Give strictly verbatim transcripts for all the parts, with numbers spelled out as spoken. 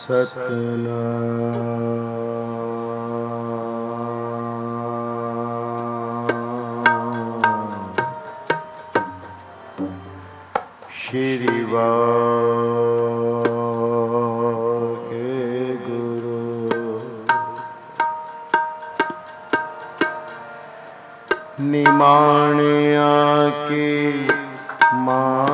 श्री वाहेगुरु। निमाणिया की मां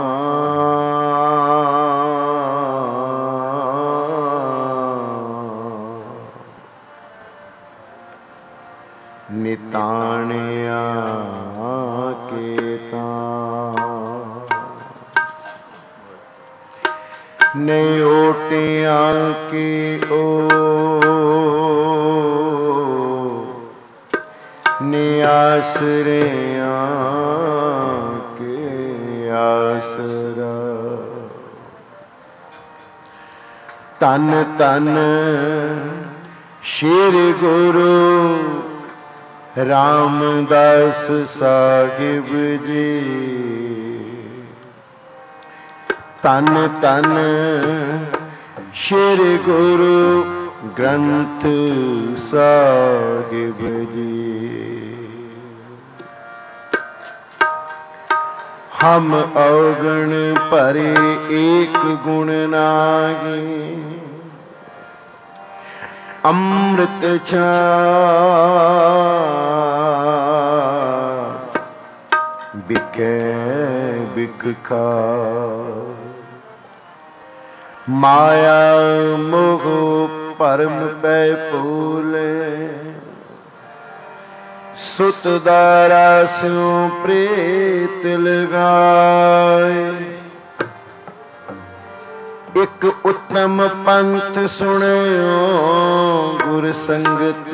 निताणिया के नयोटिया की ओ नियासरिया के आसरा। तन तन श्री गुरु रामदास साहिब जी। तन तन श्री गुरु ग्रंथ साहिब जी। हम अवगुण परे एक गुण नाहि। अमृत छाप बिकै बिक खाए। माया मोह परम पै फूले। सुत दारा स्यों प्रेत लगाए। एक उत्तम पंथ सुनियो गुर संगत।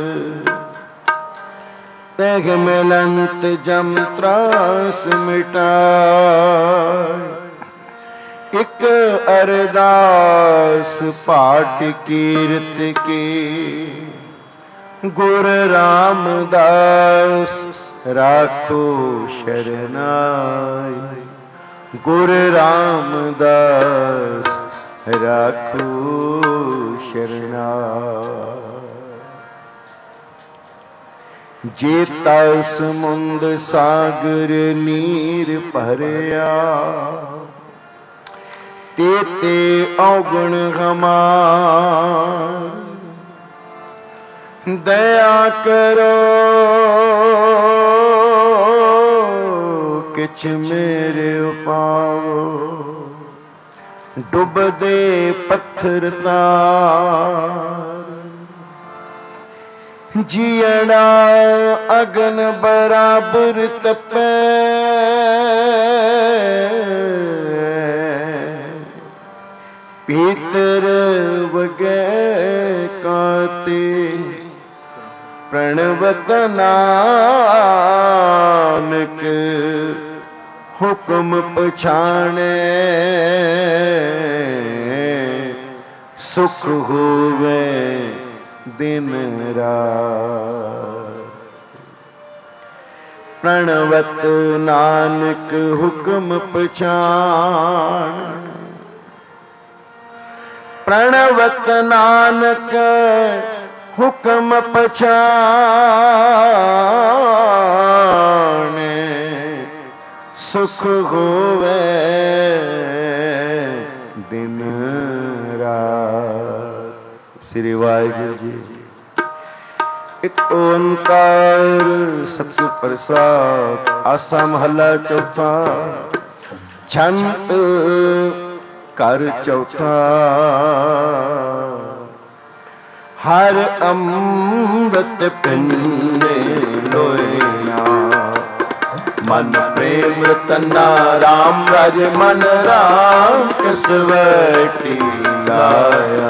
तह मिलंत जम त्रास मिटाए। एक अरदास पाठ कीरत की गुर रामदास राखो शरनाई। गुर रामदास राखो शरनाई। जेता समुंद सागर नीर भरिया। तेते अवगुण हमार। दया करो किछ मेरे पाओ। डुब दे पत्थर तार। जियड़ा अगन बराबर तपे। भीतर वगे काते प्रणवत नानक। हुक्म पछाणे सुख होवे दिन रात। प्रणवत नानक हुक्म पछाण। प्रणवत नानक हुक्म पछाणे। सुख होवे दिन रात। श्री वाहिगुरु जी। एक ओंकार सतगुर प्रसाद। आसा महला चौथा। छंत कर चौथा। हर अमृत पिंडे लोया। मन प्रेम रतना राम राज मन राम कसवटी लाया।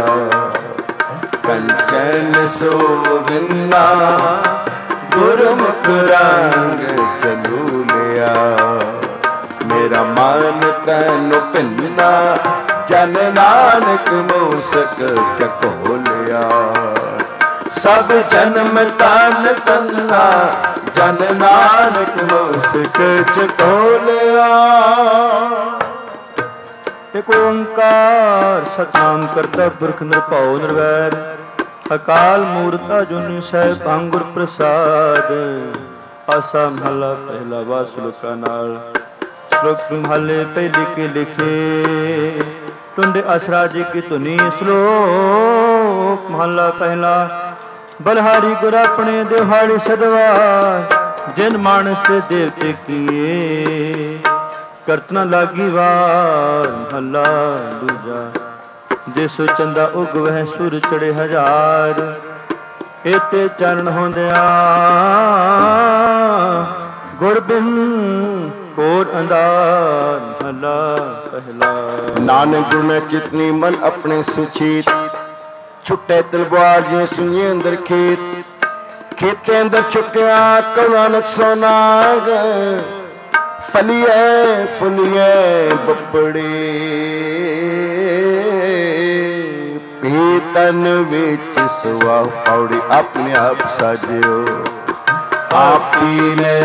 कंचन सोभिन्ना गुरुमुख रंग चलू लिया। मेरा मन तन पिन्ना जन नानक मूसक चकोलिया। सब जन्म तन तन्ना जन नानक मूसक चकोलिया। ਇੱਕ ਓੰਕਾਰ ਸਤਿਨਾਮ ਕਰਤਾ ਪੁਰਖ ਨਿਰਭਉ ਨਿਰਵੈਰ ਅਕਾਲ ਮੂਰਤ ਅਜੂਨੀ ਸੈਭੰ ਗੁਰ ਪ੍ਰਸਾਦ। ਆਸਾ ਮਹਲਾ ਪਹਿਲਾ ਵਾ ਸਲੋਕਾ ਨਾਲ। ਸ਼ਲੋਕ ਮਹਲੇ ਪਹਿਲੇ ਕੇ ਲਿਖੇ ਟੁੰਡੇ ਅਸਰਾ ਜੀ ਕੀ ਧੁਨੀ। ਸ਼ਲੋਕ ਮਹਲਾ ਪਹਿਲਾ। ਬਲਹਾਰੀ ਗੁਰ ਆਪਣੇ ਦਿਹਾੜੀ ਸਦਵਾ ਜਿਨ ਮਾਨਸ ਤੇ ਦੇਵਤੇ ਕੀਏ ਕਰਤ ਨ ਲਾਗੀ ਵਾਰ। ਮਹਲਾ ਦੂਜਾ। ਜਿਸ ਚੰਦਾ ਉਗਵਹਿ ਸੁਰ ਚੜੇ ਹਜ਼ਾਰ ਏਤੇ ਚਰਨ ਹੁੰਦਿਆ ਗੁਰ ਬਿਨ ਕੋਰ ਅੰਧਾਰ। ਮਹਲਾ ਪਹਿਲਾ। ਨਾਨਕ ਗੁਣ ਚਿਤਨੀ ਮਨ ਆਪਣੇ ਸੁਚੀਤ ਛੁੱਟੇ ਤਲਵਾਰ ਜਿਉ ਸੁਈਏ ਅੰਦਰ ਖੇਤ ਖੇਤੇ ਅੰਦਰ ਛੁੱਟਿਆ ਕਉਣਾ ਨਕਸੋ ਨਾਗ ਫਲੀਏ ਫੁਲੀਏ ਬੱਪੜੇ ਪੀਤਨ ਵਿੱਚ ਸੁਆ ਪੌੜੀ ਆਪਣੇ ਆਪ ਸਾਜਿਓ ਆਪੀ ਨੇ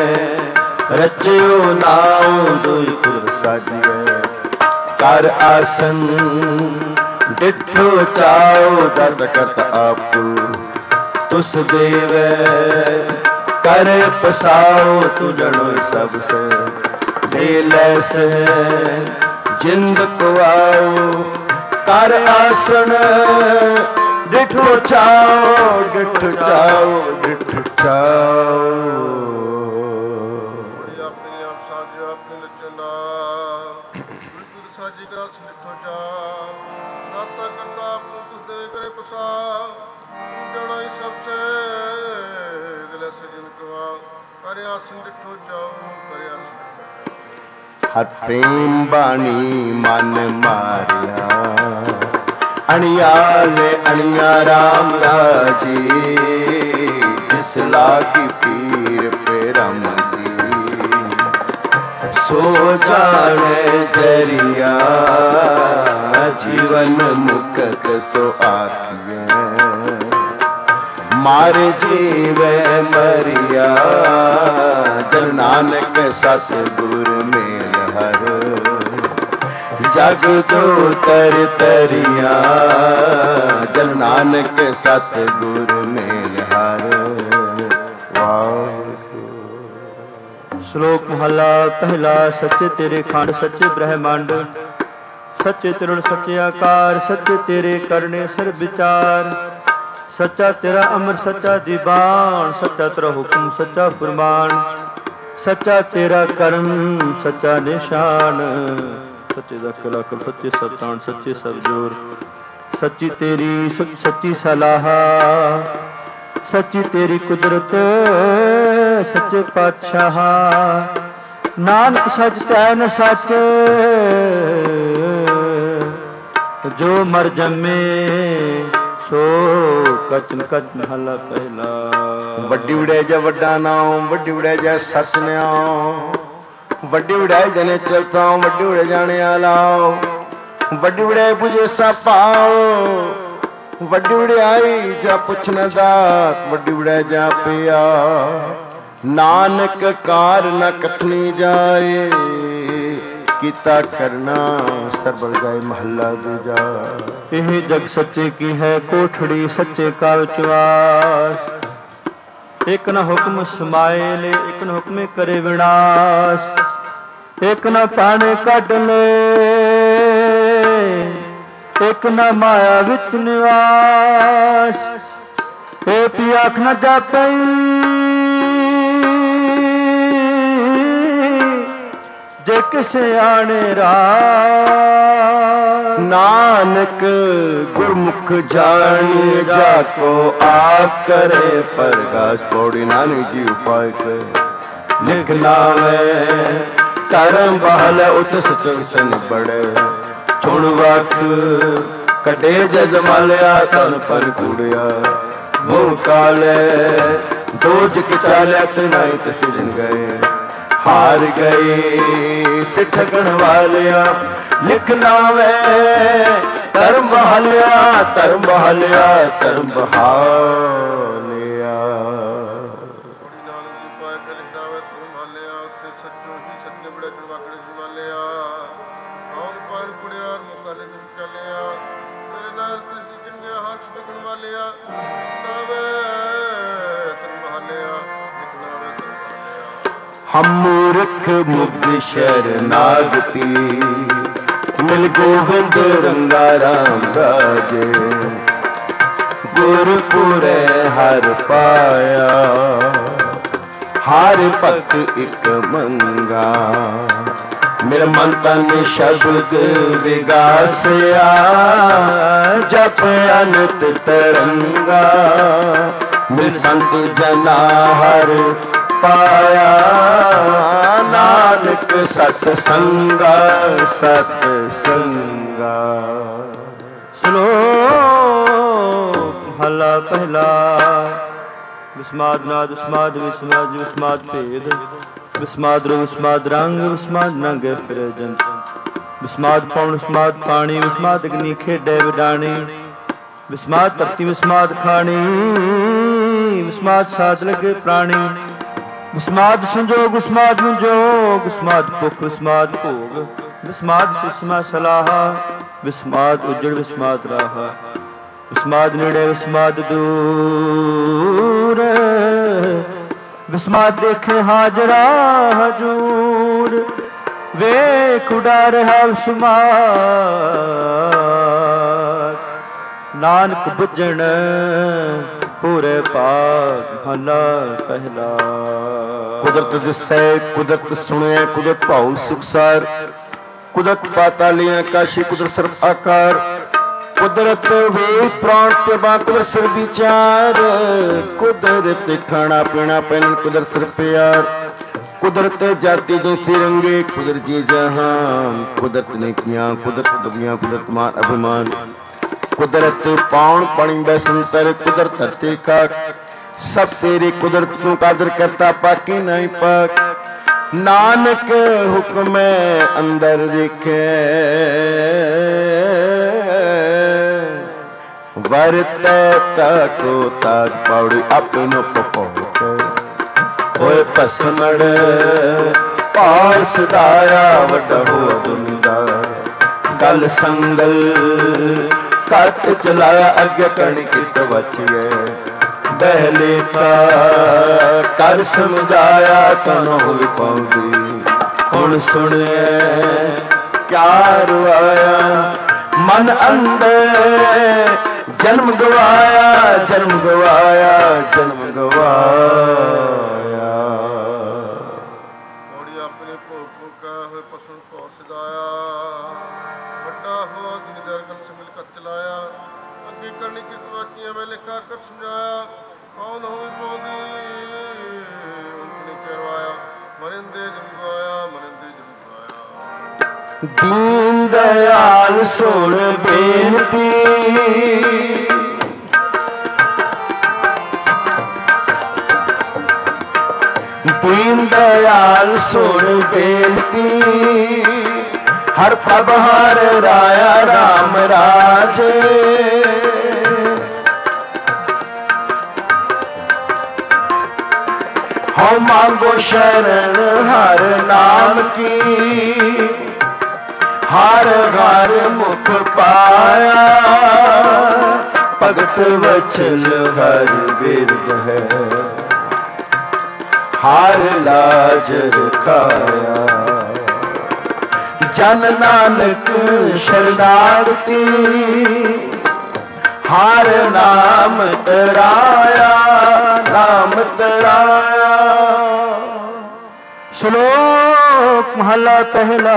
ਰਚਿਓ ਨਾਉ ਦੁਇ ਪੁਰ ਸਾਜਿਏ ਕਰ ਆਸਨ ਡਿਠੋ ਚਾਉ ਦਤ ਕਰਤ ਆਪੂ ਤੁਸ ਦੇਵੈ ਕਰ ਪਸਾਉ ਤੂ ਜਣੋ ਸਭ ਸੇ ਦੇ ਲੈਸ ਜਿੰਦ ਕੋ ਆਉ ਕਰ ਆਸਣ ਡਿਠੋ ਚਾਉ ਡਿਠ ਚਾਉ ਡਿਠ ਚਾਉ। ਹਰ ਪ੍ਰੇਮ ਬਾਣੀ ਮਨ ਮਾਰਿਆ ਅਣਿਆਲੇ ਅਣਿਆ ਰਾਮ ਰਾਜੀ ਜਿਸ ਲਾਗੀ ਪੀਰ ਪੇਰਮ ਦੀ ਸੋ ਜਾਣੇ ਜਰੀਆ ਜੀਵਨ ਮੁਕਤ ਸੋ ਆਖੀਐ ਮਾਰ ਜੀਵੈ ਮਰਿਆ ਜਨ ਨਾਨਕ ਸਸ ਗੁਰ ਮੇਲ ਹਰ ਜਗ ਜੋ ਤਰ ਤਰਿਆ ਜਨ ਨਾਨਕ ਸਸ ਗੁਰ ਮੇਲ ਹਰ। ਵਾਹਿਗੁਰੂ। ਸ਼ਲੋਕ ਮਹਲਾ ਪਹਿਲਾ। ਸੱਚੇ ਤੇਰੇ ਖੰਡ ਸੱਚੇ ਬ੍ਰਹਮੰਡ ਸੱਚੇ ਤਿਰੁਣ ਸੱਚੇ ਆਕਾਰ ਸੱਚੇ ਤੇਰੇ ਕਰਨੇ ਸਰ ਵਿਚਾਰ ਸੱਚਾ ਤੇਰਾ ਅਮਰ ਸੱਚਾ ਦੀਵਾਨ ਸੱਚਾ ਤੇਰਾ ਹੁਕਮ ਸੱਚਾ ਫੁਰਮਾਨ ਸੱਚਾ ਤੇਰਾ ਕਰਮ ਸੱਚਾ ਨਿਸ਼ਾਨ ਸੱਚੇ ਦਾ ਕਲਾ ਕਲ ਸੱਚੇ ਸਤਾਨ ਸੱਚੇ ਸਰਜੋਰ ਸੱਚੀ ਤੇਰੀ ਸੱਚੀ ਸਲਾਹ ਸੱਚੀ ਤੇਰੀ ਕੁਦਰਤ ਸੱਚੇ ਪਾਤਸ਼ਾਹ ਨਾਨਕ ਸੱਚ ਤੈ ਨ ਸੱਚ ਜੋ ਮਰ ਜੰਮੇ ਸੋ ਕਚਨ ਕਚਨ। ਮਹਲਾ ਪਹਿਲਾ। ਵੱਡੀ ਉੜੇ ਜਾ ਵੱਡਾ ਨਾਉ ਵੱਡੀ ਉੜੇ ਜਾ ਸੱਚ ਨਿਆਉ ਵੱਡੀ ਉੜਾਈ ਜਨੇ ਚਲਤਾ ਵੱਡੀ ਉੜੇ ਜਾਣੇ ਆਲਾਓ ਵੱਡੀ ਉੜੇ ਬੁਝੇ ਸਾ ਪਾਓ ਵੱਡੀ ਉੜਾਈ ਜਾ ਪੁੱਛਣ ਦਾਤ ਵੱਡੀ ਉੜੇ ਜਾ ਪਿਆ ਨਾਨਕ ਕਾਰ ਨ ਕਥਨੀ ਜਾਏ ਕੀਤਾ ਕਰਨਾ ਸਰਬਲ ਜਾਏ। ਮਹੱਲਾ ਦੂਜਾ। ਇਹ ਜਗ ਸੱਚੇ ਕੀ ਹੈ ਕੋਠੜੀ ਸੱਚੇ ਕਾ ਵਿਚਵਾਸ ਇੱਕ ਨ ਹੁਕਮ ਸਮਾਏ ਲੈ ਇੱਕ ਨ ਹੁਕਮੇ ਕਰੇ ਵਿਨਾਸ਼ ਇੱਕ ਨ ਪਾਣੇ ਕੱਢ ਲੈ ਇੱਕ ਨ ਮਾਇਆ ਵਿੱਚ ਨਿਵਾਸ ਏ ਪੀ ਆਖ ਨ ਜਾਪਈ ਜੇ ਕਿਸੇ ਆਣੇ ਰਾਹ ਨਾਨਕ ਗੁਰਮੁਖ ਜਾਣੀ ਜਾ ਕੋ ਆਪ ਕਰੇ ਪਰਗਾਸ ਪੌੜੀ ਨਾਨਕ ਜੀ ਉਪਾਇ ਕਰ ਲਿਖ ਲਾਵੇ ਧਰਮ ਬਹਲ ਉਤ ਸਚਨ ਸਨ ਬੜੇ ਛੁਣ ਵਕ ਕੱਢੇ ਜਜ ਮਲਿਆ ਤਨ ਪਰ ਕੁੜਿਆ ਮੂੰਹ ਕਾਲੇ ਦੋਜ ਕਿ ਚਾਲਿਆ ਤੇ ਨਹੀਂ ਤਸਿਰਨ ਗਏ ਹਾਰ ਗਏ ਸਿੱਠਗਣ ਵਾਲਿਆ ਲਿਖ ਲਾਵੇ ਧਰਮ ਬਹਾਲਿਆ ਧਰਮ ਬਹਾਲਿਆ ਧਰਮ ਬਹਾਲਿਆ। ਆਉਣ ਪਾਣ ਕੁੜਿਆਰ ਮੁਕਾਲੇ ਦਿਨ ਚੱਲਿਆ ਤੇਰੇ ਨਾਲ ਤੁਸੀਂ ਚੰਗਿਆ ਹਰਸ਼ ਤਗਣ ਵਾਲਿਆ ਨਾਵੇ ਤਨ ਮਹਲਿਆ ਦਿਖਨਾਵੇ ਤਨ ਮਹਲਿਆ ਹਮ ਮੂਰਖ ਮੁਗਧ ਸ਼ਰਨਾਗਤੀ ਮਿਲ ਗੋਬਿੰਦ ਰੰਗਾ ਰਾਮ ਰਾਜੇ ਗੁਰਪੁਰੇ ਹਰ ਪਾਇਆ ਹਰ ਭਗਤ ਇੱਕ ਮੰਗਾ ਮੇਰਾ ਮਨ ਤਨ ਸ਼ਬਦ ਵਿਗਾਸਿਆ ਜਪ ਅਨੰਤ ਤਰੰਗਾ ਮਿਲ ਸੰਤ ਜਨਾ ਹਰ ਪਾਇਆ ਨਾਨਕ ਸਤ ਸੰਗਾ ਸਤ ਸੰਗਾ। ਸ਼ਲੋਕ ਮਹਲਾ ਪਹਿਲਾ। ਵਿਸਮਾਦ ਨਾਦ ਵਿਸਮਾਦ ਵਿਸਮਾਦ ਵਿਸਮਾਦ ਭੇਦ ਵਿਸਮਾਦ ਰੋ ਵਿਸਮਾਦ ਰੰਗ ਵਿਸਮਾਦ ਨੰਗ ਫਿਰੇ ਜੰਤ ਵਿਸਮਾਦ ਪੌਣ ਵਿਸਮਾਦ ਪਾਣੀ ਵਿਸਮਾਦ ਅਗਨੀ ਖੇਡੇ ਵਿਡਾਣੀ ਵਿਸਮਾਦ ਧਰਤੀ ਵਿਸਮਾਦ ਖਾਣੀ ਵਿਸਮਾਦ ਸਾਧ ਲਗੇ ਪ੍ਰਾਣੀ ਵਿਸਮਾਦ ਸੰਜੋਗ ਵਿਸਮਾਦ ਸੰਜੋਗ ਵਿਸਮਾਦ ਭੁਖ ਵਿਸਮਾਦ ਭੋਗ ਵਿਸਮਾਦ ਸੁਸਮਾ ਸਲਾਹਾ ਵਿਸਮਾਦ ਉਜੜ ਵਿਸਮਾਦ ਰਾਹਾ ਵਿਸਮਾਦ ਨੇੜੇ ਵਿਸਮਾਦ ਦੂਰ ਵਿਸਮਾਦ ਦੇਖੇ ਹਾਜ਼ਰਾ ਹਜੂਰ ਵੇਖ ਉਡਾ ਰਿਹਾ ਵਿਸਮਾਦ ਨਾਨਕ ਬੁੱਝਣ ਪੂਰੇ ਪਾਗ ਮਹਲਾ ਪਹਿਲਾ। ਕੁਦਰਤ ਦਿਸੈ ਕੁਦਰਤ ਸੁਣਿਆ ਕੁਦਰਤ ਭਾਉ ਸੁਖਸਾਰ ਕੁਦਰਤ ਪਾਤਾਲੀਆਂ ਕਾਸ਼ੀ ਕੁਦਰਤ ਸਰਬ ਆਕਾਰ ਕੁਦਰਤ ਵੇ ਪ੍ਰਾਣ ਤੇ ਬਾ ਕੁਦਰਤ ਸਿਰ ਵਿਚਾਰ ਕੁਦਰਤ ਖਾਣਾ ਪੀਣਾ ਪਹਿਨਣ ਕੁਦਰਤ ਸਿਰ ਪਿਆਰ ਕੁਦਰਤ ਜਾਤੀ ਜੈਸੀ ਰੰਗੇ ਕੁਦਰਤ ਜੀ ਜਹਾਨ ਕੁਦਰਤ ਨੇ ਕੀਆਂ ਕੁਦਰਤ ਦੁਨੀਆਂ ਕੁਦਰਤ ਮਾਨ ਅਭਿਮਾਨ ਕੁਦਰਤ ਪਾਉਣ ਪਾਣੀ ਬੈਸੰਤਰ ਕੁਦਰਤ ਧਰਤੀ ਕਾਟ ਸਭ ਤੇਰੀ ਕੁਦਰਤ ਤੂੰ ਕਾਦਰ ਕਰਤਾ ਪਾਕੀ ਨਹੀਂ ਪਾਕ ਨਾਨਕ ਹੁਕਮੈ ਅੰਦਰ ਦੇਖੇ ਵਰਤੈ ਤਾਕੋ ਤਾਜ ਪੌੜੀ ਆਪਣੋ ਪਪੋਟ ਹੋਏ ਭਸਮੜ ਪਾਰ ਸਦਾਇਆ ਵੱਡਾ ਹੋ ਦੁਨੀਦਾਰ ਗਲ ਸੰਗਲ ਕੱਟ ਚਲਾਇਆ ਅੱਗੇ ਕਣ ਕਿਤ ਬਚੀਏ ਬਹਿਲੇ ਕਾ ਕਰ ਸਮਝਾਇਆ ਤਨੋ ਹੋਈ ਪਾਉਂਦੀ ਹੁਣ ਸੁਣਿਐ ਕਿਆ ਰੁਆਇਆ ਮਨ ਅੰਦਰ ਜਨਮ ਗਵਾਇਆ ਜਨਮ ਗਵਾਇਆ ਜਨਮ ਗਵਾਇਆ ਮੋੜੀ ਆਪਣੇ ਭੋਗ ਭੋਗਾ ਹੋਏ ਪਸਣ ਭੋ ਸਦਾਇਆ ਵੱਡਾ ਹੋ ਦੁਨੀਦਾਰ ਗਲ ਸਮਿਲ ਕੱਤ ਲਾਇਆ ਅੱਗੇ ਕਰਨੀ ਕਿਰਤ ਵਾਚੀਆਂ ਮੈਂ ਲਿਖਾ ਕਰ ਸਮਝਾਇਆ ਕੌਣ ਹੋਈ ਪਾਉਂਦੀ ਉਨਨੇ ਕਰਵਾਇਆ ਮਰਿੰਦੇ ਜਨ ਗਵਾਇਆ ਮਰਿੰਦੇ ਜਨ ਗਵਾਇਆ। ਦੀਨ ਦਇਆਲ ਸੁਣ ਬੇਨਤੀ ਦੀਨ ਦਇਆਲ ਸੁਣ ਬੇਨਤੀ ਹਰ ਪ੍ਰਭ ਹਰ ਰਾਇਆ ਰਾਮ ਰਾਜੇ ਹਉ ਮੰਗੋ ਸ਼ਰਨ ਹਰ ਨਾਮ ਕੀ ਹਰ ਘਰ ਮੁਖ ਪਾਇਆ ਭਗਤ ਵਚਨ ਹਰ ਬਿਰਧ ਹੈ ਹਰ ਲਾਜ ਰਖਾਇਆ ਜਨ ਨਾਨਕ ਸ਼ਰਨਾਗਤੀ ਹਰ ਨਾਮ ਤਰਾਇਆ ਨਾਮ ਤਰਾਇਆ। ਸ਼ਲੋਕ ਮਹਲਾ ਪਹਿਲਾ।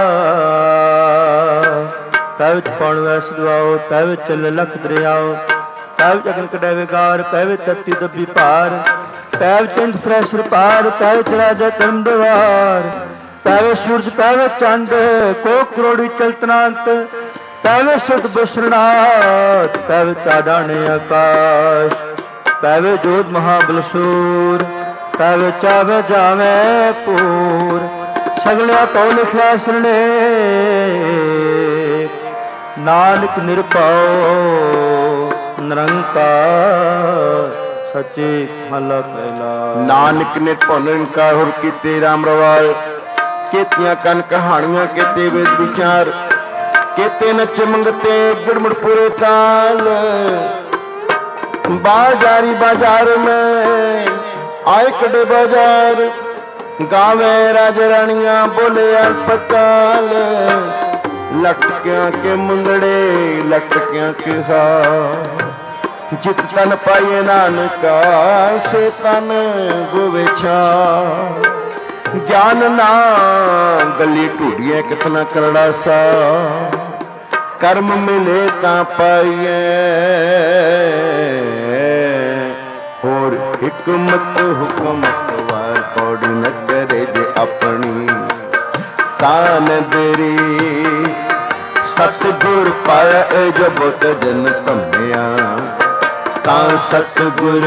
ਤੈ ਵਿੱਚ ਪੌਣ ਵੈਸ ਦਵਾਓ ਤੈ ਵਿੱਚ ਚੱਲ ਲਖ ਦਰਿਆਓ ਤੈ ਵਿੱਚ ਅਗਨ ਕਢੈ ਵਿਗਾਰ ਤੈ ਵਿੱਚ ਧਰਤੀ ਦੱਬੀ ਭਾਰ ਤੈ ਵਿੱਚ ਇੰਦ ਫਰੈਸਰ ਪਾਰ ਤੈ ਵਿੱਚ ਰਾਜਾ ਧਰਮ ਦਵਾਰ ਤੈ ਵਿੱਚ ਸੂਰਜ ਤੈ ਵਿੱਚ ਚੰਦ ਕੋ ਕਰੋੜੀ ਚਲਤਨਾੰਤ ਤੈ ਵਿੱਚ ਸੁਧ ਬਸਰਨਾਥ ਤੈ ਵਿੱਚ ਆਡਾਣੇ ਆਕਾਸ਼ ਤੈ ਵਿੱਚ ਜੋਤ ਮਹਾਬਲਸੂਰ ਤੈ ਵਿੱਚ ਆਵੇ ਜਾਵੇ ਪੂਰ ਸਗਲਿਆ ਕੋ ਲਿਖਿਆ ਸਰਣੇ ਨਾਨਕ ਨਿਰਭਉ ਨਿਰੰਕਾਰ ਸੱਚੇ ਮਹਲਾ ਪਹਿਲਾ। ਨਾਨਕ ਨਿਰਭਉ ਨਿਰੰਕਾਰ ਹੁਰ ਕੀਤੇ ਰਾਮ ਰਵਾਇ केतियां कन कहानियां केते वेद विचार केते नच मंगते गिड़मुड़ पूरे ताल। बाजारी बाजार में आए कड़े बाजार गावे राज रानियां बोले अस्पताल। लटकियां के मुंदड़े लटकियां के हार जित तन पाए नानका से तन गुवेछा। ज्ञान ना गली ढूंढिए कितना करड़ा सा कर्म मिले ता पाइए। और हिकमत हुकमत वार पौड़ी न करे जे अपनी तान देरी। सतगुर पाए जब जन तमिया ता सतगुर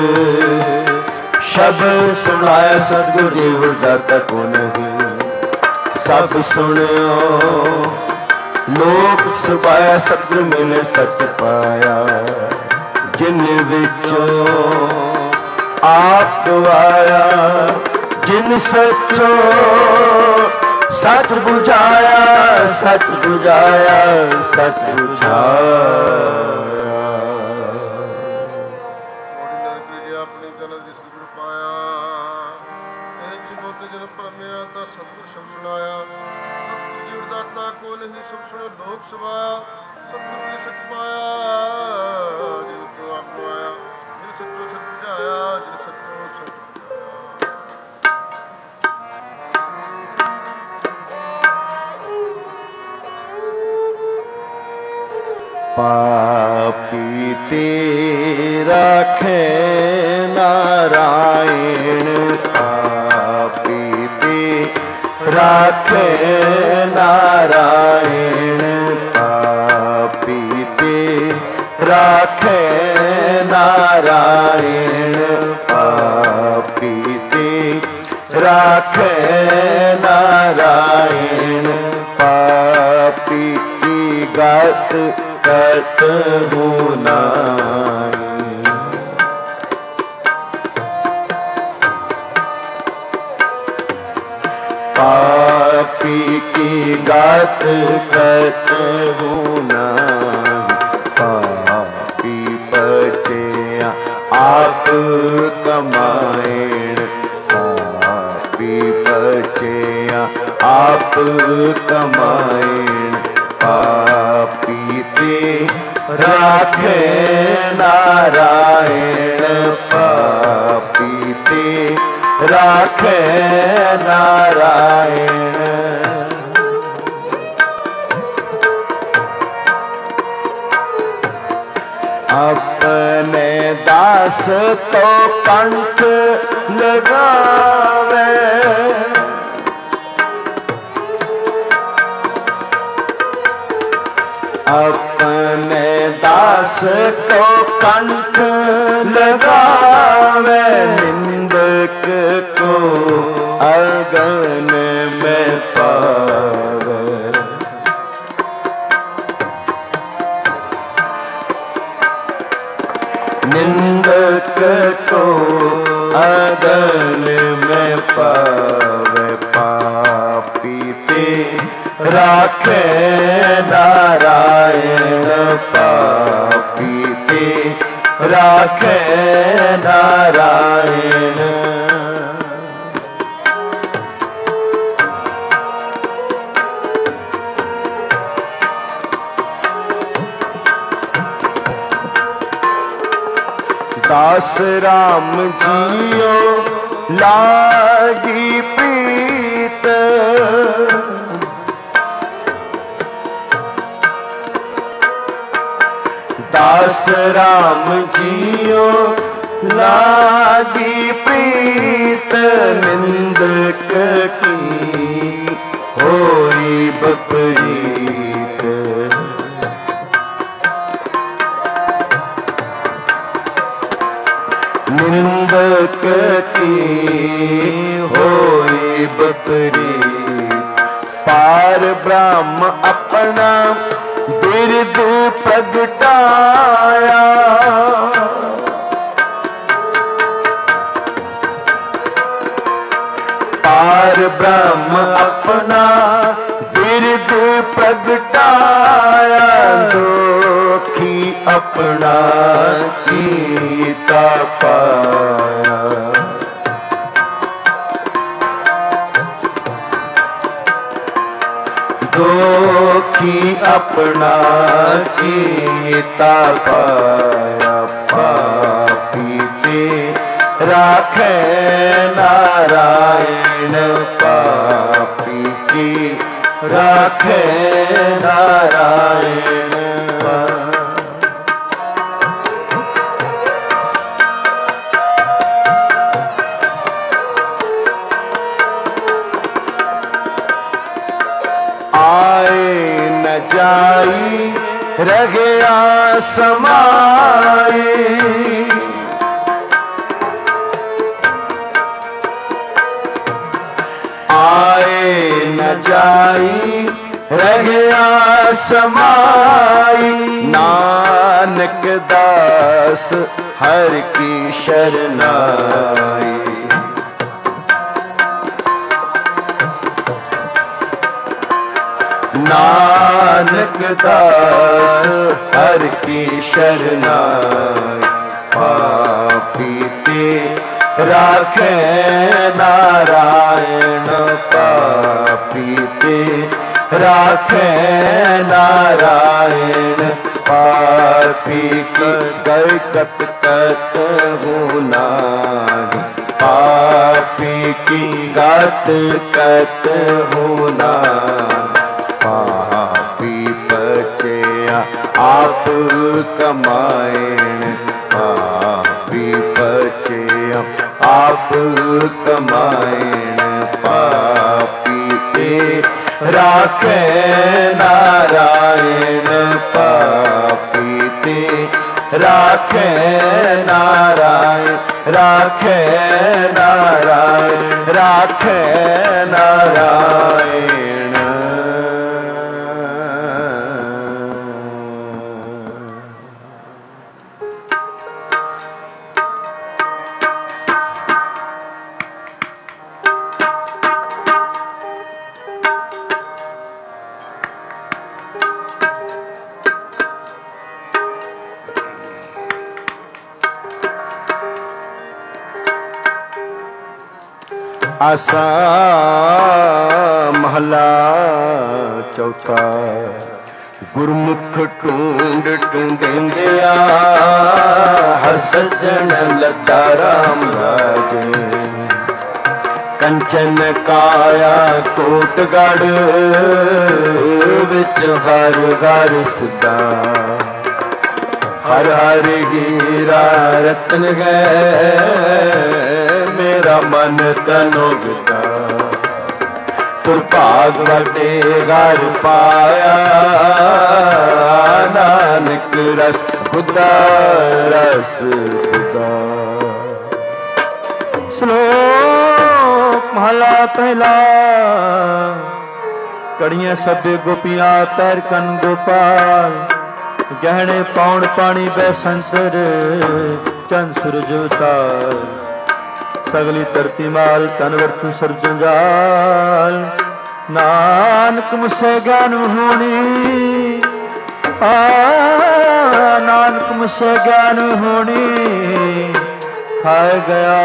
शब्द सुनाया। सतगुर जीव दाता को नहीं सब सुनियो लोक सुपाया। सतगुर मिले सत पाया जिन विचों आप गवाया। जिन सचो सच बुझाया सच बुझाया सच बुझाया। लोक सभाया सतगुर ने सच पाया। जिन तो आप आया जिन सचो सच बुझाया जिन सचो सच पापी तेरा खे नारायण। पापी तेरा खे नारायण। पापी तेरा खे नारायण। पापी तेरा खे नारायण। पापी की गात कत हुनाई। पापी की गात कत हुनाई। पापी बचे आप कमाएण। पापी बचे आप कमाएण। पापी ते राखे नारायण। पापी ते राखे नारायण। अपने दास तो कंठ लगावे। अपने दास को कंठ लगावे। निंदक को अगन में पावे। निंदक को अगन में पावे। पापी ते राखे नारायण। पापी ते राखे नारायण। दास राम जियो लागी प्रीत। दास राम जियो लागी प्रीत। निंदक की होई बपरीत। निंदक की होई बपरीत। पार ब्रह्म अपना बिरद प्रगटाया। पार पार ब्रह्म अपना बिरद प्रगटाया, दुखी अपना कीता पाया। दुखी अपना कीता पाया, पापी ते राखे नारायण, पापी की राखे नारायण। जाई रगया समाई, आए न जाई रगया समाई। नानक दास हर की शरनाई, नानक दास हर की शरनाई। पापी ते राखे नारायण, पापी ते राखे नारायण। पापी की गई कत कत होनाही, पापी की गत कत होनाही। पापी बचया आप कमाएण, पापी बचया आप कमाएण। पापी ते राखे नारायण, पापी ते राखे नारायण, राखे नारायण, राखे नारायण। आसा महला चौथा। गुरमुख ढूंढ ढूंढेंदिया, हर सज्जन लद्दा राम राजे। कंचन काया कोटगढ़, विच हर हर सुधा। हर हर हीरा रतन गए, मेरा मन तनो विदा। तुर भाग वटे घर पाया, नानक रस खुदा रस खुदा। श्लोक महला पहला। कड़ियां सभे गोपियां पैर कन गोपाल, गहने पाउण पानी बैसंसर, चंद सूरज अवतार। सगली धरती माल तन वरतु सरजंजाल, नानक मुझसे ज्ञान होनी। आ नानक मुझसे ज्ञान होनी, खाए गया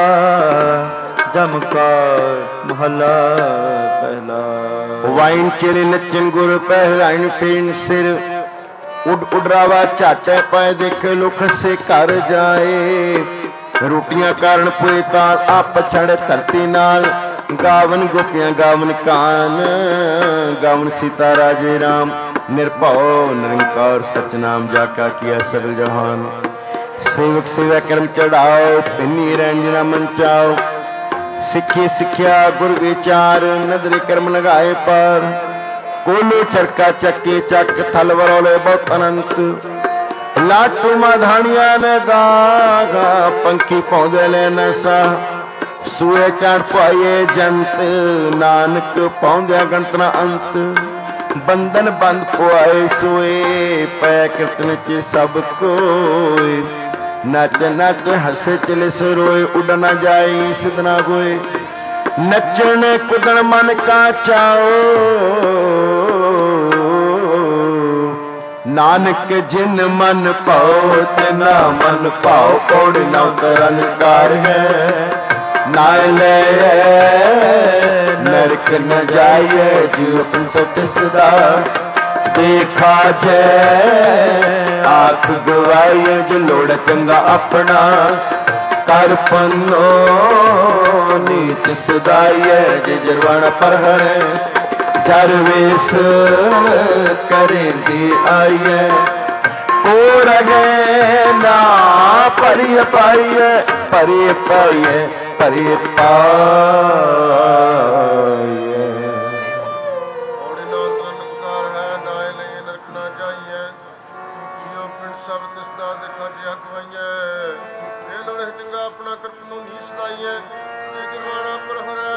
जमकार महला पहला। वाइन चेरे नचन गुर पहराइन फेन सिर, उड उडरावा चाचा पाए देखे लुख से कर जाए। रोटियां कारण पुए ताल आप छड़ धरती नाल, गावन गोपियां गावन कान। गावन सीता राजे राम, निर्भव निरंकार सतनाम जाका किया सगल जहान। सेवक सेवा कर्म चढ़ाओ, पिन्नी रंजना मन चाओ। सिखी सिखिया गुर विचार, नदरे कर्म लगाए पार। कोलो चरका चक्के चक, थल वरोले बहुत अनंत। लाटू माधानिया ने गा गा, पंखी पौधे ले नसा। सूए चढ़ पाए जंत, नानक पौंदे गणतना अंत। बंधन बंद पुआए सोए, पै कीर्तन च सब कोई। नच नच हसे चले सरोए, उड़ न जाए सिद्ध ना होए। नचण कुदण मन का चाओ, नानक जिन मन पाओ तिना मन पाओ। पौड़ी नौ तरन कार है नाय ले नरक न जाइए, जीव अपन सो तिसदा देखा जय। आख गवाइए जो लोड़ चंगा अपना, कर पन्नो नीत सदाइए। जे जरवाना पर हरे जरवेश करेंदी आइए। को रहे ना परिय पाइए, परिय पाइए, परिय पाइए। अपना करतनु नी सदाइए। जरवाना पर हरे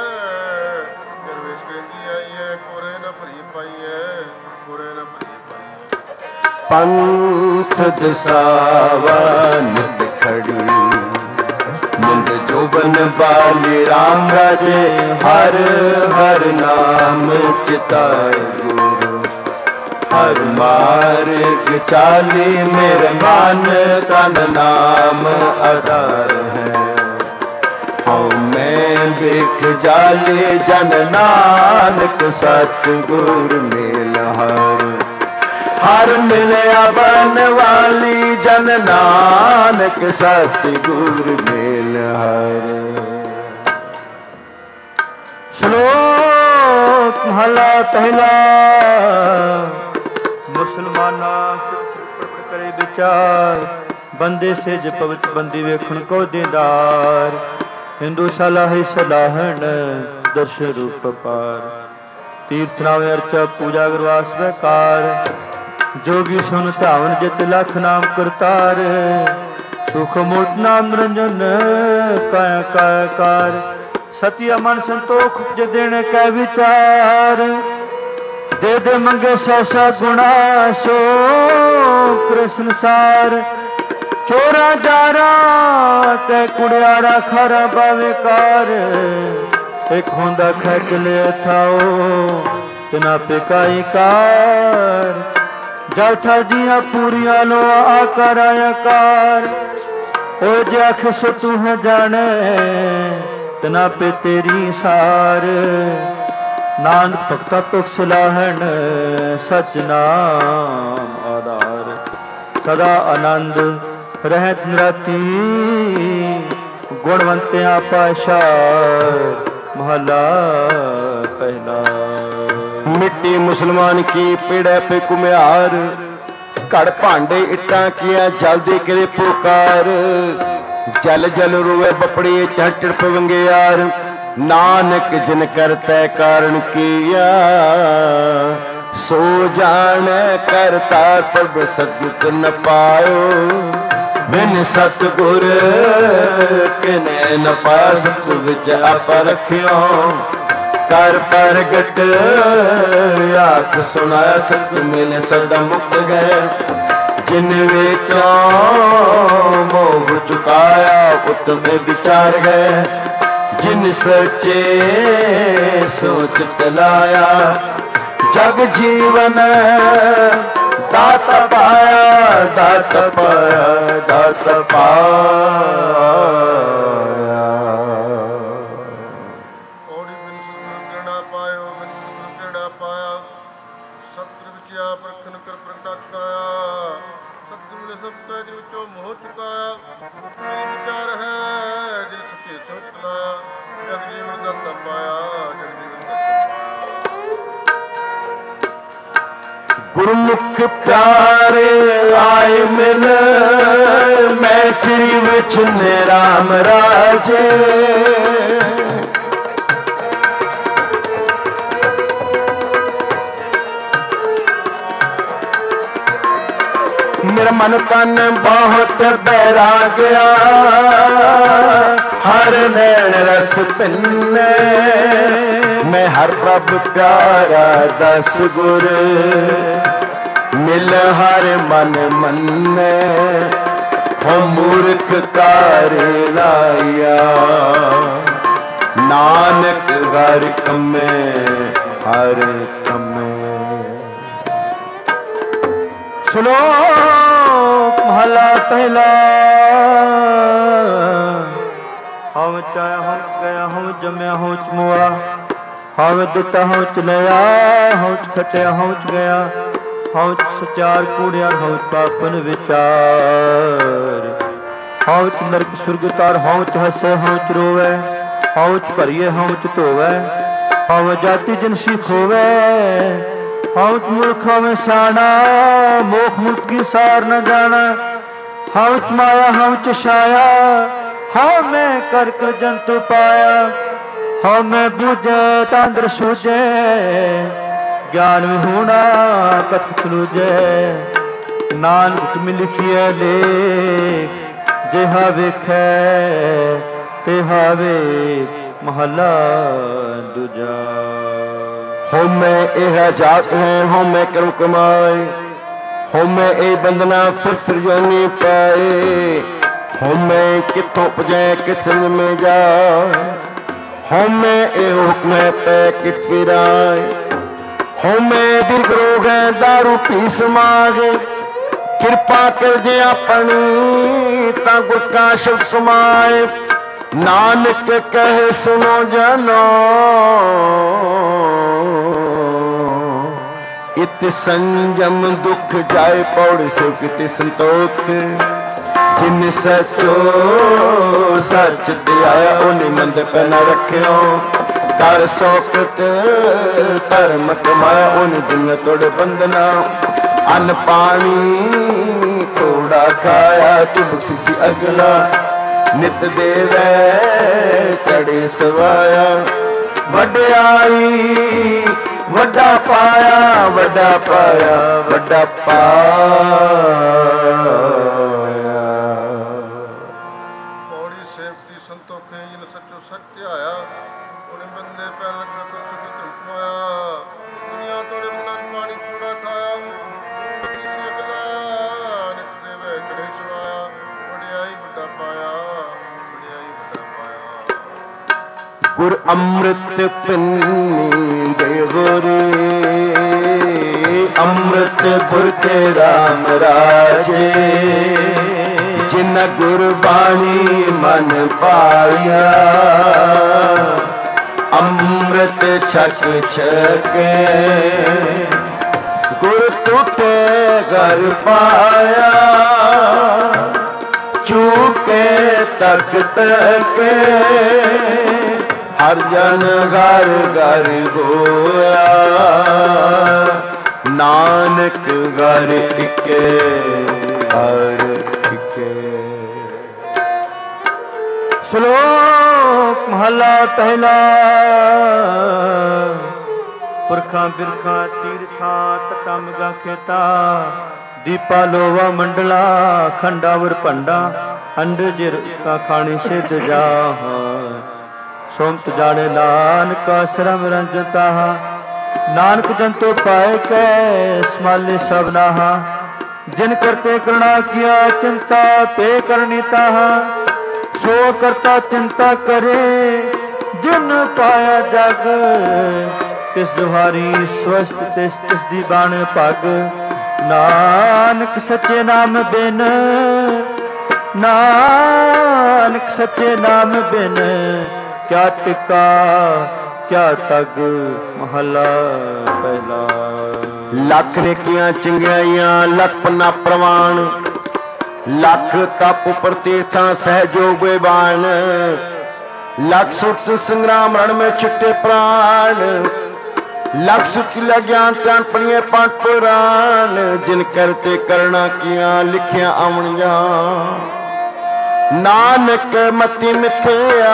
जरवेश करेंदी आइए। कोरे न भरी पाइए, कोरे न भरी पाइए। पंथ दिसावा नित खड़ी, मुंद जोबन बाली राम राजे। हर हर नाम चिताए गुरु, हर मार्ग चाली मेरे मान। तन नाम आधार है हूँ मैं बिख जाली। जन नानक सतगुर मेल हर, हर मिलया बन वाली। जन नानक सतगुर मेल हर। श्लोक महला पहला। मुसलमाना करे विचार, बंदे से ज पवित बंदी वेखण को दीदार। हिंदू सलाह सलाहन दर्श रूप पार। तीर्थ नावे अर्चा पूजा गुरवास बेकार। जोगी सुन धावन जित लख नाम करतार। सुख मूर्त नाम निरंजन काया कायाकार। सतिया मन संतोख उपज देने कै विचार। दे दे मंगे सैसा गुणा सो कृष्ण सार। चोरा जारा ते कुड़ियारा खरा बावेकार। एक होंदा खैक ले थाओ तना पे काई कार। जल था जिया पूरिया लो आकार आकार। ओ जख सो तू है जाने तना पे तेरी सार। नानक भगता तुख सलाहन सच नाम आधार। सदा आनंद रहत निराती गुणवंत्या पाशार। महला पहला। मिट्टी मुसलमान की पेड़े पे कुम्हार। घड़ भांडे इट्टा किया जल्दी करे पुकार। जल जल रोवे बपड़ी चढ़ पवंगे यार। नानक जिन करता कारण किया, सो जान करता प्रभ सदगुत न पायो। बिन सतगुर किने न पाया। सतगुर विच आप रखियो, कर प्रगट आख सुनाया। सत मिले सदा मुक्त गए, जिन वेचो मोह चुकाया। उत्तम विचार गए, जिन सचे सोच तलाया। जग जीवन दात पाया, दात पाया, दात पाया। पौड़ी बिन सतगुर किरड़ा पायो, बिन सतगुर किरड़ा पाया। सतगुर विच आप रखन कर प्रगटा छुड़ाया। सतगुर ने सब तै जिन विचों मोह चुकाया। विचार है जिन सच्चे सोच तलाया। जग जीवन दाता पाया, जग जीवन दाता पाया। गुरमुख प्यारे आए मिल, मैं चिरी विच ने राम राजे। मेरा मन तन बहुत बहरा गया। हर नैन रस पिन्ने, मैं हर प्रभ प्यारा दस गुर। मिल हर मन मन्ने, हम मूर्ख कार लाया। ਨਾਨਕ ਹਰ ਕੰਮੇ ਹਰ ਕੰਮੇ। ਸ਼ਲੋਕ ਮਹਲਾ ਪਹਿਲਾ। ਹਉ ਚਾਇਆ ਹਉ ਗਿਆ ਹਉ ਜੰਮਿਆ ਹਉ ਚਮੋਆ, ਹਉ ਦਿੱਤਾ ਹਉ ਚ ਲਿਆ, ਹਉ ਚ ਖਟਿਆ ਹਉ ਚ ਗਿਆ, ਹਉ ਚ ਸਚਾਰ ਕੂੜਿਆ, ਹਉ ਚ ਪਾਪਨ ਵਿਚਾਰ, ਹਉ ਚ ਨਰਕ ਸੁਰਗ ਤਾਰ, ਹਉ ਚ ਹੱਸੇ ਹਉ ਚ ਰੋਵੇ, ਹਉ ਚ ਭਰੀਏ ਹਉ ਚ ਧੋਵੇ, ਹਉ ਜਾਤੀ ਜਿਨਸੀ ਖੋਵੇ, ਹਉ ਚ ਮੁਲਖ ਹਉ ਸਿਆਣਾ, ਮੋਖ ਮੁਕਤੀ ਸਾਰ ਨ ਜਾਣਾ, ਹਉ ਚ ਮਾਇਆ ਹਉ ਚ ਛਾਇਆ, ਹਉ ਮੈਂ ਕਰ ਕਰ ਜੰਤੂ ਪਾਇਆ, ਹਉ ਮੈਂ ਬੂਝੇ ਤੰਦਰ ਸੂਝੇ, ਗਿਆਨ ਵਿਹੂਣਾ ਕਥ ਲੂਝੇ, ਨਾਨਕ ਮਿ ਲਿਖੀਐ ਲੇਖ, ਜਿਹਾ ਵੇਖੈ ਤਿਹਾ ਵੇਖ। ਮਹਲਾ ਦੂਜਾ। ਹਉਮੈ ਇਹ ਜਾਤ ਹੈ ਹਉਮੈ ਕਰਮ ਕਮਾਏ, ਹਉਮੈ ਇਹ ਬੰਦਨਾ ਫਿਰ ਫਿਰ ਜੋਨੀ ਪਾਏ, ਹਉਮੈ ਕਿੱਥੋਂ ਉਪਜੈ ਕਿਸ ਮੇ ਜਾਏ, ਹਉਮੈ ਇਹ ਹੁਕਮ ਹੈ ਪੈ ਕਿਤ ਫਿਰਾਏ, ਹਉਮੈ ਦੀਰਘ ਰੋਗ ਹੈ ਦਾਰੂ ਪੀ ਸਮਾਗੇ, ਕਿਰਪਾ ਕਰ ਜੇ ਆਪਣੀ ਤਾਂ ਗੁਰ ਕਾ ਸ਼ਬਦ ਸਮਾਏ, ਨਾਨਕ ਕਹੇ ਸੁਨੋ ਜਨੋ ਇਤ ਸੰਜਮ ਦੁਖ ਜਾਏ ਪੌੜ ਸੁਖ ਤੇ ਸੰਤੋਖ, ਜਿਨ ਸਚੋ ਸਚ ਧਿਆਇਆ ਉਹਨੇ ਮੰਦ ਪੈ ਨ ਰੱਖਿਓ, ਕਰ ਸੋਕਤ ਧਰਮ ਕਮਾਇਆ ਉਹਨੇ ਦਿਨ ਤੋੜ ਬੰਦਨਾ, ਅੰਨ ਪਾਣੀ ਥੋੜਾ ਖਾਇਆ ਤੂੰ ਬਖਸ਼ਿਸ਼ ਅਗਲਾ, ਨਿਤ ਦੇਵੈ ਚੜੇ ਸਵਾਇਆ, ਵਡਿਆਈ ਵੱਡਾ ਪਾਇਆ ਵੱਡਾ ਪਾਇਆ ਵੱਡਾ ਪਾਇਆ। ਪੌੜੀ ਸੇਵਤੀ ਸੰਤੋਖੇ ਜਿਨ ਸੱਚੋ ਸੱਚ ਧਿਆਇਆ, ਉਹਨੇ ਬੰਦੇ ਪੈਰ ਲੱਗਾ ਤਾਂ ਸੁਖ ਧਰਮਾਇਆ, ਦੁਨੀਆ ਤੋੜੇ ਮਨ ਪਾਣੀ ਥੋੜਾ ਖਾਇਆ, ਕਿਸੇ ਅਗਲਾ ਨਿਤ ਦੇਵੇ ਚੜੇ ਸਵਾਇਆ, ਵਡਿਆਈ ਵੱਡਾ ਪਾਇਆ ਵਡਿਆਈ ਵੱਡਾ ਪਾਇਆ। ਗੁਰ ਅੰਮ੍ਰਿਤ ਪਿੰਨੀ ਦੇਵਰੇ, ਅੰਮ੍ਰਿਤ ਗੁਰ ਤੇ ਰਾਮ ਰਾਜੇ, ਜਿਨ ਗੁਰਬਾਣੀ ਮਨ ਪਾਇਆ, ਅੰਮ੍ਰਿਤ ਛਕ ਛਕੇ, ਗੁਰ ਟੁੱਟੇ ਘਰ ਪਾਇਆ, ਚੂਕੇ ਤਕ ਤਕੇ, ਹਰ ਜਨ ਘਰ ਘਰ ਹੋਇਆ, ਨਾਨਕ ਘਰ ਟਿਕੇ ਹਰ ਟਿਕੇ। ਸ਼ਲੋਕ ਮਹਲਾ ਪਹਿਲਾ। ਪੁਰਖਾਂ ਬਿਰਖਾਂ ਤੀਰਥਾਂ ਤਟਾਂ ਮਗਾ ਖੇਤਾ, ਦੀਪਾ ਲੋਵਾ ਮੰਡਲਾ ਖੰਡਾਵਰ ਭੰਡਾ, ਅੰਡ ਜਿਰ ਕਾ ਖਾਣੀ ਸਿੱਧ ਜਾਹ, ਸੋਮਤ ਜਾਣੇ ਨਾਨਕ ਆਸ਼ਰਮ ਰੰਜਤਾ, ਨਾਨਕ ਜੰਤੋ ਪਾਏ ਕੈ ਸਮਾਲੇ ਸਭਨਾਹਾ, ਜਿਨ ਕਰਤੇ ਕਰੁਣਾ ਕੀਆ ਚਿੰਤਾ ਤੇ ਕਰਨੀ ਤਾਹਾ, ਸੋ ਕਰਤਾ ਚਿੰਤਾ ਕਰੇ ਜਿਨ ਪਾਇਆ ਜਗ, ਤਿਸ ਦੁਹਾਰੀ ਸਵਸਤ ਤਿਸ ਤਿਸ ਦੀ ਬਾਣ ਪਗ, ਨਾਨਕ ਸੱਚੇ ਨਾਮ ਬਿਨ, ਨਾਨਕ ਸੱਚੇ ਨਾਮ ਬਿਨ, ਕਿਆ ਟਿਕਾ ਕਿਆ ਤਗ। ਮਹਲਾ ਪਹਿਲਾ। ਲੱਖ ਨੇਕੀਆਂ ਚੰਗਿਆਈਆਂ ਲੱਖ ਪੰਨਾ ਪ੍ਰਵਾਨ, ਲੱਖ ਤਪ ਉਪਰ ਤੀਰਥਾਂ ਸਹਿਜੋਗ ਬੇਬਾਨ, ਲੱਖ ਸੁਖ ਸੰਗਰਾਮ ਰਣ में छुट्टे प्राण, लख सुख ज्ञान त्यान पढ़िए पाठ पुराण, जिन करते करना किया लिखिया आवणिया, नानक मति मिथ्या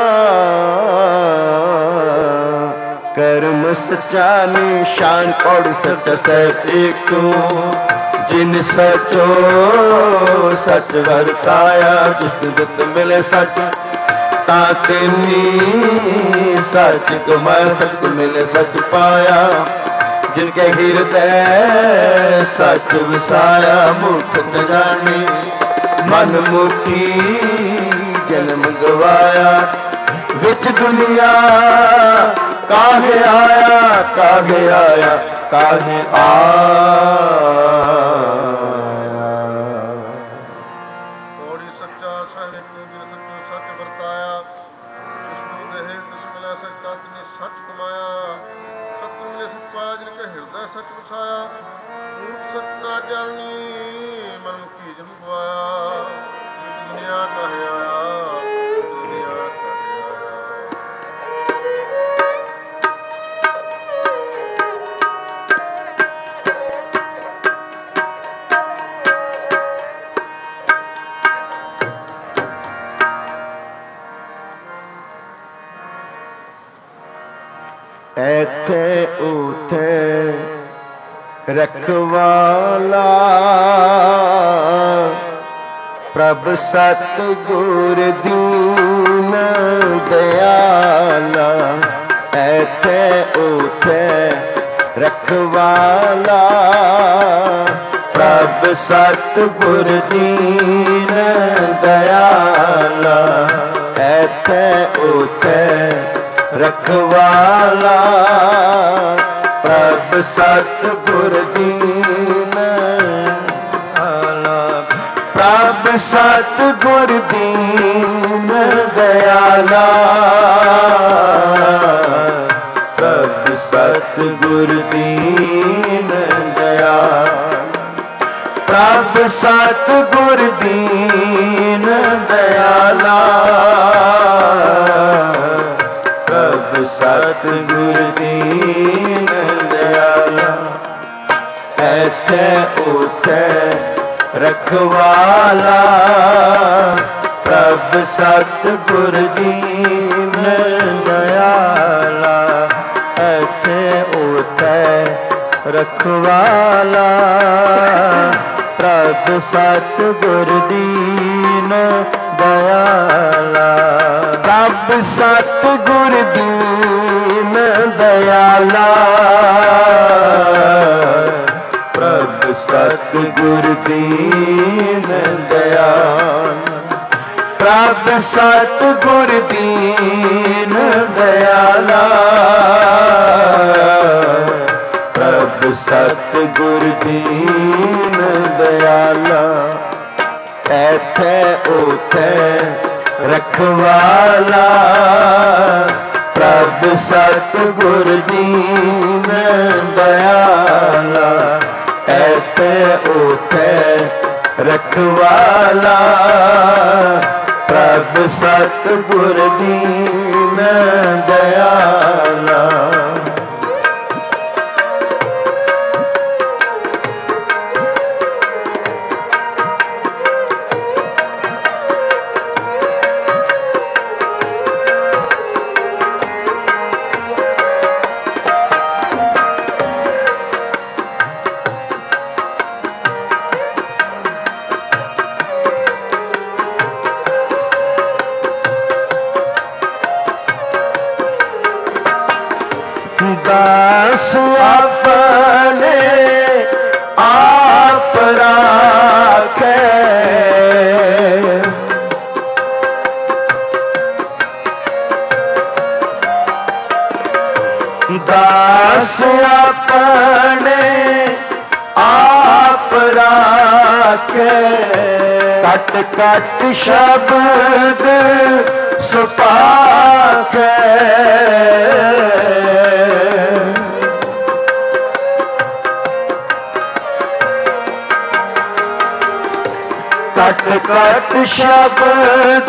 कर्म सच्चा निशान, पौड़ सच सत एको, जिन सचो सच वरताया, दुष्ट दुत मिले सच तातेनी, सच कमाया सच मिले सच पाया, जिनके हृदय सच वसाया, मूर्ख सच जानी मन मुखी जन्म गवाया, ਵਿੱਚ ਦੁਨੀਆ ਕਾਹੇ ਆਇਆ ਕਾਹੇ ਆਇਆ ਕਾਹੇ ਆਇਆ। ਕੋੜੀ ਸੱਚਾ ਸਾਹਿਬ ਕੋ ਬਿਨ ਸੱਚੋ ਸੱਚ ਵਰਤਾਇਆ, ਜਿਸ ਨੂੰ ਦੇਹ ਤਿਸ ਮਿਲਿਆ ਸੱਚਾ ਤਿਨੇ ਸੱਚ ਕਮਾਇਆ। ਸਤਿ ਮਿਲੇ ਸੱਚ ਪਾਇਆ ਜਿਨ ਕੇ ਹਿਰਦੈ ਸੱਚ ਵਸਾਇਆ। ਮੂਰਖ ਸੱਚ ਨਾ ਜਾਣੀ ਮਨ ਮੁਖੀ ਜਮ ਗਵਾਇਆ। ਦੁਨੀਆ ਕਾਹੇ ਆਇਆ ਦੁਨੀਆ ਕਾਹੇ ਆਇਆ। ਐਥੇ ਉਥੇ ਰਖਵਾਲਾ ਪ੍ਰਭ ਸਤ ਗੁਰ ਦੀਨ ਦਿਆਲਾ। ਐਥੇ ਉਥੇ ਰਖਵਾਲਾ ਪ੍ਰਭ ਸਤ ਗੁਰ ਦੀਨ ਦਿਆਲਾ। ਐਥੇ ਉਥੇ ਰਖਵਾਲਾ ਪ੍ਰਭ ਸਤ ਗੁਰ ਦੀਨ ਦਿਆਲਾ। ਪ੍ਰਭ ਸਤ ਗੁਰ ਦੀਨ ਦਿਆਲਾ। ਪ੍ਰਭ ਸਤ ਗੁਰ ਦੀਨ ਦਿਆਲਾ। ਪ੍ਰਭ ਸਤ ਗੁਰ ਦੀਨ ਦਿਆਲਾ। ਪ੍ਰਭ ਸਤ ਗੁਰ ਦੀਨ ਦਿਆਲਾ। ਐਥੇ ਉਥੇ ਰਖਵਾਲਾ ਪ੍ਰਭ ਸਤ ਗੁਰ ਦੀਨ ਦਿਆਲਾ। ਐਥੇ ਉਥੇ ਰਖਵਾਲਾ ਪ੍ਰਭ ਸਤ ਗੁਰ ਦੀਨ ਦਿਆਲਾ। ਪ੍ਰਭ ਸਤ ਗੁਰ ਦੀਨ ਦਿਆਲਾ। ਪ੍ਰਭ ਸਤ ਗੁਰ ਦੀਨ ਦਿਆਲਾ। ਪ੍ਰਭ ਸਤ ਗੁਰ ਦੀਨ ਦਿਆਲਾ। ਪ੍ਰਭ ਸਤ ਗੁਰ ਦੀਨ ਦਿਆਲਾ। ਐਥੇ ਉਥੇ ਰਖਵਾਲਾ ਪ੍ਰਭ ਸਤ ਗੁਰ ਦੀਨ ਦਿਆਲਾ। ਐਥੇ ਉਥੇ ਰਖਵਾਲਾ ਪ੍ਰਭ ਸਤ ਗੁਰ ਦੀਨ ਦਿਆਲਾ। ਦਾਸ ਆਪਣੇ ਆਪ ਰਾਖੇ। ਦਾਸ ਆਪਣੇ ਆਪ ਰਾਖੇ। ਕਟ ਕਟ ਸ਼ਬਦ ਸੁਪਾਖੇ। ਕਟ ਕਟ ਸ਼ਬਦ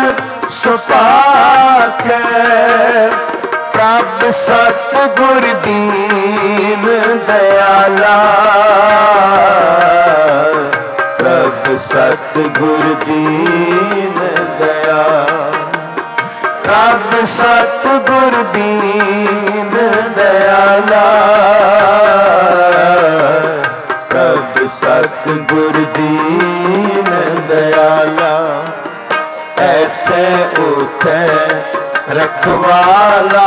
ਸੁਪਾਖੇ। ਪ੍ਰਭ ਸਤ ਗੁਰ ਦੀਨ ਦਿਆਲਾ। ਪ੍ਰਭ ਸਤ ਗੁਰ ਦੀਨ ਦਿਆਲਾ। ਪ੍ਰਭ ਸਤ ਗੁਰ ਦੀਨ ਦਿਆਲਾ। ਪ੍ਰਭ ਸਤ ਗੁਰ ਦੀਨ ਦਿਆਲਾ। ਐਥੇ ਉਥੇ ਰਖਵਾਲਾ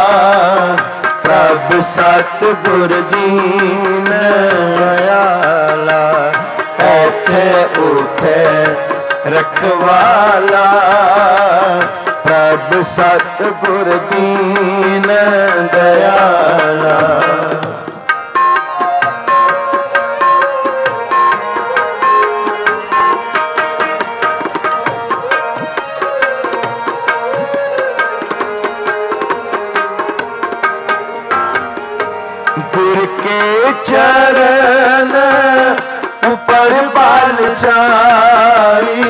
ਪ੍ਰਭ ਸਤ ਗੁਰ ਦੀਨ ਦਿਆਲਾ। ਐਥੇ ਉਥੇ ਰਖਵਾਲਾ प्रभ सतगुर दीन दयाला। गुर के चरण ऊपर बाल जाई,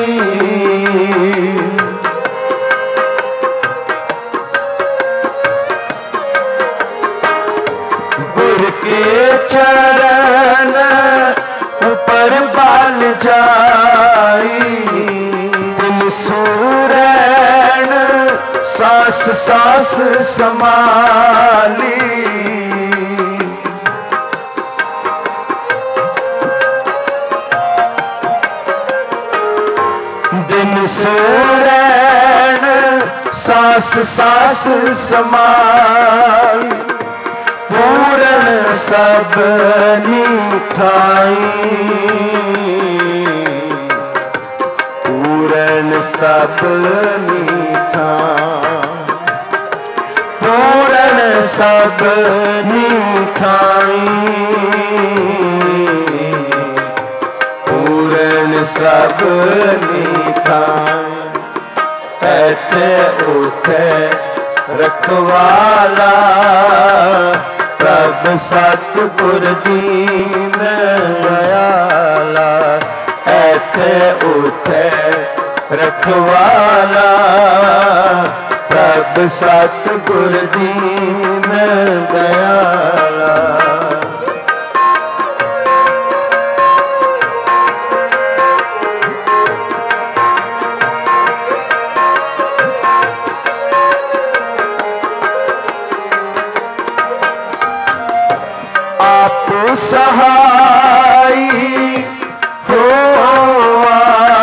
गुर के चरण ऊपर बाल जाई। दिल सूरैन सास सास समाली, दिन सूरैन सास सास समाई। पूरन सबनी ठाई, पूरन सबनी ठाई, पूरन सबनी ठाई, पूरन सबनी ठाई। ऐथे उठे रखवाला प्रभ सतगुर दीन दयाला। ऐथे उठे रखवाला प्रभ सतगुर दीन दयाला। आप सहाई होवा,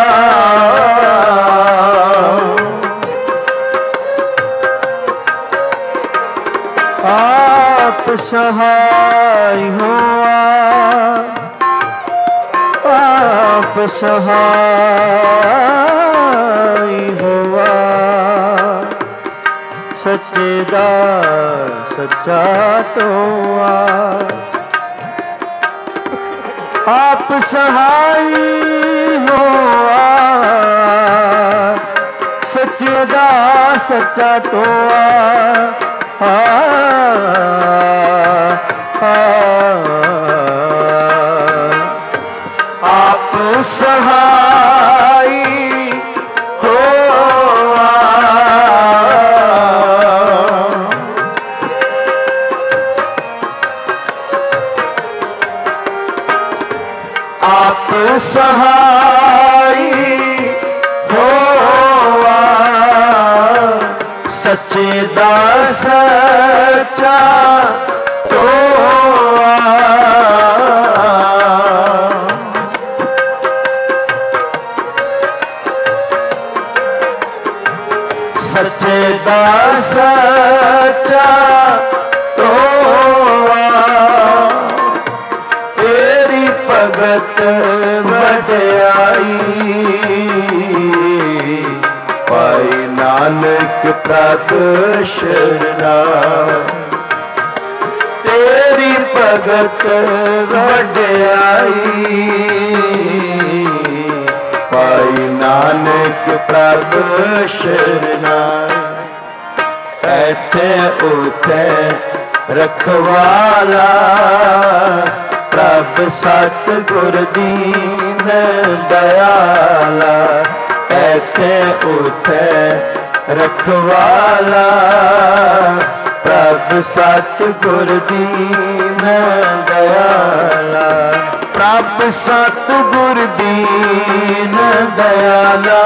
आप सहाय होवा, आप सहाय होवा। सच्चे दा सच्चा टोआ, आप सहाय होआ। सच्चे दा सच्चा टोआ, आ, आ, आप सहाय होवा। आप सहाय होवा। सच्चे दा सच्चा टोआ, सच्चे दा सच्चा टोआ। तेरी भगत वड्याई पाई नानक प्रभ शरणाई। तेरी भगत वड्याई पाई नानक प्रभ शरणाई। ऐथे उठे रखवाला प्रभ सतगुर दीन दयाला। ऐथे उठे रखवाला प्रभ सतगुर दीन दयाला। प्रभ सतगुर दीन दयाला।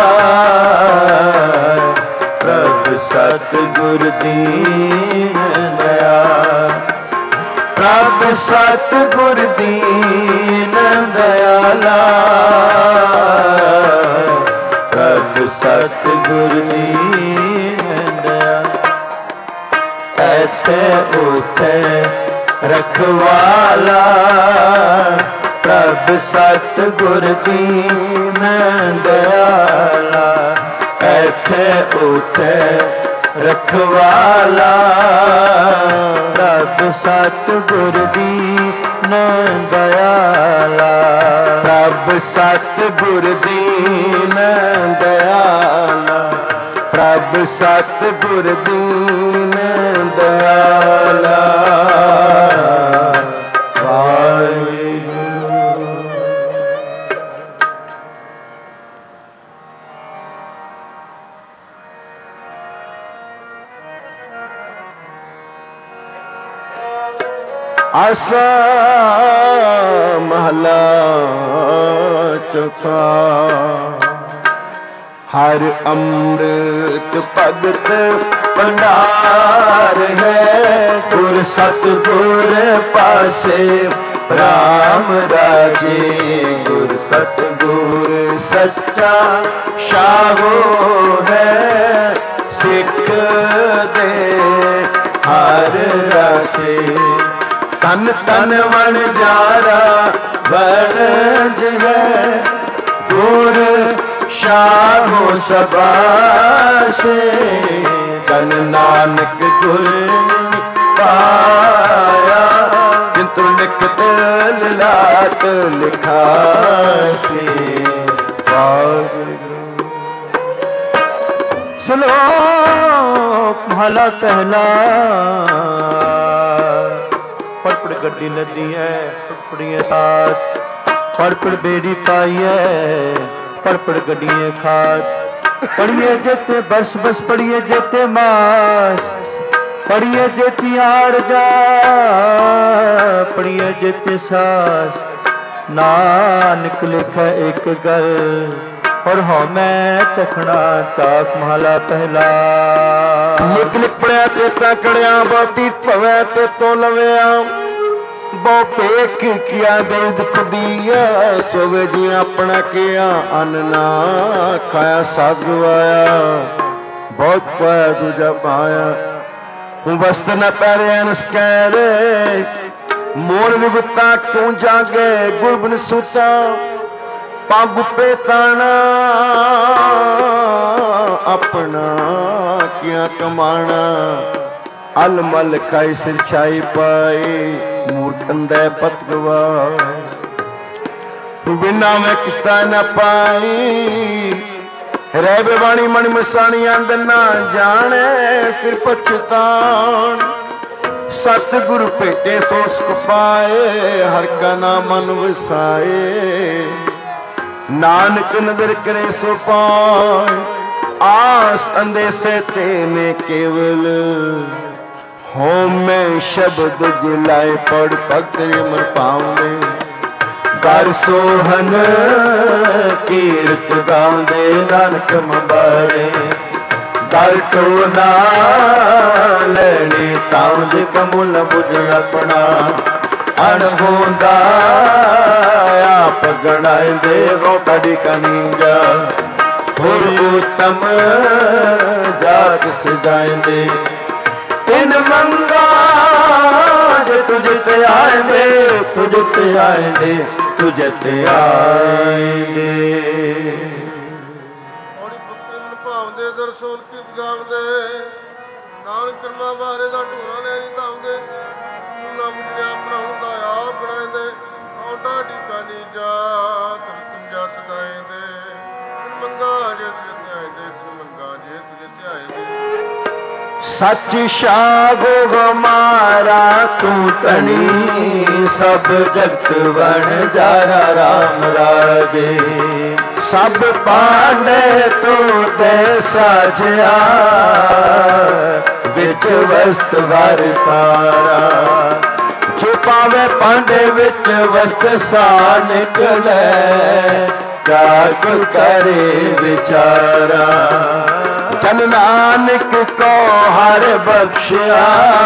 प्रभ सतगुर दीन दयाला। प्रभ सतगुर दीन दयाला। प्रभ सतगुर दीन दयाला। ऐथे उठे रखवाला प्रभ सतगुर दीन दयाला। ਇੱਥੇ ਉੱਥੇ ਰਖਵਾਲਾ। ਪ੍ਰਭ ਸਤਿਗੁਰ ਦੀਨ ਦਇਆਲਾ। ਪ੍ਰਭ ਸਤਿਗੁਰ ਦੀਨ ਦਇਆਲਾ। ਪ੍ਰਭ ਸਤਿਗੁਰ ਦੀਨ ਦਇਆਲਾ। ਆਸਾ ਮਹਲਾ ਚੌਥਾ। ਹਰ ਅੰਮ੍ਰਿਤ ਭਗਤ ਭੰਡਾਰ ਹੈ। ਗੁਰ ਸਤਿਗੁਰ ਪਾਸੇ ਰਾਮ ਰਾਜੇ। ਗੁਰ ਸਤਿਗੁਰ ਸੱਚਾ ਸ਼ਾਹੋ ਹੈ। ਸਿੱਖ ਦੇ ਹਰ ਰਾਸੇ। ਤਨ ਤਨ ਵਣ ਜਾਰਾ ਵਣਜ ਹੈ। ਗੁਰ ਸ਼ਾਹੋ ਸਬਾਸੇ। ਤਨ ਨਾਨਕ ਗੁਰ ਪਾਇਆ। ਕਿੰਤੂ ਨਿਕਟ ਲਾਟ ਲਿਖਾਸੀ। ਵਾਹਿਗੁਰੂ। ਸ਼ਲੋਕ ਮਹਲਾ ਪਹਿਲਾ। ਪੜ ਪੜ ਗੱਡੀ ਲੱਦੀ ਹੈ ਪੜੀਏ ਸਾਥ। ਪੜ ਪੜ ਬੇੜੀ ਪਾਈਏ ਪੜ ਪੜ ਗੱਡੀਏ ਖਾਤ। ਪੜੀਏ ਜੇਤੇ ਬਸ ਬਸ ਪੜੀਏ ਜੇਤੇ ਮਾਸ। ਪੜੀਏ ਜੇਤੀ ਆੜ ਜਾ ਪੜੀਏ ਜੇਤੇ ਸਾਸ। ਨਾਨਕ ਲਿਖੈ ਇੱਕ ਗੱਲ ਔਰ ਹੋ ਮੈਂ ਚਖਣਾ ਚਾਕ। ਮਹਲਾ ਪਹਿਲਾ। ਲਿਖ ਲਿਖ ਪੜਿਆ ਤੇ ਤਾਂ ਕੜਿਆ। ਬਹੁਤੀ ਭਵੈ ਤੇ ਤੋਂ ਲਵਿਆ। ਬਹੁ ਭੇਖ ਕੀਆ ਦੇ ਦੁਖ ਦੀਆ। ਸੋਵੇ ਜੀ ਆਪਣਾ ਕੀਆ ਅੰਨ ਨਾ ਖਾਇਆ ਸਾਧ ਗਵਾਇਆ। ਬਹੁਤ ਪਾਇਆ ਦੂਜਾ ਪਾਇਆ। ਵਸਤ ਨ ਪੈਰੇ ਅਨਸ ਕਹਿ ਰੇ। ਮੋਰ ਵਿਗੁਤਾ ਕਿਉਂ ਜਾਗੇ ਗੁਰਬਨ ਸੂਤਾ। ਪਗ ਪੇਤਾਣਾ ਆਪਣਾ ਕਿਆ ਕਮਾਣਾ। ਅਲ ਮਲ ਖਾਈ ਸਿਰ ਛਾਈ ਪਾਈ। ਮੂਰਖ ਅੰਧੇ ਪਤ ਗਵਾਏ। ਬਿਨਾ ਮੈਂ ਕਿਸ਼ਤਾ ਨਾ ਪਾਈ। ਰਹਿ ਬੇਵਾਣੀ ਮਣ ਮਸਾਣੀ ਅੰਦ ਨਾ ਜਾਣੇ। ਫਿਰ ਪਛਤਾਣ ਸਤਿਗੁਰ ਭੇਟੇ ਸੋ ਸੁਖ ਪਾਏ। ਹਰ ਕਾ ਨਾਮ ਮਨ ਵਸਾਏ। ਨਾਨਕ ਨਦਰ ਕਰੇ ਸੋ ਪਾਏ। ਆਸ ਅੰਦੇਸੇ ਤੇ ਨੇ ਕੇਵਲ। ਹੋਮੈ ਸ਼ਬਦ ਜਿਲਾਏ ਪੜ ਭਗਤ ਮਨ ਪਾਉਂਦੇ। ਕਰ ਸੋਹਨ ਕੀਰਤ ਗਾਉਂਦੇ ਨਾਨਕ ਮੰਬਾਰੇ। ਦਰ ਟੋ ਨਾ ਲੈਣੀ ਤਾਉਂਜ ਕਮੁਲ ਬੁਝ ਆਪਣਾ। ਅਣ ਹੁੰਦਾ ਆਪ ਗਣਾਏ ਦੇਵੋ ਕੜੀ ਕਨੀਜਾ। ਹੋਰ ਉਤਮ ਜਾਤ ਸਜਾਇਂਦੇ। ਤਿਨ ਮੰਗਾ ਜੇ ਤੁਝ ਤੇ ਆਏਂਦੇ। ਤੁਝ ਤੇ ਆਏਂਦੇ ਤੁਝ ਤੇ ਆਏਂਦੇ। ਔੜੀ ਪੁੱਤਰ ਭਾਵਦੇ ਦਰਸੋਲ ਕੀ ਗਾਵਦੇ। ਨਾਨਕ ਕਰਮਾ ਬਾਰੇ ਦਾ ਢੋਰਾ ਲੈ ਨਹੀਂ ਧਾਵਦੇ। ਨਾ ਮੁੰਡਿਆ ਆਪਣਾ ਹੁੰਦਾ ਆਪ ਬਣਾਏਂਦੇ। ਔਡਾ ਢੀਕਾ ਨੀਜਾ ਤੁਮ ਤੁਮ ਜਾ ਸਦਾਏਂਦੇ। ਮੰਗਾ ਜੇ ਤੁਝ ਤੇ ਆਏਂਦੇ। ਤੁਮ ਮੰਗਾ ਜੇ ਤੁਝ ਤੇ ਆਏਂਦੇ। ਸੱਚ ਸ਼ਾਗੋ ਹਮਾਰਾ ਤੂੰ ਧਣੀ। ਸਭ ਜਗਤ ਵਣ ਜਾਰਾ ਰਾਮ ਰਾਜੇ। ਸਭ ਪਾਂਡੇ ਤੂੰ ਤੇ ਸਾਜਿਆ। ਵਿੱਚ ਵਸਤ ਵਰ ਤਾਰਾ। ਜੋ ਪਾਵੇ ਪਾਂਡੇ ਵਿੱਚ ਵਸਤ ਸਾ ਨਿਕਲੇ। ਜਾਗ ਕਰੇ ਵਿਚਾਰਾ। ਜਨ ਨਾਨਕ ਕੋ ਹਰ ਬਖਸ਼ਿਆ।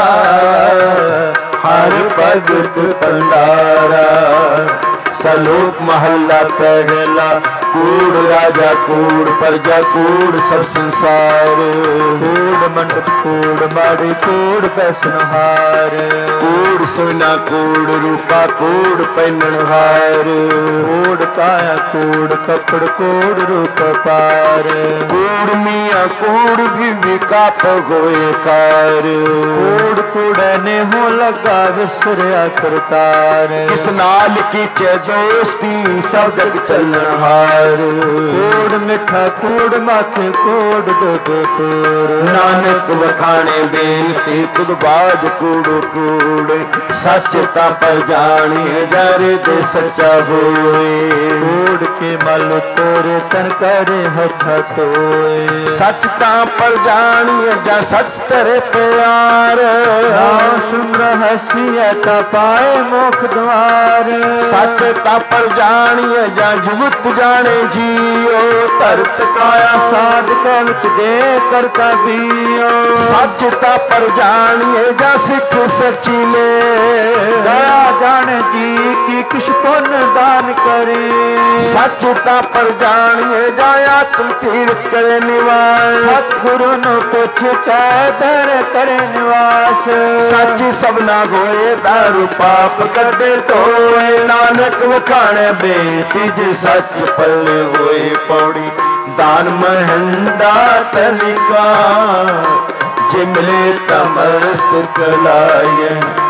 ਹਰ ਭਗਤ ਭੰਡਾਰਾ। ਸਲੋਕ ਮਹੱਲਾ ਪਹਿਲਾ। कूड़ राजा कूड़ प्रजा कूड़ सब संसार। कूड़ मंडप कूड़ माड़ी कूड़ पैसनहार। कूड़ सोना कूड़ रूपा कूड़ पहनहार। कूड़ काया कूड़ कपड़ कूड़ रूप पार। कूड़ मियाँ कूड़ बीवी का पगोए कार। कूड़ कूड़े ने हो लगा विसरिया करतार। किस नाल की चे दोस्ती सब जग चलनहार। कूड़ मिठा कूड़ माखे कूड़ दुध तूर। नानक वखाणे बेनती खुद बाज कूड़ कूड़। सच ता पर जानिए जर दे सच्चा होए। कूड़ के मल तोरे तन करे हथ तोए। सच ता पर जानिए जा सच तेरे प्यार। नाम सुन रहसिया ता पाए मोख द्वार। सच ता पर जानिए जा जुगत जाने जियो। धरत काया साध कवित दे करता बियो। सच ता पर जानिए जा सिख सची ले। दया जाने जी की किस पुन दान करे। सच ता पर जानिए जा आत्म तीर्थ करे निवास। सतगुरु नु पुछ कैदर करे निवास। सच सबना होए दारू पाप कटे धोए। नानक वखाणे बेटी जे सच पल्ले होए पौड़ी। दान महंदा तलिका जे मिले तमस्तक लाए।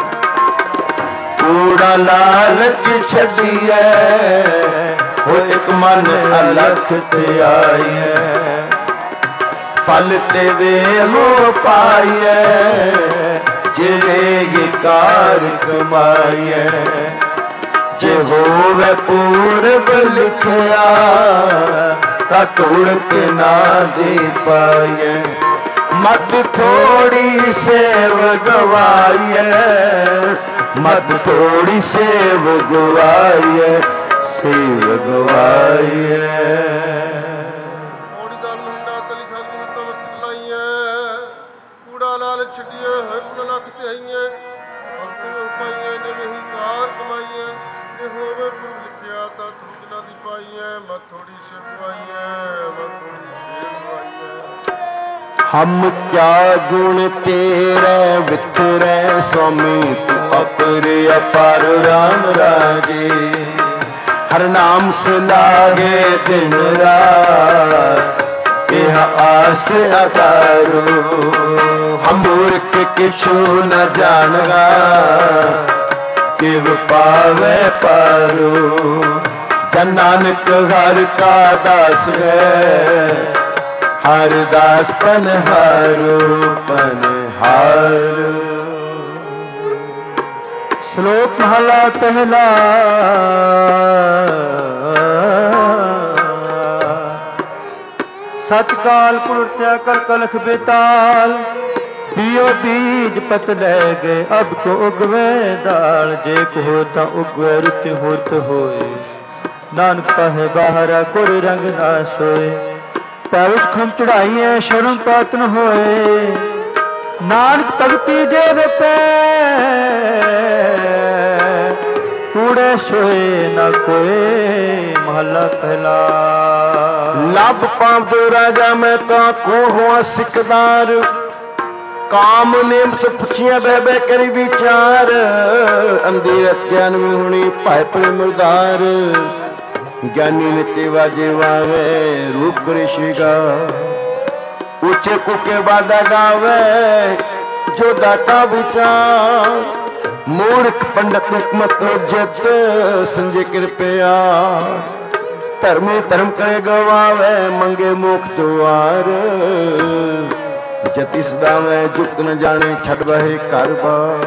कूड़ा लालच छड़िए हो एक मन अलख ते आए। फल ते वे हो पाइए जिले ये कार कमाइए। जे होवे पूरब लिखया ता तोड़ के ना दे पाइए। मत थोड़ी सेव गवाइए मत थोड़ी सेव गवाइए सेव गवाइए। ਮੋੜੀ ਦਾ ਲੰਡਾ ਤਲੀ ਖਾਲ ਨੂੰ ਤਮਸਤਕ ਲਾਈਐ। ਕੂੜਾ ਲਾਲ ਛੱਡੀਏ ਹੋਏ ਪੁਨ ਲੱਖ ਤੇ ਆਈਐ। ਅੰਤਿਮ ਪਾਈਐ ਨੇ ਵਹੀ ਕਾਰ ਕਮਾਈਐ। ਜੇ ਹੋਵੇ ਪੁਰ ਲਿਖਿਆ ਤਾਂ ਤੁਰਜ ਨਾ ਦੀ ਪਾਈਐ। ਮਤ ਥੋੜੀ ਸੇ ਗਵਾਈਐ ਮਤ ਥੋੜੀ ਸੇ ਗਵਾਈਐ। हम क्या गुण तेरे वितरे स्वामी तू अपर अपार राम राजे। हर नाम से लागे दिन रात यह आस अतारो। हम मूर्ख किछु न जानगा किव पावे पारो। जन नानक घर का दास है हर दास पनहारो पनहारो। श्लोक महला पहला। सतकाल पुरत्या कर कलख बेताल। पियो बीज पत ले गए अब को उगवे दाल। जे को होता उगवे रुत होत होए। नानक कहे बाहरा कोई रंग ना सोए। पैर खम चढ़ाइए शरण पातन होए। नानक भगति देव पे कूड़े सोए न कोए। महला पहला। लब पाप दो राजा मैं तो को हुआ सिकदार। काम नेम से पुछिया बह बह करी विचार। अंधेर अज्ञान में होनी पाए पर मुरदार। ज्ञानी नित्य वाजे वावे रूप करे शिगा। ऊंचे कुके बादा गावे जो दाता विचार। मूर्ख पंडित हिकमत जत संजय कृपया। धर्म धर्म करे गवावे मंगे मोख द्वार। जति सदा में जुक्त न जाने छड़ बहे कारबार।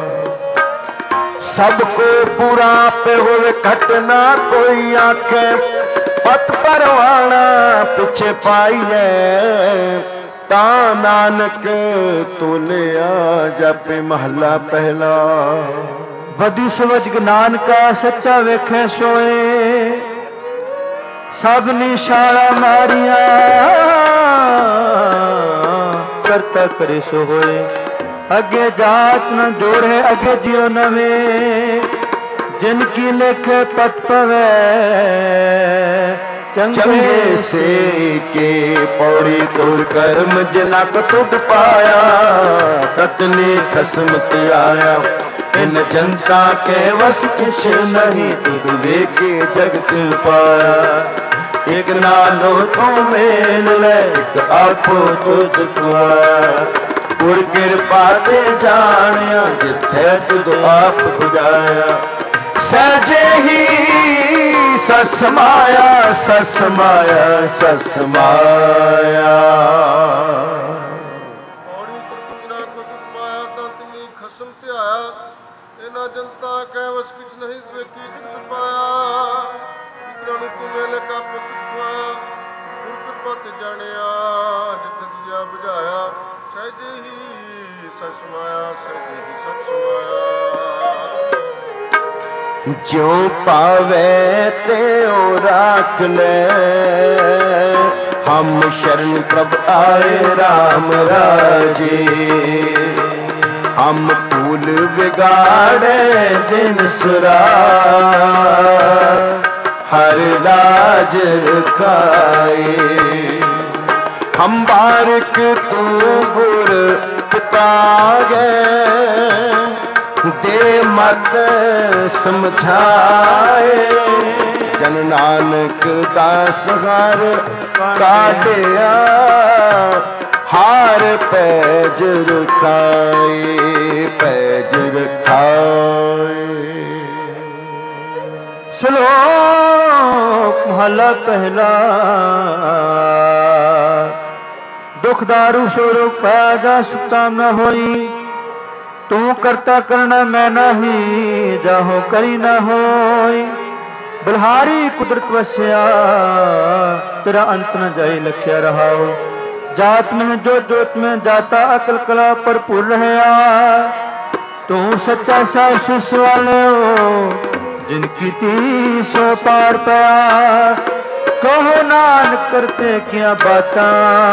सबको पूरा पे होवे घटना कोई आखे। पत परवाना पिछे पाइए ता नानक तोलिया जापे महला पहला। वधी समझ ज्ञान का सच्चा वेखे सोए। सब निशाला मारिया करता करे सो होए। अगे जात न जोड़े अगे जियो नवे। जिनकी लेखे पत पवे चंगे से के पौड़ी तोड़ कर्म जनक तुट पाया ततने खसम त्याया इन जनता के वस किछ नहीं तुद वेके जगत पाया एक नानो तो मेल ले एक आपो तुद खुआया गुर कृपा ते जानिया जिथे तुद आप बुझाया सहजे ही ससमाया ससमाया ससमाया ਪੌੜੀ ਤੁਰਨਾ ਕੁਝ ਪਾਇਆ ਤੰਤਨੀ ਖਸਮ ਧਿਆਇਆ ਇਹਨਾਂ ਜਨਤਾ ਕੈ ਵਸ ਕਿਛ ਨਹੀਂ ਵੇਖੀ ਜਿਤ ਪਾਇਆ ਇਕਰਾਂ ਨੂੰ ਤੂੰ ਮੇਲੇ ਕਾ ਪੁੱਤ ਖੁਆਇਆ ਗੁਰ ਕਿਰਪਾ ਤੇ ਜਾਣਿਆ ਜਿੱਥੇ ਤੁਝਾ ਬੁਝਾਇਆ ਸਹਿਜੇ ਹੀ ਸਸਮਾਇਆ ਸਹਿਜੇ ਹੀ ਸਸਮਾਇਆ जो पावे त्यों राख ले हम शरण प्रभ आए राम राजे हम भूल बिगाड़े दिन सुरा हर लाज रखाए हम बारिक तू गुर पिता गए दे मत समझाए जन नानक दास हर काटिया हार पैज रखाए पैज रखाए। श्लोक महला पहला दुख दारू स्वरूप पैदा सुता न होई तू करता करना मैं नहीं जाहो करी न होई बलहारी कुदरत वस्या तेरा अंत न जाई लख्या रहाओ जात में जो जोत में जाता अकल कला भरपूर रहया तू सच्चा सा सुस वाले हो जिनकी तीसो पार पाया कहो नानक करते क्या बाता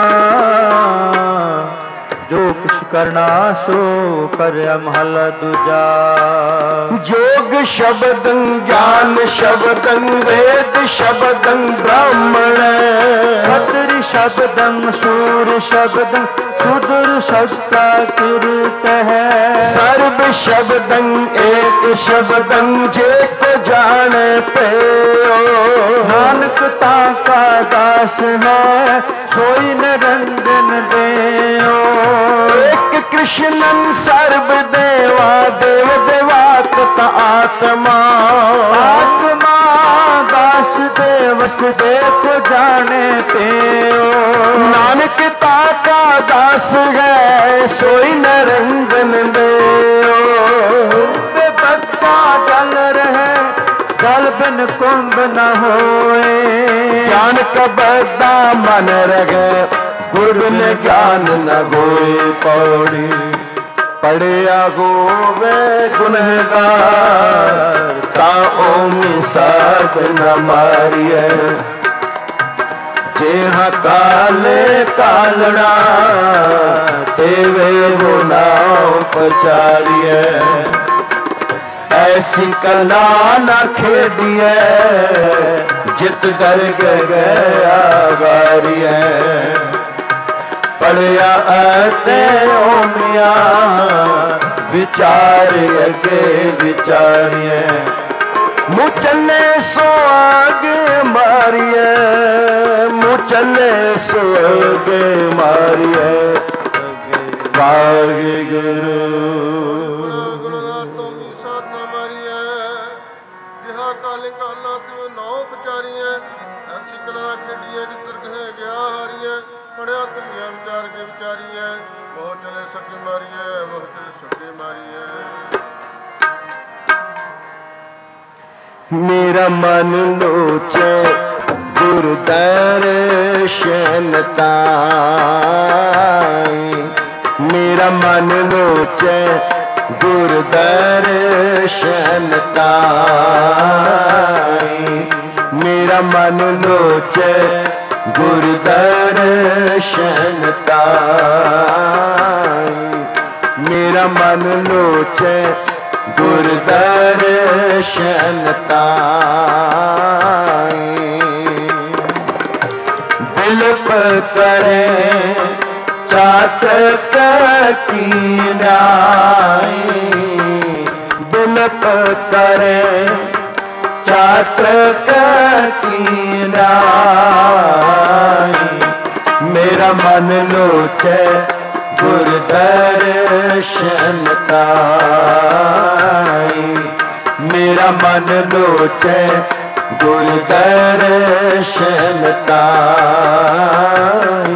जो कुछ करना सो कर महला दूजा जोग शब्दं ज्ञान शब्दं वेद शब्दं ब्राह्मण खत्री शब्दं सूर शब्दं सुदुर शब्दा कीर्त है सर्व शब्दं एक शब्दं जे को जान पे नानक ताका दास है सोई निरंजन देओ एक कृष्णन सर्व देवा देव देवात्म आत्मा आत्मा दास देवस देव जाने पे नानक ताका दास है सोई निरंजन देओ बच्चा जल रहे जल बिन कुंभ न होए ज्ञान कबदा मन रगे गुर बिन ज्ञान न गोए पौड़ी पढ़िया गोवे गुनहगार ताओ साध न मारिए जेहा काले कालड़ा तेवे गुनाह पचारिए ऐसी कला न खेडिए जित कर गया गारिए पढ़िया आते ओमिया विचार अगे विचारिए मुचले सो आगे मारिए मुचले सो आगे मारिए वाहे गुरु ਕਾਲੇ ਕਾਲਾ ਤੂੰ ਨੌ ਵਿਚਾਰੀਆਂ ਐਸੀ ਕਲਾ ਖੇਡੀਏ ਜਿੱਤਰ ਕਹੇ ਗਿਆ ਹਾਰੀਏ ਪੜਿਆ ਦੁਨੀਆ ਵਿਚਾਰ ਕੇ ਵਿਚਾਰੀਏ ਮੋਹ ਚਲੇ ਸੱਕੇ ਮਾਰੀਏ ਮੋਹ ਚਲੇ ਸੱਕੇ ਮਾਰੀਏ मेरा मन लोचे गुर दर्शन ताई मेरा मन लोचे गुर दर्शन ताई मेरा मन लोचे गुर दर्शन ताई मेरा मन लोचे गुर दर्शन ताई करे चातक कीनाई, बिलप करे चातक कीनाई। मेरा मन लोचे गुर दर्शन ताई, मेरा मन लोचे गुर दर्शन ताई।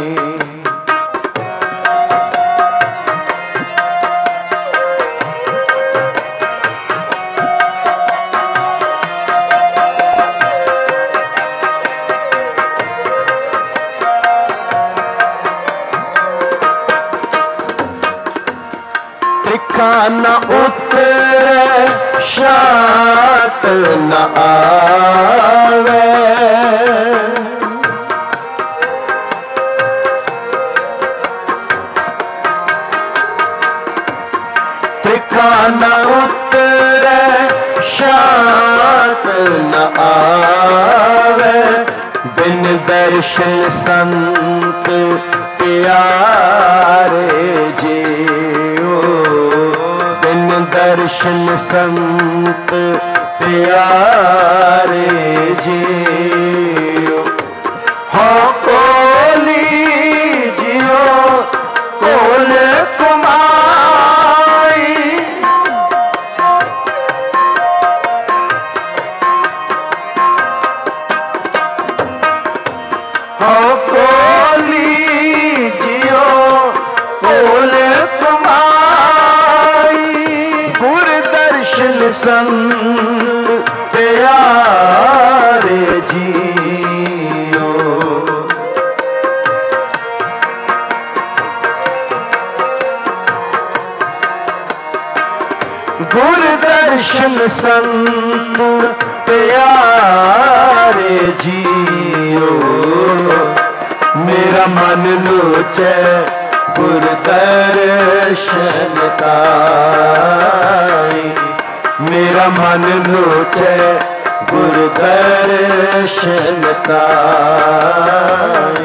न उतरे शात न आवे, त्रिखा न उतरे शात न आवे, बिन दर्शन संत प्यारे जी, दर्शन संत प्यारे जियो। हो कोली जियो कोल कुमाई, हो कोली जियो कोल कुमाई। गुर दर्शन संग प्यारे जियो, गुर दर्शन संग प्यारे जियो। मेरा मन लोचे गुर दर्शन ताई, मेरा मन लोचे गुर दर्शन ताई।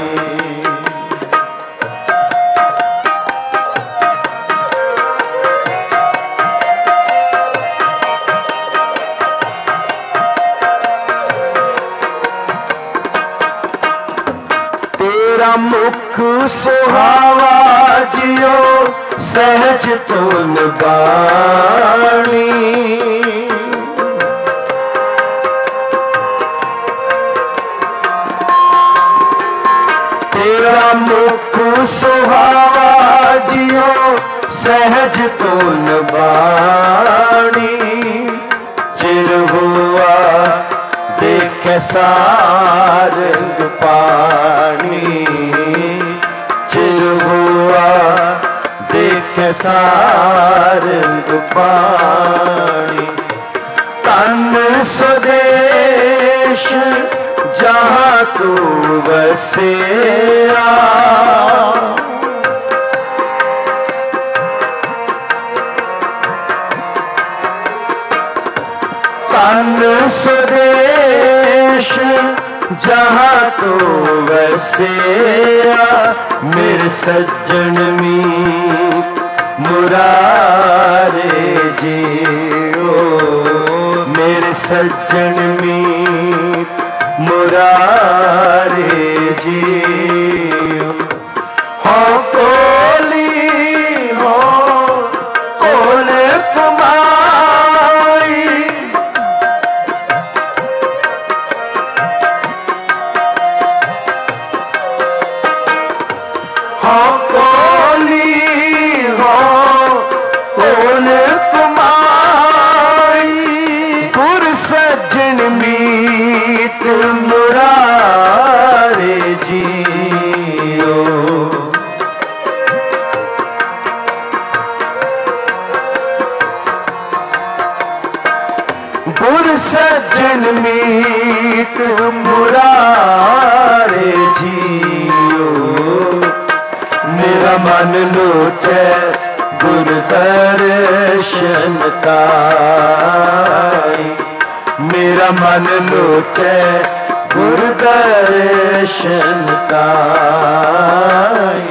तेरा मुख सुहावा जियो सहज तुन बाणी, तेरा मुख सुहावा जियो सहज तुन बाणी। चिर हुआ देखे सारंग पानी, चिर हुआ देखे सारंग पानी। तन स्वदेश जहाँ तू बसेया, तन स्वदेश जहाँ तो बसेया। मेरे सज्जन मीत मुरारे जियो, मेरे सज्जन मीत मुरारे जियो। हो कोली हो कोल कुमाई, हो कोली हो कोल कुमाई। गुर सज्जन मीत मुरारे जियो, गुर सज्जन मीत मुरारे जियो। मेरा मन लोचे गुर दर्शन ताई, मेरा मन लोचे गुर दर्शन ताई।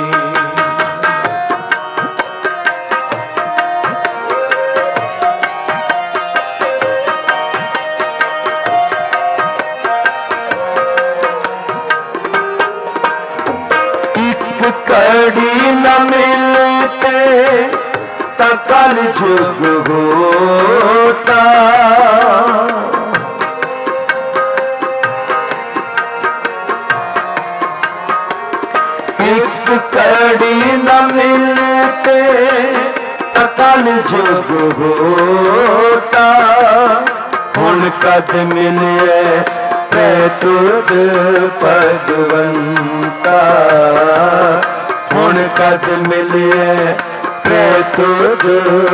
कड़ी न मिलते तकल जुग होता, एक कड़ी न मिलते तकल जुग होता। हुण कद मिले तुद भगवंता, हुण कद मिले तुद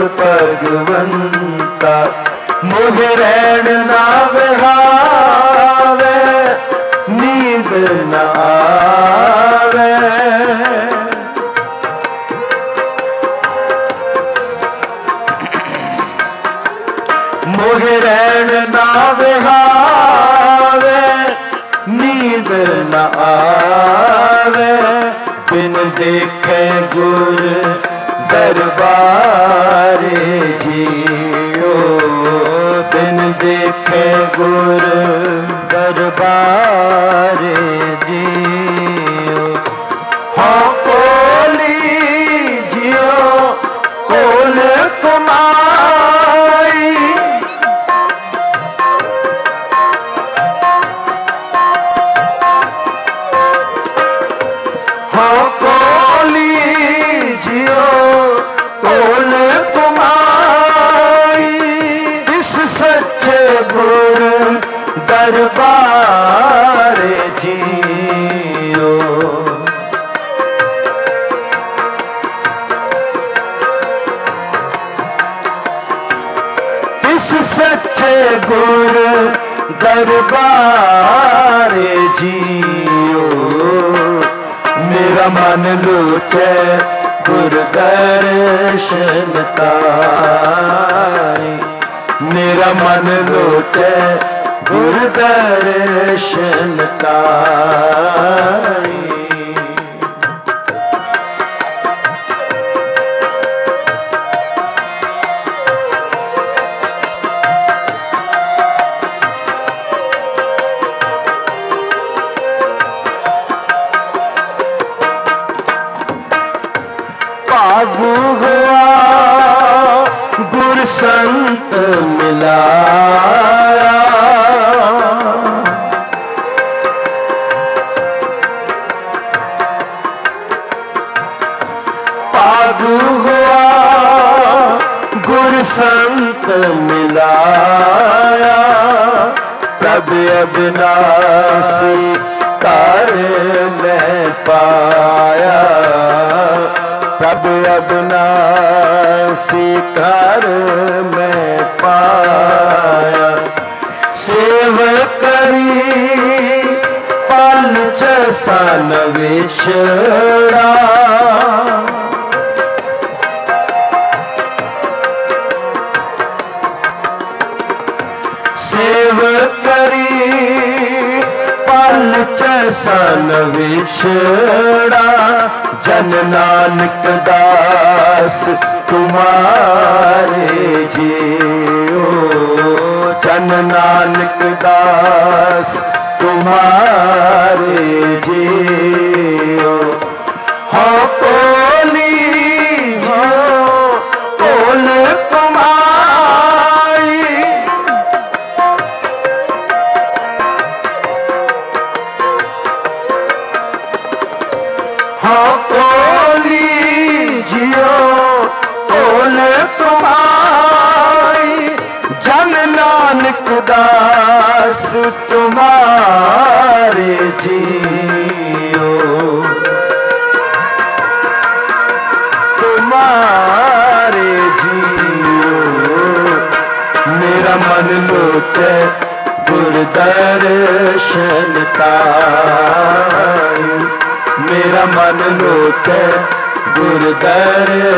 भगवंता। मुझे रैन ना विहावे नींद न आवे, मुझे रैन ना विहावे नींद न आवे। बिन देखे गुर दरबारे जियो, बिन देखे गुर दरबारे जियो। हाँ कोली जियो कोल कुमाई, हाँ कोली जियो कोल कुमाई। इस सच्चे गुर दरबार जियो, इस सच्चे गुर दरबार जियो। मेरा मन लोचे गुर दर्शन ताई, मेरा मन लोचे गुर दर्शन ताई। भागु हुआ गुर संत मिलाया, भागु हुआ गुर संत मिलाया। प्रभु अविनाशी कर मैं पाया, प्रभु अविनाशी कर मैं पाया। सेव करी पल सन विछड़ा, सेव करी पल सन विछड़ा। जन नानक दास तुम्हारे जियो, जन नानक दास तुम्हारे जियो। हो कोली जियो कोल कुमाई, हाँ कोली जियो कोल कुमाई। जन नानक दास तुम्हारे जियो, तुम्हारे जियो। मेरा मन लोचे गुर दर्शन ताई, मेरा मन लोचे गुर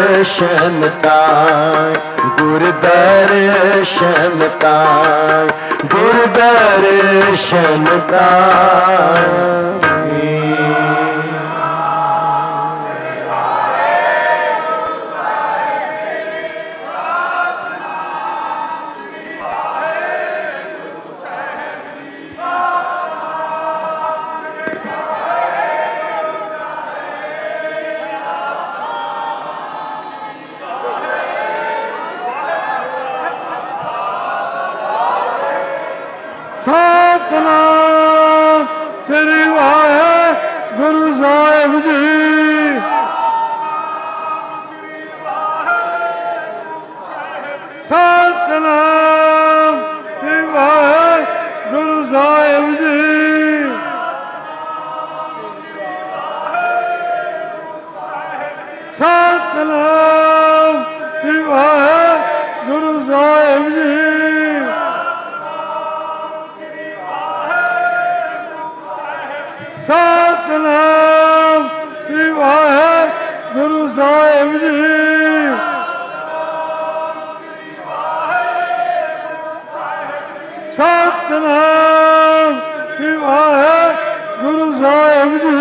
दर्शन ताई, गुर दर्शन ताई। ਗੁਰ ਦਰਸ਼ਨ ਦਾਈ। ਸਤਿਨਾਮ ਸ੍ਰੀ ਵਾਹਿਗੁਰੂ ਸਾਹਿਬ ਜੀ। ਸਤਿਨਾਮ ਸ੍ਰੀ ਵਾਹਿਗੁਰੂ ਸਾਹਿਬ ਜੀ। ਸਤਿਨਾਮ ਸ੍ਰੀ ਵਾਹਿਗੁਰੂ ਸਾਹਿਬ ਜੀ। ਸਤਿਨਾਮ ਸ੍ਰੀ ਵਾਹਿਗੁਰੂ ਸਾਹਿਬ ਜੀ। ਸਤਿਨਾਮ ਸ੍ਰੀ ਵਾਹਿਗੁਰੂ ਸਾਹਿਬ ਜੀ।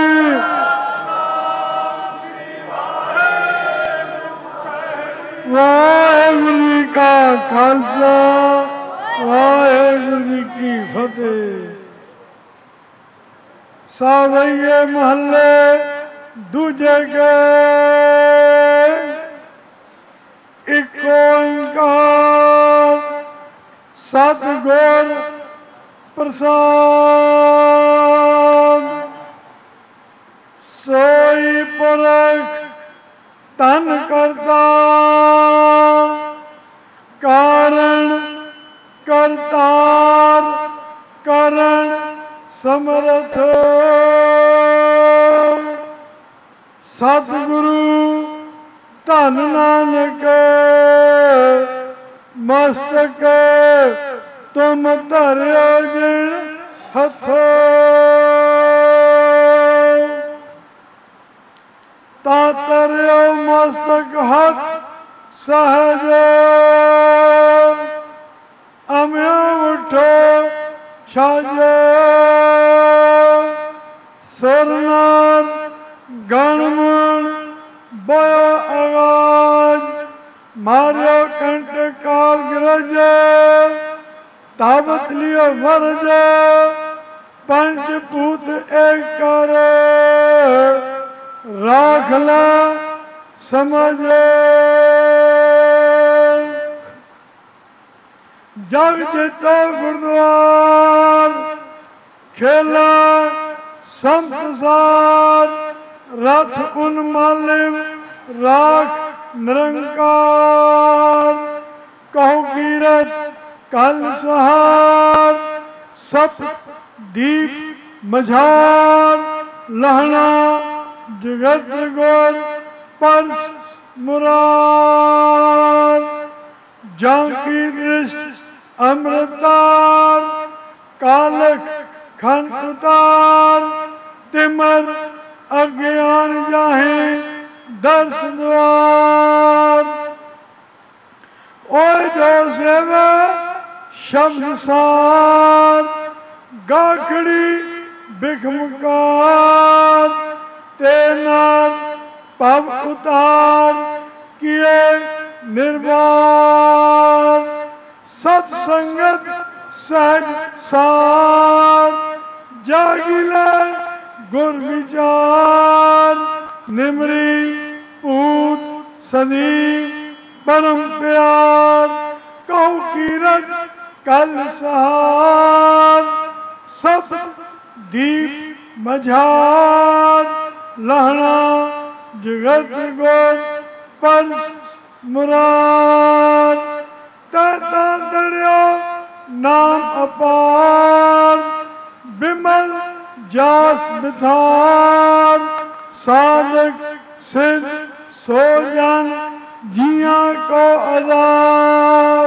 ਵਾਹਿਗੁਰੂ ਜੀ ਕਾ ਖਾਲਸਾ ਵਾਹਿਗੁਰੂ ਜੀ ਕੀ ਫਤਿਹ। ਸਾਵਈਏ ਮਹੱਲੇ ਦੂਜੇ ਕੇ ਇੱਕ ਓੰਕਾਰ ਸਤਿਗੁਰ ਪ੍ਰਸਾਦ। ਸੋਈ ਪੁਰਖ ਧਨ ਕਰਤਾ ਕਾਰਣ ਕਰਤਾਰ ਕਰਨ ਸਮਰਥ। ਸਤਿਗੁਰੂ ਧੰਨ ਨਾਨਕ ਮਸਤਕ ਤੁਮ ਧਰਿਓ ਜਿਣ ਹੱਥੋਂ। ਤਾ ਧਰਿਓ ਮਸਤਕ ਹੱਥ ਸਹਜ ਅਮਿਓ ਉਠੋ ਛਾਜੇ। ਸੁਰਨਾਮ ਗਣਮਣ ਬਇਆ ਆਵਾਜ਼ ਮਾਰਿਓ ਕੰਟ ਕਾਲ ਗਰਜ। ਤਾਬਤ ਲਿਓ ਵਰਜ ਪੰਜ ਭੂਤ ਏਕ ਕਰ ਰਾਖ ਲਾ ਸਮਝ। ਜਗ ਜੀਤੋ ਗੁਰਦੁਆਰ ਖੇਲਾ ਸੰਸਾਰ। ਰਥ ਉਨਮਾਲਿਮ ਰਾਖ ਨਿਰੰਕਾਰ। ਕਹੋ ਕੀਰਤ ਕਲ ਸਹਾਰ ਸਤ ਦੀਪ ਮਝਾਰ। ਲਹਣਾ ਜਗਤ ਗੁਰ ਪਰਸ ਮੁਰਾਰ। ਜਾਂ ਕੀ ਦ੍ਰਿਸ਼ਟ ਅੰਮ੍ਰਿਤਾਰ ਕਾਲਕ ਖੰਡ ਉਤਾਰ। ਤਿਮਰ ਅਗਿਆਨ ਜਾਹੇ ਦਰਸ ਦੁਆਰ। ਓਏ ਜੋ ਸੇਵਾ ਸ਼ਬਦ ਸਾਰ ਗਾਖੜੀ ਬਿਖਮਕਾਰ। ਤੇ ਨਾਲ ਭਵ ਉਤਾਰ ਕੀਏ ਨਿਰਵਾਰ। ਸਤ ਸੰਗਤ ਸਹਿਜ ਸਾਰ ਜਾਗਿਲੇ ਗੁਰ ਵਿਚਾਰ। ਨਿਮਰੀ ਭੂਤ ਸਦੀ ਪਰਮ ਪਿਆਰ। ਕਹੋ ਕੀਰਤ ਕਲ ਸਹਾਰ ਸਤ ਦੀਪ ਮਝਾਰ। ਲਹਣਾ ਜਗਤ ਗੁਰ ਪਰਸ ਮੁਰਾਰ। ਤਾਤਾ ਦੜਿਓ ਨਾਮ ਅਪਾਰ। ਬਿਮਲ ਜਾਸ ਬਿਥਾਰ। ਸਾਧਕ ਸਿੱਧ ਸੋ ਜਨ ਜੀਆਂ ਕੋ ਆਧਾਰ।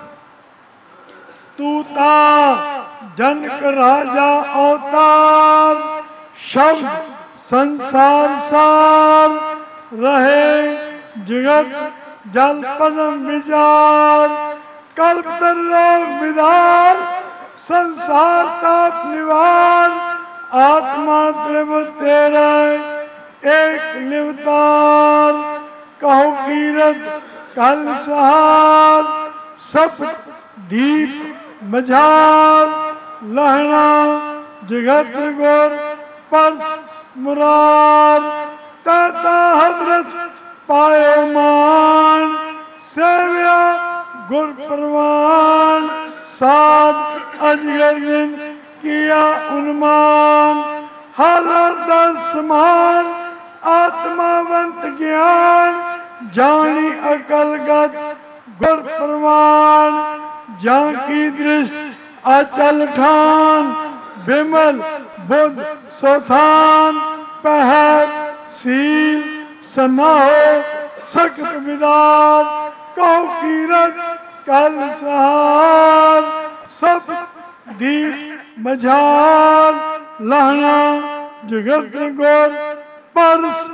ਤੂ ਤਾ ਜਨਕ ਰਾਜਾ ਅਵਤਾਰ। ਸ਼ਬਦ ਸੰਸਾਰ ਸਾਰ ਰਹੇ ਜਗਤ ਜਲ ਪਦਮ ਵਿਚਾਰ। कल्प रोग विदार संसार ताप निवार आत्मा त्रिभुत तेरा एक निवतार कहो कीरत कल सहार सप दीप मझार लहना जगत गोर परस मुरार ताता हजरत पायो मान सेव्या गुर परवान सात अजगर दिन किया उन्मान हर दर समान आत्मावंत ज्ञान जानी अकलगत गुर परवान जहाँ की दृष्टि अचल ठान विमल बुद्ध सोथान पहर सील सनाहो सख्त विदार कहो कीरत कल सहार सब दीप मझार लहना जगत गोर परस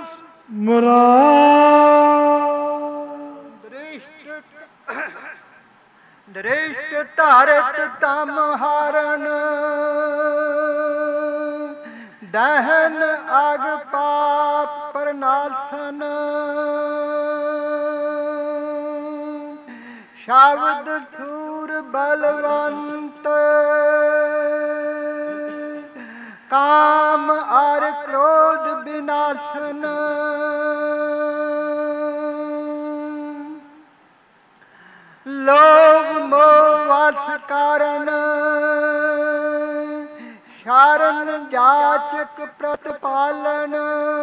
मुरार दृष्ट तारत तम हारन दहन आग पाप प्रनाथन शब्द सूर बलवंत काम और क्रोध विनाशन लोभ मोह कारण शारण जाचक प्रतिपालन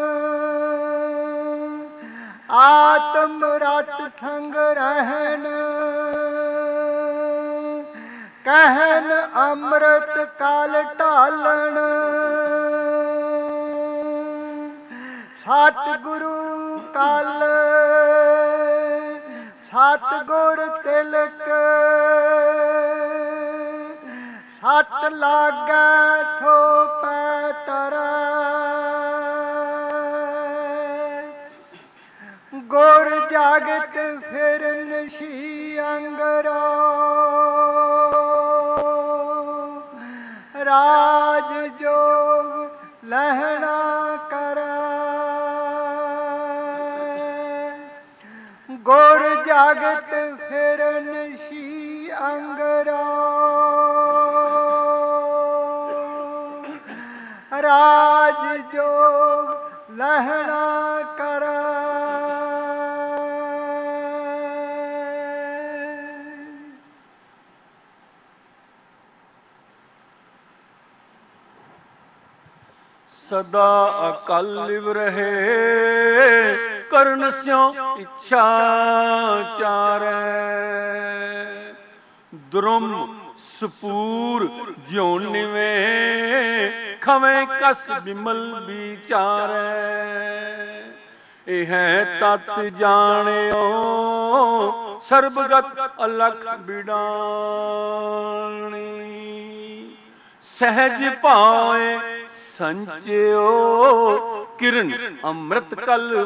आत्म रत संग रहन कहन अमृत काल ढालन सतगुरु काल सतगुर तिलक सत लागे थो पैतर गुर जागत फिर नशी अंगरा राज जोग लहना कर गुर जागत फिर नशी अंगरा राज जोग लहना कर सदा अकल लिव रहे कर्ण स्यों इच्छा चारै द्रुम सपूर ज्यो निवे खवे कस विमल विचारै ਇਹ ਤਤ ਜਾਣਿਓ ਸਰਬਗਤ ਅਲਖ ਬਿਡਾਣੀ ਸਹਿਜ ਭਾਏ ਸੰਚਿਓ ਕਿਰਨ ਅੰਮ੍ਰਿਤ ਕਲ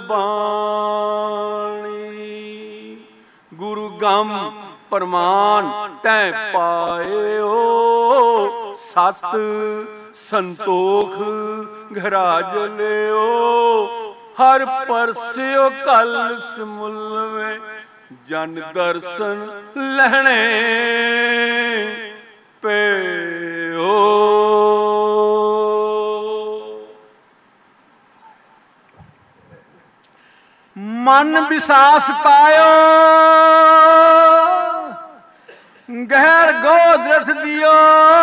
ਬਾਣੀ ਗੁਰੂ ਗਮ ਪ੍ਰਮਾਨ ਤੈ ਪਾਇਓ ਸਤ ਸੰਤੋਖ ਘਰਾਜ ਲਿਓ ਹਰ ਪਰਸਿਓ ਕਲ ਸਮੁਲਵੇ ਜਨ ਦਰਸ਼ਨ ਲਹਿਣੇ ਪੇਓ ਮਨ ਵਿਸਾਸ ਪਾਇਓ ਗਹਿਰ ਗੋਦ ਰਥ ਦਿਓ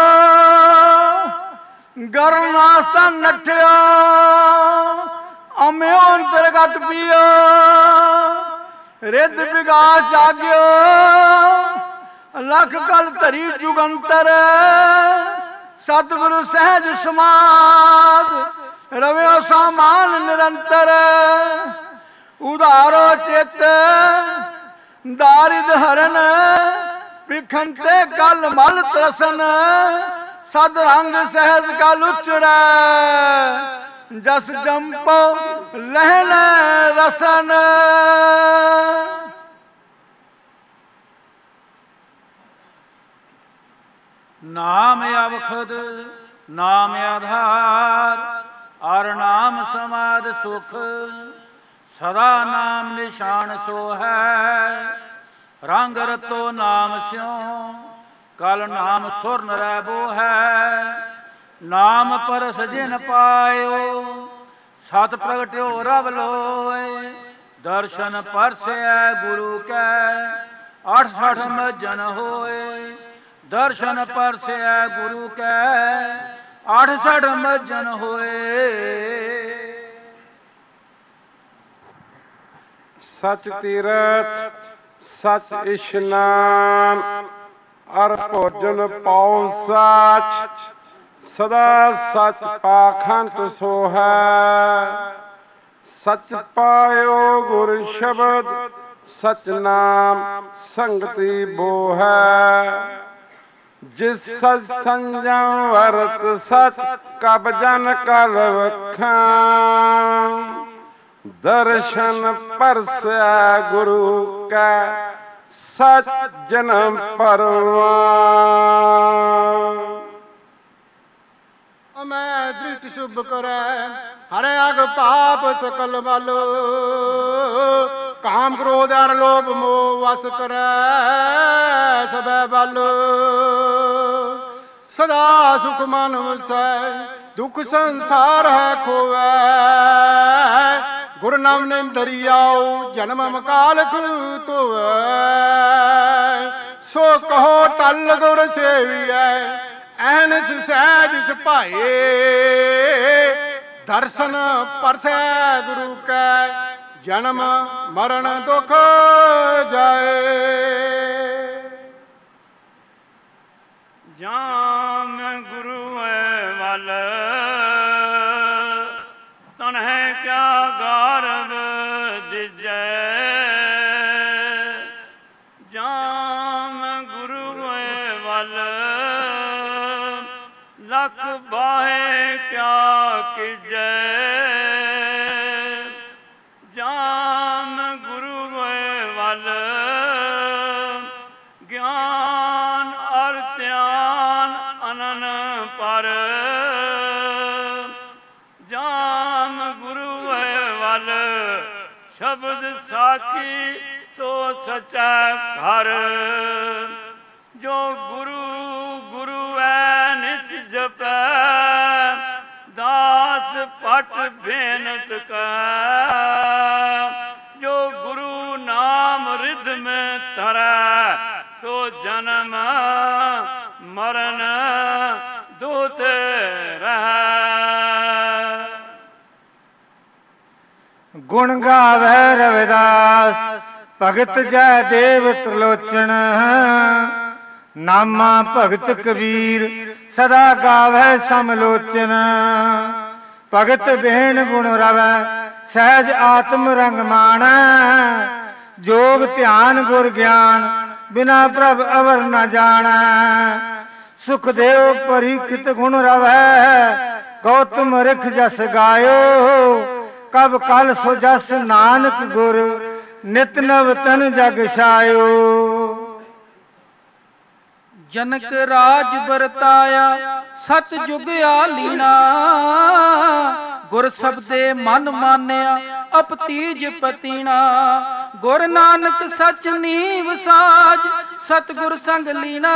ਗਰਮ ਆਸਾ ਨਠਿਓ ਅਮਿਓ ਅੰਤਰਗਤ ਪੀਓ ਰਿੱਧ ਵਿਗਾਸ ਜਾਗਿਓ ਲੱਖ ਕਲ ਧਰੀ ਜੁਗੰਤਰ ਸਤਿਗੁਰੂ ਸਹਿਜ ਸਮਾਦ ਰਵਿਓ ਸਾਮਾਨ ਨਿਰੰਤਰ ਉਧਾਰੋ ਚਿਤ ਦਾਰਿਦ ਹਰਨ ਵਿਖੰਤੇ ਕਲ ਮਲ ਤਰਸਨ ਸਦ ਰੰਗ ਸਹਿਜ ਕਲ ਉਚਰੈ ਜਸ ਜੰਪੋ ਲਹਿਣ ਰਸਨ ਨਾਮ ਅਵਖਦ ਨਾਮ ਆਧਾਰ, ਅਰ ਨਾਮ ਸਮਾਦ ਸੁਖ, ਸਦਾ ਨਾਮ ਨਿਸ਼ਾਨ ਸੋ ਹੈ। ਰੰਗ ਰਤੋ ਨਾਮ ਸਿਉ, ਕਲ ਨਾਮ ਸੁਰ ਨਰੈਬੋ ਹੈ। ਨਾਮ ਪਰਸ ਜਿਨ ਪਾਇਓ, ਸਤ ਪ੍ਰਗਟਿਓ ਰਵ ਲੋਏ। ਦਰਸ਼ਨ ਪਰਸੈ ਗੁਰੂ ਕੈ, ਅਠ ਸਠ ਮਜਨ ਹੋਏ। ਦਰਸ਼ਨ ਪਰਸੈ ਗੁਰੂ ਕੈ, ਅਠ ਸਠ ਮਜਨ ਹੋਏ। ਸਚ ਤੀਰਥ ਸਚ ਇਸ਼ਨਾਨ, ਅਰ ਭੋਜਨ ਪਾਉ ਸਾਚ। ਸਦਾ ਸਚ ਪਾਖੰਡ ਸੋ ਹੈ। ਸਚ ਪਾਇਓ ਗੁਰ ਸ਼ਬਦ, ਸਚ ਨਾਮ ਸੰਗਤੀ ਬੋ ਹੈ। ਜਿਸ ਸਚ ਸੰਜਮ ਵਰਤ ਸਚ, ਕਬ ਜਨ ਕਲ ਵਖਾਂ। ਦਰਸ਼ਨ ਪਰਸੈ ਗੁਰੂ ਕੈ, ਸਚ ਜਨਮ ਪਰਵਾਨ। ਮੈਂ ਦ੍ਰਿਟ ਸ਼ੁਭ ਕਰੈ, ਹਰਿ ਅਗ ਪਾਪ ਸਕਲ ਮਲ। ਕਾਮ ਕ੍ਰੋਧ ਅਰ ਲੋਭ ਮੋਹ ਵਸ ਕਰੈ ਸਭੈ ਬਲ। ਸਦਾ ਸੁਖ ਮਨ ਵਸੈ, ਦੁਖ ਸੰਸਾਰ ਹੈ ਖੋਵੈ। ਗੁਰ ਨਾਮ ਨੇਮ ਧਰਿਆਉ, ਜਨਮ ਮਕਾਲ ਧੋਵੈ। ਸੋ ਕਹੋ ਟਲ ਗੁਰ ਸੇਵੀਐ, ਐਨਸ ਸਹਿਜ ਸੁਭਾਏ। ਦਰਸ਼ਨ ਪਰਸੈ ਗੁਰੂ ਕੈ, ਜਨਮ ਮਰਨ ਦੁਖ ਜਾਏ। ਜਾਮ ਗੁਰੂ ਵੱਲ, ਤਨਹਿ ਕਿਆ ਗਾਰਵ ਦਿਜੈ। ਜਾਮ ਗੁਰੂ ਵੱਲ, ਲਖ ਬਾਹੇ ਕਿਆ ਕੀਜੈ। ਜਾਮ ਗੁਰੂ ਵੱਲ, ਗਿਆਨ ਅਰ ਧਿਆਨ ਅਨਨ ਪਰ। ਜਾਮ ਗੁਰੂ ਵੱਲ, ਸ਼ਬਦ ਸਾਖੀ ਸੋ ਸਚੈ ਘਰ। ਜੋ ਗੁਰੂ ਗੁਰੂ ਐ ਨਿਸ ਜਪੈ, ਦਾਸ ਪਟ ਬੇਨਤ ਕੈ। ਜੋ ਗੁਰੂ ਨਾਮ ਰਿਧ ਮੈਂ ਧਰੈ, ਸੋ ਜਨਮ ਮਰਨ ਦੂਤ ਰਹੈ। ਗੁਣ ਗਾਵੈ ਰਵਿਦਾਸ, ਭਗਤ ਜੈ ਦੇਵ ਤ੍ਰਿਲੋਚਨ। ਨਾਮਾ ਭਗਤ ਕਬੀਰ, ਸਦਾ ਗਾਵੈ ਸਮਲੋਚਨ। ਭਗਤ ਬਿਨ ਗੁਣ ਰਵੈ, ਸਹਿਜ ਆਤਮ ਰੰਗ ਮਾਣੈ। ਜੋਗ ਧਿਆਨ ਗੁਰ ਗਿਆਨ, ਬਿਨਾ ਪ੍ਰਭ ਅਵਰ ਨ ਜਾਣੈ। ਸੁਖਦੇਵ ਪਰੀਖਿਤ ਗੁਣ ਰਵੈ, ਗੌਤਮ ਰਿਖ ਜਸ ਗਾਇਓ। ਕਬ ਕਲ ਸੋ ਜਸ ਨਾਨਕ ਗੁਰ, ਨਿਤ ਨਵ ਤਨ ਜਗ ਛਾਇਓ। ਜਨਕ ਰਾਜ ਵਰਤਾਇਆ, ਸਤ ਜੁਗ ਆਲੀਣਾ। ਗੁਰ ਸਬਦੇ ਮਨ ਮਾਨਿਆ, ਅਪਤੀਜ ਪਤੀਣਾ। ਗੁਰ ਨਾਨਕ ਸਚ ਨੀਵ ਸਾਜ, ਸਤਿਗੁਰ ਸੰਗ ਲੀਣਾ।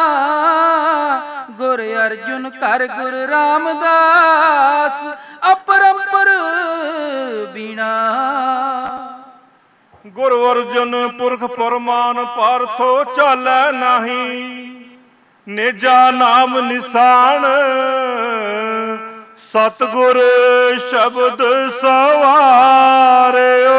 ਗੁਰ ਅਰਜੁਨ ਘਰ ਗੁਰ ਰਾਮਦਾਸ, ਅਪਰੰਪਰ ਬੀਣਾ। ਗੁਰ ਅਰਜੁਨ ਪੁਰਖ ਪਰਮਾਨ, ਪਾਰਥੋ ਚਾਲੈ ਨਾਹੀ। ਨੇਜਾ ਨਾਮ ਨਿਸ਼ਾਨ, ਸਤਿਗੁਰ ਸ਼ਬਦ ਸਵਾਰਿਓ।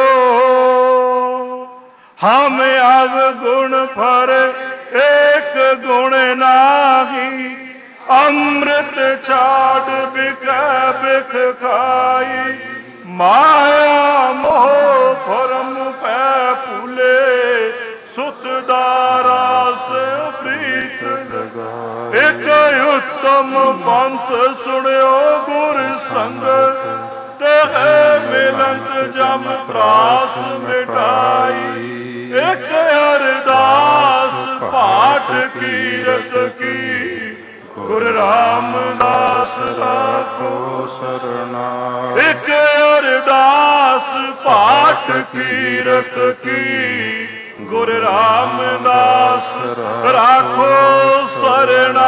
ਹਮ ਅਵਗੁਣ ਫਰ ਏਕ ਗੁਣ ਨਾਹੀ। ਅੰਮ੍ਰਿਤ ਛਾੜ ਬਿਕੈ ਬਿਖ ਖਾਈ। ਮਾਇਆ ਮੋਹ ਭਰਮ ਪੈ ਭੂਲੇ। ਸੁਤ ਦਾਰਾਸ ਪ੍ਰੀਤ ਲਗਾਈ। ਇਕ ਉਤਮ ਪੰਥ ਸੁਣਿਓ ਗੁਰ ਸੰਗਤ। ਤੇ ਮਿਲੰਤ ਜਮ ਤਰਾਸ ਮਿਟਾਈ। ਇਕ ਅਰਦਾਸ ਪਾਠ ਕੀਰਤ ਕੀ। ਗੁਰ ਰਾਮਦਾਸ ਰਾਖੋ ਸਰਨਾ। ਇੱਕ ਅਰਦਾਸ ਪਾਠ ਕੀਰਤ ਕੀ, ਗੁਰ ਰਾਮਦਾਸ ਰਾਖੋ ਸਰਨਾ।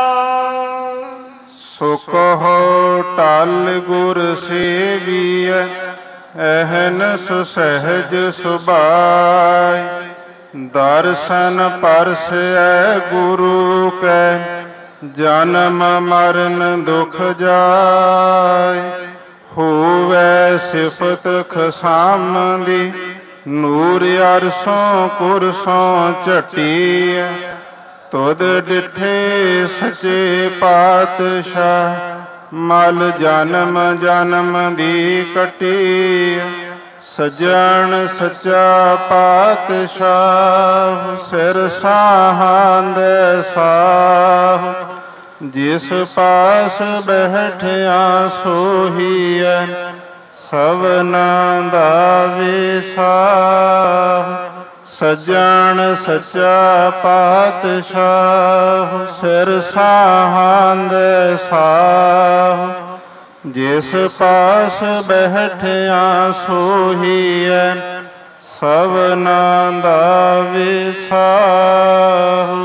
ਸੋ ਕਹੋ ਟਲ ਗੁਰ ਸੇਵੀਐ, ਅਹਨਸ ਸਹਿਜ ਸੁਭਾਇ। ਦਰਸ਼ਨ ਪਰਸੈ ਗੁਰੂ ਕੈ, ਜਨਮ ਮਰਨ ਦੁਖ ਜਾਇ। ਹੋਵੈ ਸਿਫਤ ਖਸਾਮ ਦੀ, ਨੂਰ ਅਰਸੋਂ ਕੁਰਸੋਂ ਝਟੀਐ। ਤੁਧ ਡਿਠੇ ਸੱਚੇ ਪਾਤਸ਼ਾਹ, ਮਲ ਜਨਮ ਜਨਮ ਦੀ ਕੱਟੀ। ਸਜਣ ਸੱਚਾ ਪਾਤਸ਼ਾਹ, ਸਿਰ ਸਾਹਾਂਦੈ ਸਾਹ। ਜਿਸ ਪਾਸ ਬੈਠਿਆ ਸੋਹੀਐ, ਸਭਨਾ ਦਾ ਵਿਸਾਹ। ਸਜਣ ਸੱਚਾ ਪਾਤਸ਼ਾਹ, ਸਿਰ ਸਾਹਾਂਦੈ ਸਾਹ। ਜਿਸ ਪਾਸ ਬੈਠਿਆ ਸੋਹੀਐ, ਸਭਨਾ ਦਾ ਵਿਸਾਹ।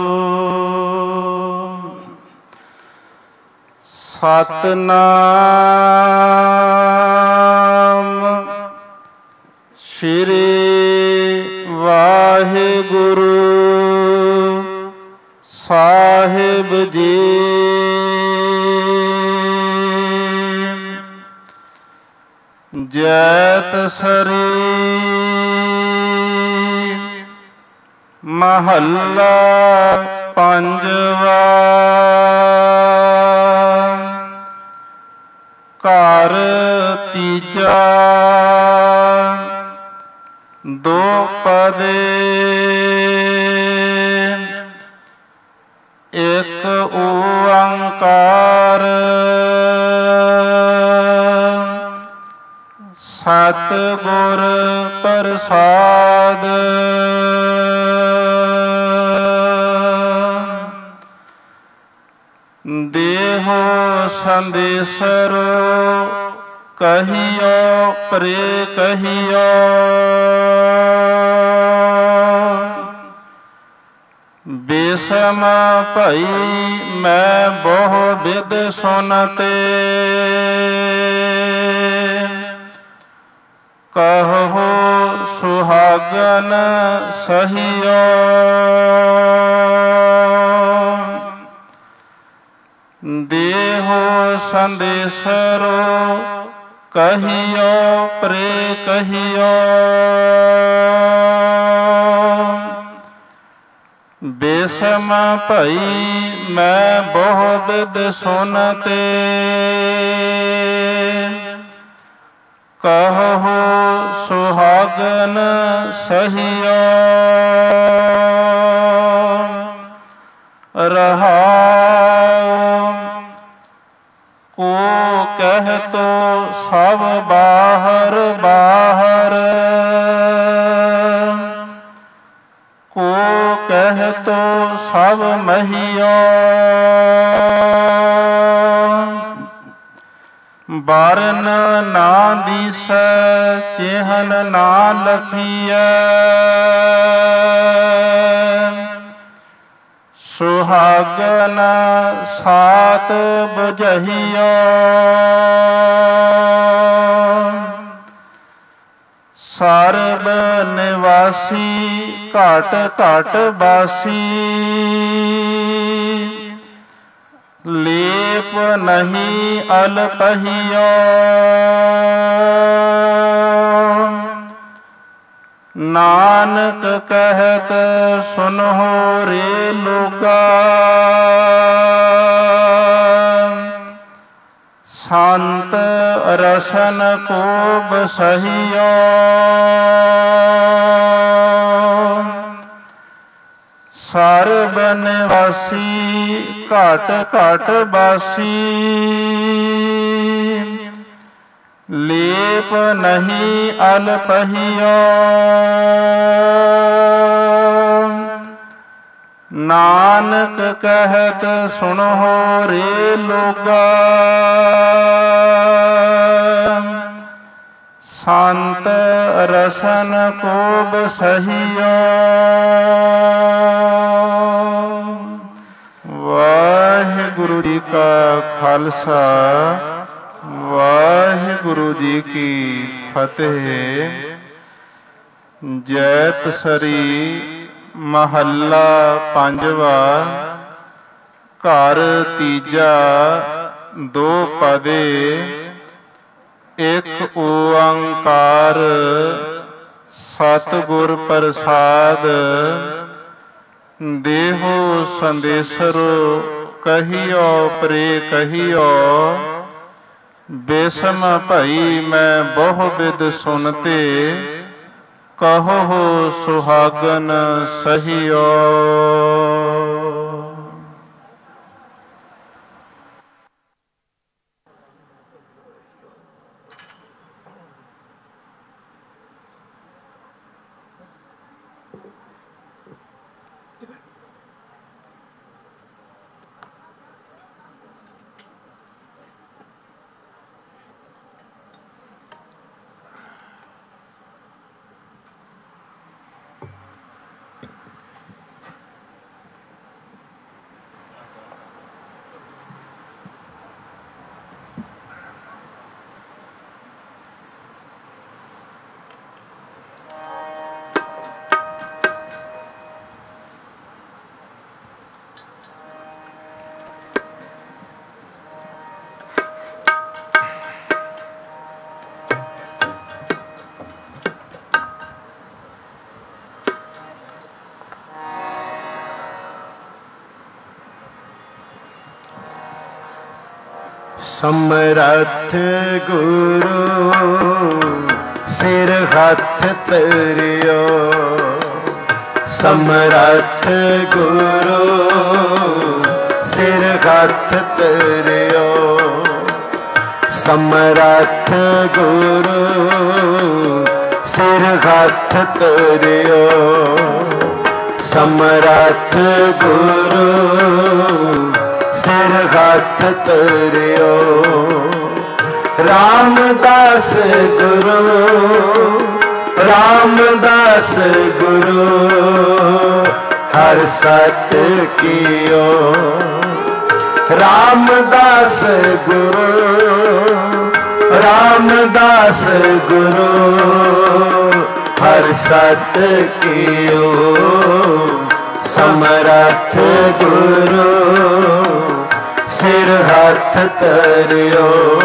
ਸਤਿਨਾਮ ਸ੍ਰੀ ਵਾਹਿਗੁਰੂ ਸਾਹਿਬ ਜੀ। ਜੈਤ ਸਰੀ ਮਹੱਲਾ ਪੰਜਵਾ। ਘਰ ਤੀਜਾ ਦੋਪਦੇ। ਇੱਕ ਓੰਕਾਰ ਸਤਿਗੁਰ ਪ੍ਰਸਾਦ। ਦੇਹੋ ਸੰਦੇਸਰੋ ਕਹੀਓ ਪ੍ਰੇ ਕਹੀਓ। ਬੇਸਮ ਭਈ ਮੈਂ ਬਹੁ ਬਿਦ ਸੁਨਤੇ। ਕਹੋ ਸੁਹਾਗਨ ਸਹੀਓ। ਦੇਹੋ ਸੰਦੇਸਰੋ ਕਹੀਓ ਪ੍ਰੇ ਕਹੀਓ। ਬੇਸਮ ਭਈ ਮੈਂ ਬਹੁ ਬਿਦ ਸੁਨਤੇ। ਕਹੋ ਸੁਹਾਗਨ ਸਹੀਓ। ਰਹਾਉ ਕੋ ਕਹਿ ਤੋ ਸਭ ਬਾਹਰ ਬਾਹਰ। ਕੋ ਕਹਿ ਤੋ ਸਭ ਮਹੀਓ। ਬਾਰਨ ਨਾ ਦੀਸੈ ਚਿਹਨ ਨਾ ਲਖੀਐ। ਸੁਹਾਗਨ ਸਾਤ ਬੁਝਹੀਓ। ਸਰਬ ਨਿਵਾਸੀ ਘਟ ਘਟ ਬਾਸੀ। ਲੇਪ ਨਹੀਂ ਅਲਪਹੀਓ। ਨਾਨਕ ਕਹਿਤ ਸੁਨਹੁ ਰੇ ਲੋਕਾ। ਸੰਤ ਰਸਨ ਕੋ ਬਸਹੀਓ। ਸਰਬ ਨਿਵਾਸੀ ਘਟ ਘਟ ਬਾਸੀ। ਲੇਪ ਨਹੀਂ ਅਲਪਹੀਓ। ਨਾਨਕ ਕਹਿਤ ਸੁਣੋ ਰੇ ਲੋਗਾ, ਸੰਤ ਰਸਨ ਕੋ ਬਸਹਿਓ। ਵਾਹਿਗੁਰੂ ਜੀ ਕਾ ਖਾਲਸਾ, ਵਾਹਿਗੁਰੂ ਜੀ ਕੀ ਫਤਿਹ। ਜੈਤਸਰੀ ਮਹੱਲਾ ਪੰਜਵਾ। ਘਰ ਤੀਜਾ ਦੋ ਪਦੇ, ਇੱਕ ਓੰਕਾਰ ਸਤਿਗੁਰ ਪ੍ਰਸਾਦ। ਦੇਹੋ ਸੰਦੇਸਰੋ ਕਹੀਓ ਪ੍ਰੇ ਕਹੀਓ, ਬੇਸਮ ਭਈ ਮੈਂ ਬਹੁ ਬਿਦ ਸੁਨਤੇ, ਕਹੋ ਸੁਹਾਗਨ ਸਹੀਓ। ਸਮਰੱਥ ਗੁਰੂ ਸਿਰ ਹੱਥ ਧਰਿਓ, ਸਮਰੱਥ ਗੁਰੂ ਸਿਰ ਹੱਥ ਧਰਿਓ, ਸਮਰੱਥ ਗੁਰੂ ਸਿਰ ਹੱਥ ਧਰਿਓ, ਸਮਰੱਥ ਗੁਰੂ ਸਿਰ ਹੱਥ ਧਰਿਓ। ਰਾਮਦਾਸ ਗੁਰੂ, ਰਾਮਦਾਸ ਗੁਰੂ ਹਰ ਸਤ ਕੀਓ, ਰਾਮਦਾਸ ਗੁਰੂ, ਰਾਮਦਾਸ ਗੁਰੂ ਹਰ ਸਤ ਕੀਓ। ਸਮਰੱਥ ਗੁਰੂ ਸਿਰ ਹੱਥ ਧਰਿਓ,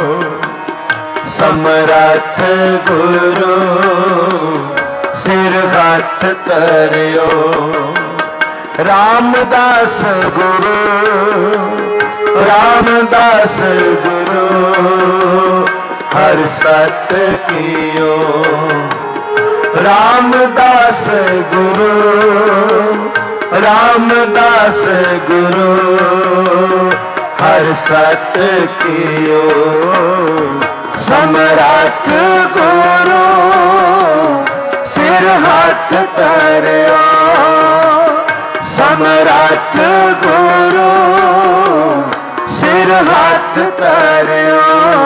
ਸਮਰੱਥ ਗੁਰੂ ਸਿਰ ਹੱਥ ਧਰਿਓ। ਰਾਮਦਾਸ ਗੁਰੂ, ਰਾਮਦਾਸ ਗੁਰੂ ਹਰ ਸਤ ਕੀਓ, ਰਾਮਦਾਸ ਗੁਰੂ, ਰਾਮਦਾਸ ਗੁਰੂ ਹਰ ਸਤ ਕੀਓ। ਸਮਰੱਥ ਗੁਰੂ ਸਿਰ ਹੱਥ ਧਰਿਓ, ਸਮਰੱਥ ਗੁਰੂ ਸਿਰ ਹੱਥ ਧਰਿਓ।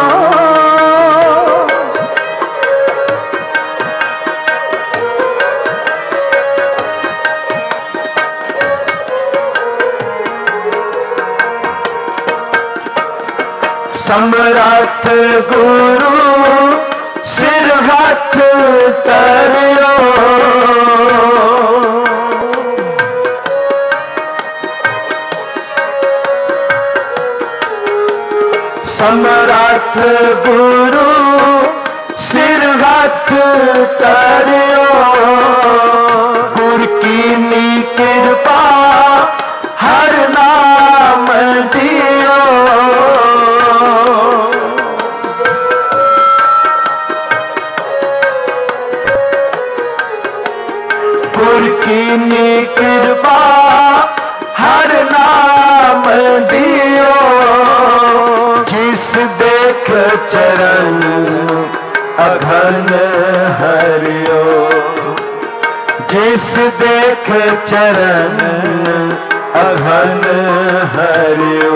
ਸਮਰੱਥ ਗੁਰੂ ਸਿਰ ਹੱਥ ਧਰਿਓ, ਸਮਰੱਥ ਗੁਰੂ ਸਿਰ ਹੱਥ ਧਰਿਓ। ਗੁਰ ਕੀ ਕਿਰਪਾ ਹਰ ਨਾਮ ਦਿਓ, ਗੁਰ ਕੀ ਕਿਰਪਾ ਹਰ ਨਾਮ ਦਿਓ। ਜਿਸ ਦੇਖ ਚਰਨ ਅਘਨ ਹਰਿਓ, ਜਿਸ ਦੇਖ ਚਰਨ अघन हरिओ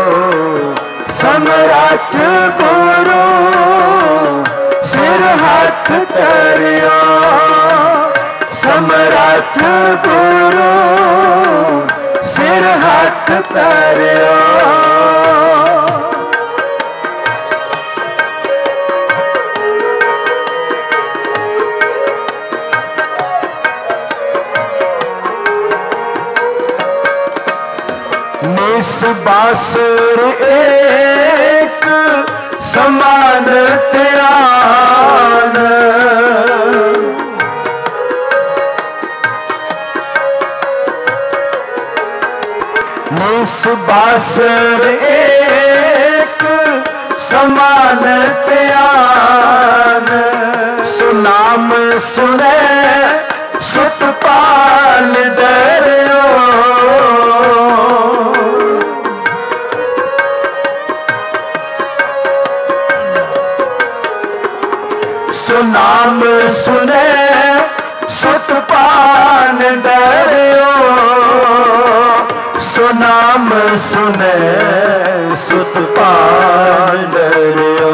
समरथ गुरु सिर हाथ तरियो समरथ गुरु सिर हाथ तरियो बासुर एक समान त्यान निस बासुर एक समान त्यान सुनाम सुने सुतपाल डरियो नाम सुने सुतपान डरियो सुनाम सुने सुतपान डरियो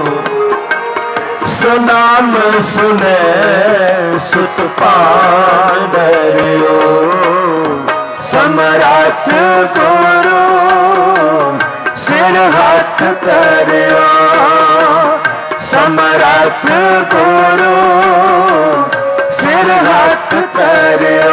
सुनाम सुने सुतपान डरियो समरथ गुरु सिर हाथ तरियो समरथ गुरु सिर हाथ तरियो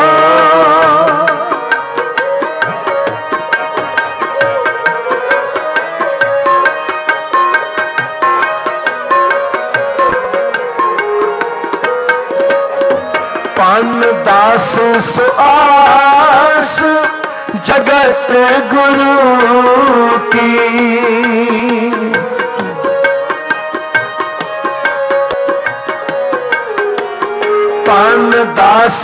पान दास सुआस जगत गुरु की पान दास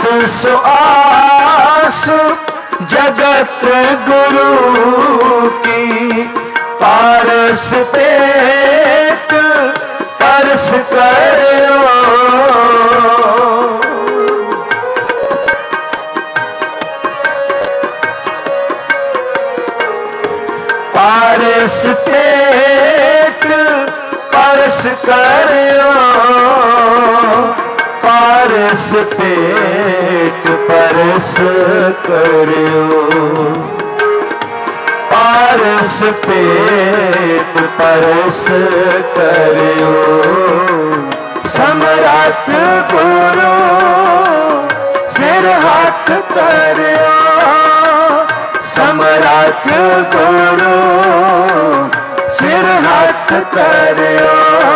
सुआस जगत गुरु की पारस पेट परस करो पारस पेट परस करो पारस पेट परस करियो पारस पेट परस करियो समरथ गुरु सिर हाथ तरियो समरथ गुरु सिर हाथ तरियो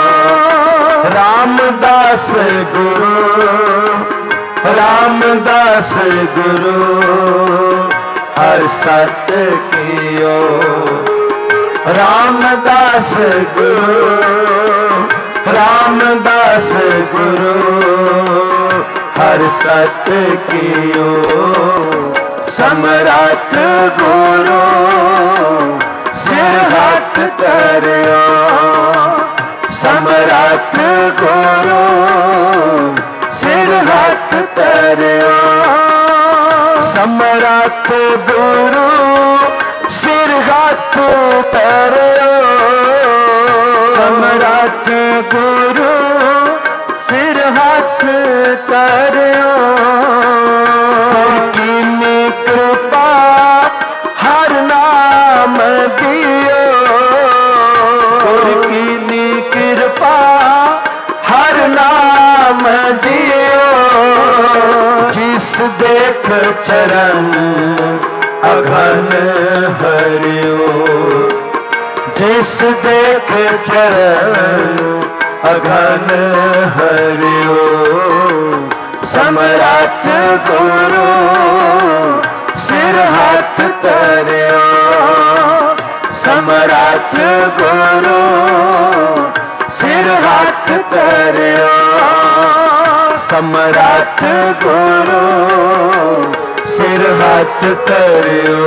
रामदास गुरु रामदास गुरु हर सत कियो रामदास गुरु रामदास गुरु हर सत कियो समरथ गुरु सिर हाथ तरियो समरथ गुरु सिर हाथ तरियो समरथ गुरु सिर हाथ तरियो समरथ गुरु सिर हाथ तरियो कीनी कृपा हर नाम दियो कीनी कृपा हर नाम दियो जिस देख चरण अघन हरियो जिस देख चरण अघन हरियो समरथ गुरु सिर हाथ तरियो समरथ गुरु सिर हाथ तरियो समरथ गुरु सिर हाथ तरियो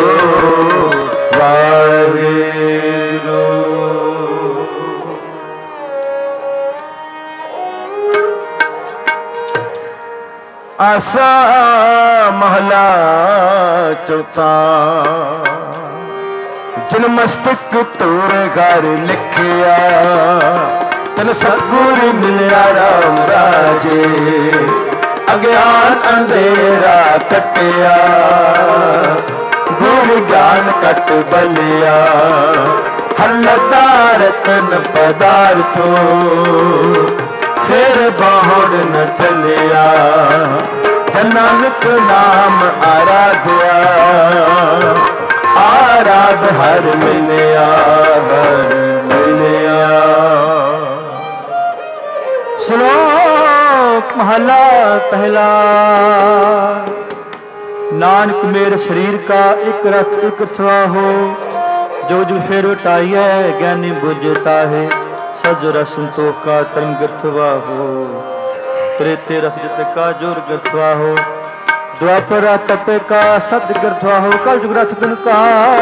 वाहिगुरु आसा महला ਚੌਥਾ ਜਿਨ ਮਸਤਕ ਤੋਰੇ ਘਰ ਲਿਖਿਆ ਤਨ ਸਤਿਗੁਰ ਮਿਲਿਆ ਰਾਮ ਰਾਜੇ ਅਗਿਆਨ ਅੰਧੇਰਾ ਕੱਟਿਆ ਗੁਰ ਗਿਆਨ ਕਟ ਬਲਿਆ ਹਲਦਾ ਰਤਨ ਪਦਾਰਥੋ ਫਿਰ ਬਾਹੜ ਨ ਚੱਲਿਆ ਨਾਨਕ ਨਾਮ ਆਰਾਧਿਆ ਆਰਾਧ ਹਰ ਮਿਲਿਆ ਹਰ ਮਿਲਿਆ। ਸ਼ਲੋਕ ਮਹਲਾ ਪਹਿਲਾ। नानक मेरे शरीर का एक रथ एक अथवा हो जो जो फेर उठाइए ज्ञानी बुझता है सज रस संतोख का तरंग अथवा हो त्रेते रस जित का जोर गर्थवा हो द्वापर तपे का सद गर्थवा हो कल जुग रथ दिन का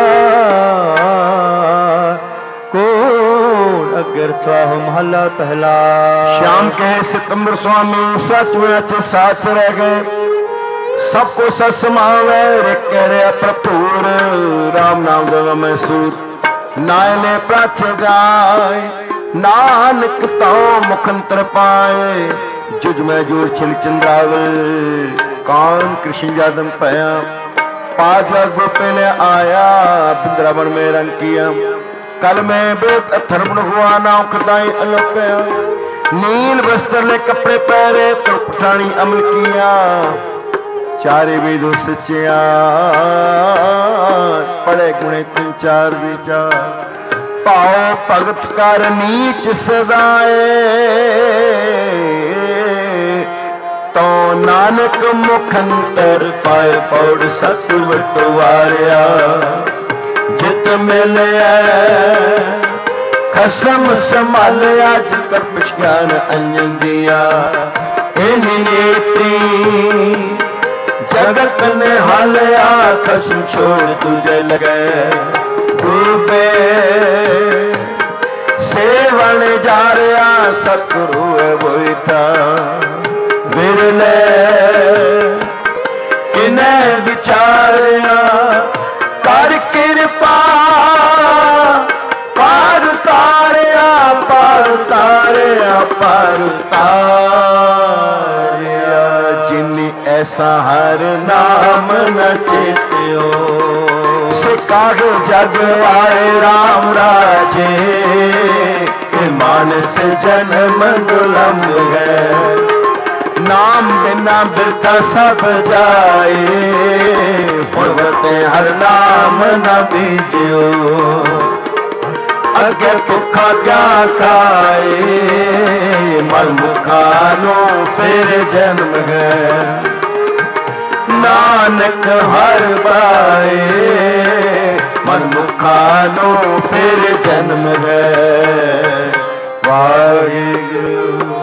कोण अगर्थवा हो। महला पहला। श्याम कहे सितंबर स्वामी सच में साच रह गए सबको सत समावे करे भरपूर राम नाम देव मैसूर नायले प्राच जाए नानक तो मुखंतर पाए जुज में जोर छिल चंद्रावल कौन कृष्ण जादम पाया पांच लाख रुपये ने आया बिंद्रावन में रंग किया कल में बेत अथर्वण हुआ नाव खदाई अलपया नील वस्त्र ले कपड़े पहरे तो पठानी अमल किया चारे वेदों सचिया पढ़े गुणे तीन चार विचार पाओ भगत कर नीच सदाए तो नानक मुखंतर पाए पौड़ ससुर वटवारिया जित मिलिया खसम संभालिया जिकर पिछान अंजन दिया इन्हीं नेत्री जगत ने हालिया खसम छोड़ तुझे लगे डूबे सेवन जा रहा सतगुरु है वही था विरले इन्हें विचारिया कर कृपा पार तारिया पार तारिया पार तारिया जिन्नी ऐसा हर नाम न चेत्यो सिकाग जग आए राम राजे मानस जन्म दुलंब है नाम बिना बिरता सब जाए भगवते हर नाम न बीजो अगे भुखा क्या खाए मल मुखानो फिर जन्म है नानक हर बाए मन मुखानो फिर जन्म है वाहिगुरु।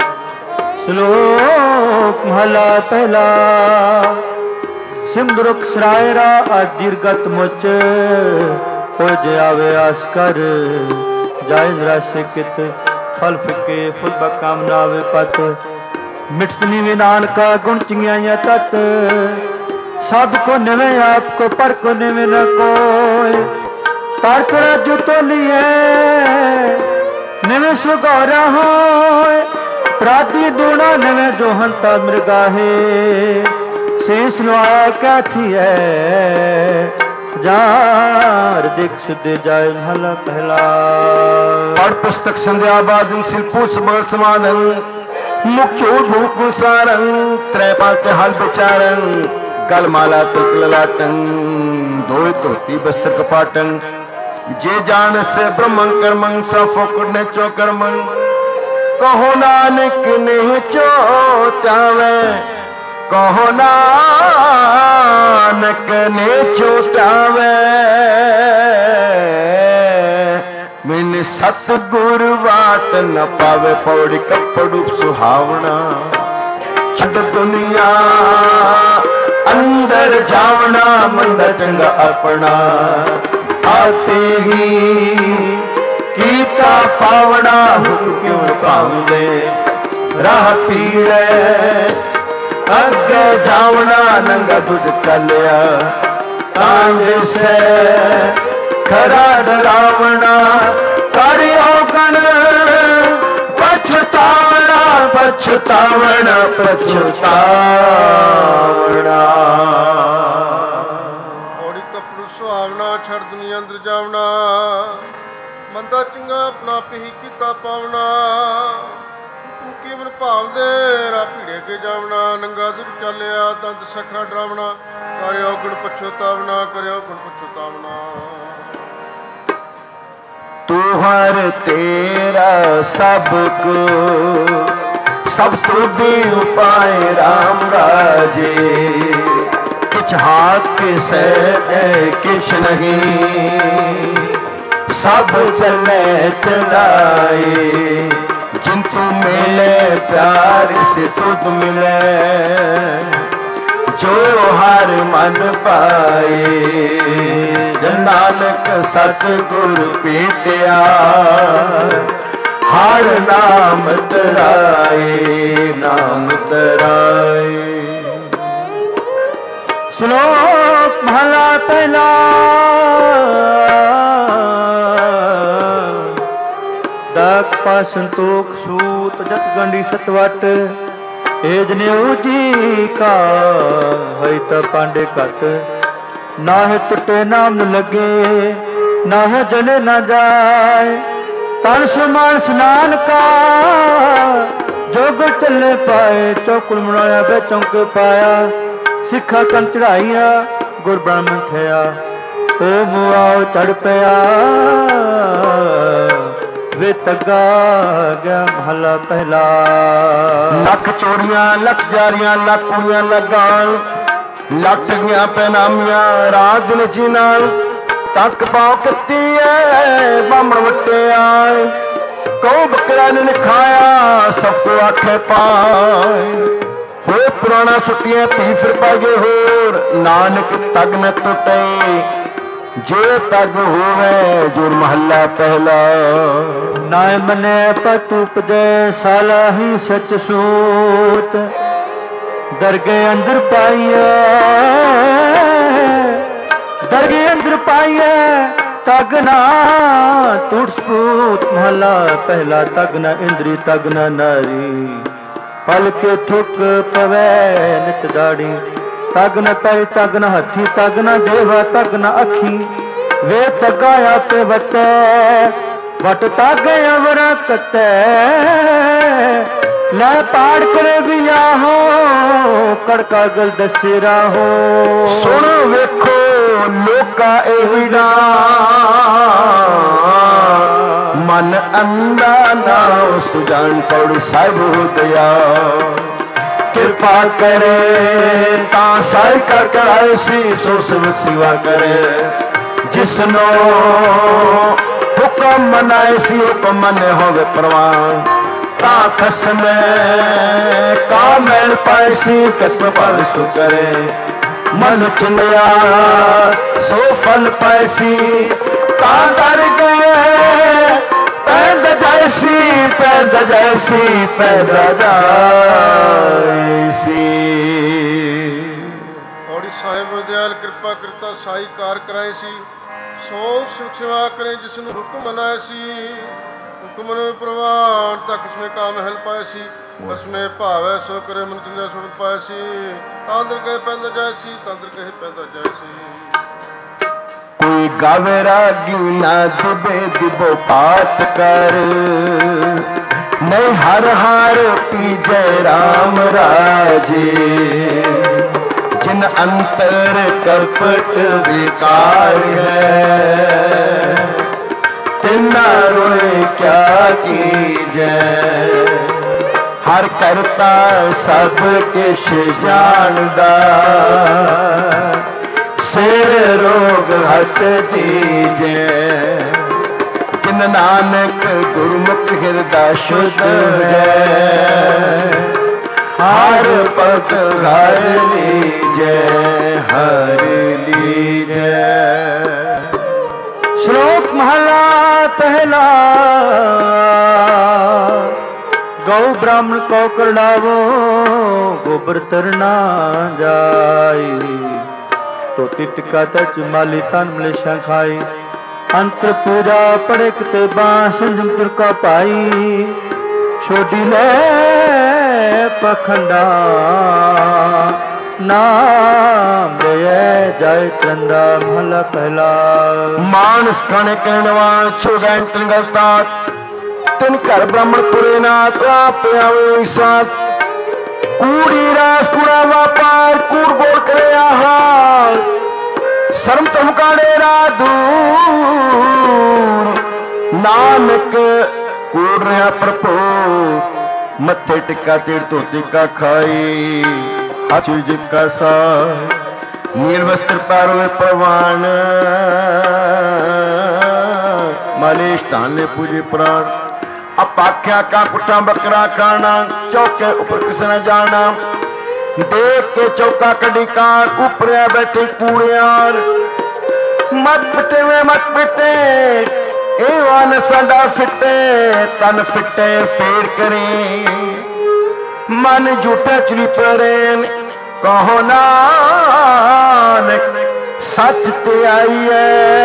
श्लोक महला पहला। सिमरुख सरायरा दीर्घत मुच हो जावे आस कर जाय निराशे कित फल फिके फुल बकामना वे पत मिटनी वे नानका गुण चिंगिया तत् सब को निवे आपको पर को निवे न कोय पर तोरा जो तो लिए निवे सुगौरा हो प्राती दूना निवे जो हंता मृगा है शेष लुआया क्या थी है जार देख सुधे जाए महला पहला। पढ़ पुस्तक संध्या बाद शिल्पूत समर समाधन मुख्य भूप सारंग त्रैपाल हाल विचारन गल माला तुक ललाटन धोए धोती बस्त्र कपाटन जे जान से ब्रह्मं कर्मं सा फोकट ने चो कर्मं कहो नानक ने चो त्यावे कहो नानक ने चोटावे मिन सतगुर वाट न पावे पौड़ी कपड़ू सुहावना छद दुनिया अंदर जावना मंद चंगा अपना आते ही कीता पावना हुक क्यों पावे राह पीड़े अगे जावना नंगा तुझ चलिया तांग से खरा डरावना करियो गण पछतावना पछतावना पछतावना। ਔੜੀ ਕਪੜੂ ਸੁਹਾਵਣਾ ਛੜ ਦੁਨੀਆ ਅੰਦਰ ਜਾਵਣਾ ਮੰਦਾ ਚੰਗਾ ਆਪਣਾ ਪਹੀ ਕੀਤਾ ਪਾਵਣਾ ਤੂੰ ਕੇਵਲ ਭਾਵ ਦੇ ਰਾ ਭੀੜੇ ਕੇ ਜਾਵਣਾ ਨੰਗਾ ਦੁਰ ਚੱਲਿਆ ਦੰਦ ਸਖਰਾ ਡਰਾਵਣਾ ਕਰਿਓ ਗੁਣ ਪਛਤਾਵਣਾ ਕਰਿਓ ਗੁਣ ਪਛਤਾਵਣਾ। तू हर तेरा सब को सब तुद उपाय राम राजे किछ हाथ से किछ नहीं सब चले चलाए जिन तू मिले प्यार से तुद मिले जो हर मन पाए जन नानक सतगुर पीटिया हर नाम तराए नाम तराए। श्लोक महला पहला। दाक पा संतोख सूत जत गंडी सतवट ए जनेऊ जी का है त पांडे कट ना है टुटे नाम न लगे ना है जले न जाए तन समान स्नान का जोग चले पाए चौकुल मनाया बे चौंके पाया सिखा कन चढ़ाइया गुर ब्राह्मण थया ओ मुआओ चढ़ पया वे तगा गया महला पहला। लख चोरियां लख जारियां लख कुड़ियां लगान लख ठगियां पैनामियां रात दिन जी नाल तक पाओ कत्ती है बामण वटे आए कौ बकरा ने लिखाया सबको आखे पाए हो पुराना सुटिया पी फिर पागे होर नानक तग न टुटे जे तग होवे जुर महला पहला। नाय मने पतुप दे साला ही सच सूत दरगे अंदर पाइए दरगे अंदर पाइए तगना टूट स्पूत महला पहला। तगना इंद्री तगना नारी पल के थुक पवे नित दाड़ी तगना पै तगना हथी तगना देवा तगना अखी वे तगाया पे वटे वट तागे अवर कते लै पाड़ करे भी आहो कड़का गल दसेरा हो। सुन वेखो लोका एविड़ा मन अंधा ना सुजान पौड़ साहिब दया कृपा करे ता साई कर कराए सी सो सब सेवा करे जिसनो हुक्म मनाए सी हुक्म मने होवे परवान ता खसम का मैल पाए सी कृपा पर सु करे मन चुनिया सो फल पाए सी ता कर गए पैदा जैसी पैदा जैसी पैदा जैसी। ਔੜੀ ਸਾਹਿਬ ਦਿਆਲ ਕਿਰਪਾ ਕਰਤਾ ਸਾਈ ਕਾਰ ਕਰਾਏ ਸੀ ਸੋ ਸੁਖ ਸੇਵਾ ਕਰੇ ਜਿਸ ਨੂੰ ਹੁਕਮ ਮਨਾਏ ਸੀ ਹੁਕਮ ਨੂੰ ਪ੍ਰਵਾਨ ਤੱਕ ਉਸਨੇ ਕਾਮ ਹੈਲ ਪਾਏ ਸੀ ਉਸਨੇ ਭਾਵੈ ਸੋ ਕਰੇ ਮਨ ਚੰਗਾ ਸੁਣ ਪਾਏ ਸੀ ਤਾਂਦਰ ਕਹੇ ਪੈਂਦਾ ਜਾਏ ਸੀ ਤਾਂਦਰ ਕਹੇ ਪੈਂਦਾ ਜਾਏ ਸੀ। कोई गावे रागी ना दुबे दिबो पात कर नहीं हर हार पी जय राम राजे जिन अंतर कपट विकार है तिना रोए क्या की जय हर करता सब किछ जानदा सिर रोग हट दीजे जिन नानक गुरमुख हृदय शुद्ध है हर पग हर लीजे हर लीजे। श्लोक महला पहला। गौ ब्राह्मण को करडावो गोबर तरना जाई ਧੋਤੀ ਟਿੱਕਾ ਤੇ ਚਮਾਲੀ ਤਨ ਮਲੇਸ਼ਾਂ ਖਾਈ ਅੰਤਰ ਪੂਜਾ ਪੜੇ ਕਿਤੇ ਬਾਂ ਸੰਜਮ ਤੁਰ ਕਾ ਪਾਈ ਛੋਡੀ ਲੈ ਪਖੰਡਾ ਨਾਮ ਦੇ ਜਾਇ ਚੰਦਾ ਮਹਲਾ ਪਹਿਲਾ ਮਾਨਸ ਖਾਣੇ ਕਹਿਣਵਾ ਛੋੜੈਂ ਤਨ ਗਲਤਾ ਤਿਨ ਘਰ ਬ੍ਰਾਹਮਣ ਪੁਰੇ ਨਾਥ ਆਪ ਆਵੇ ਸਾਥ ਕੂੜੀ ਰਾਸ ਕੁੜਾ ਵਾਪਾਰ ਕੂੜ ਬੋਲ ਕਰੇ ਆਹਾਰ ਸ਼ਰਮ ਧਮਕਾਣੇ ਰਾ ਦੂਰ ਨਾਨਕ ਕੂੜ ਰਿਹਾ ਪ੍ਰਭੂ ਮੱਥੇ ਟਿੱਕਾ ਤੇੜ ਧੋਤੀ ਕਾ ਖਾਈ ਹੱਥ ਜਿਬ ਕਾ ਸਾ ਨੀਲ ਵਸਤਰ ਪਾਰੋਏ ਪ੍ਰਵਾਨ ਮਾਲੇਸ਼ ਧਾਨੇ ਪੂਜੇ ਪ੍ਰਾਣ अपाख्या का कुटा बकरा खाना चौके ऊपर किस न जाना देख के चौका कड़ी कार ऊपर बैठे कूड़ियार मत पिटे में मत पिटे एवान सदा फिटे तन फिटे फेर करें मन झूठे चुरी परेन कहो नानक सच ते आई है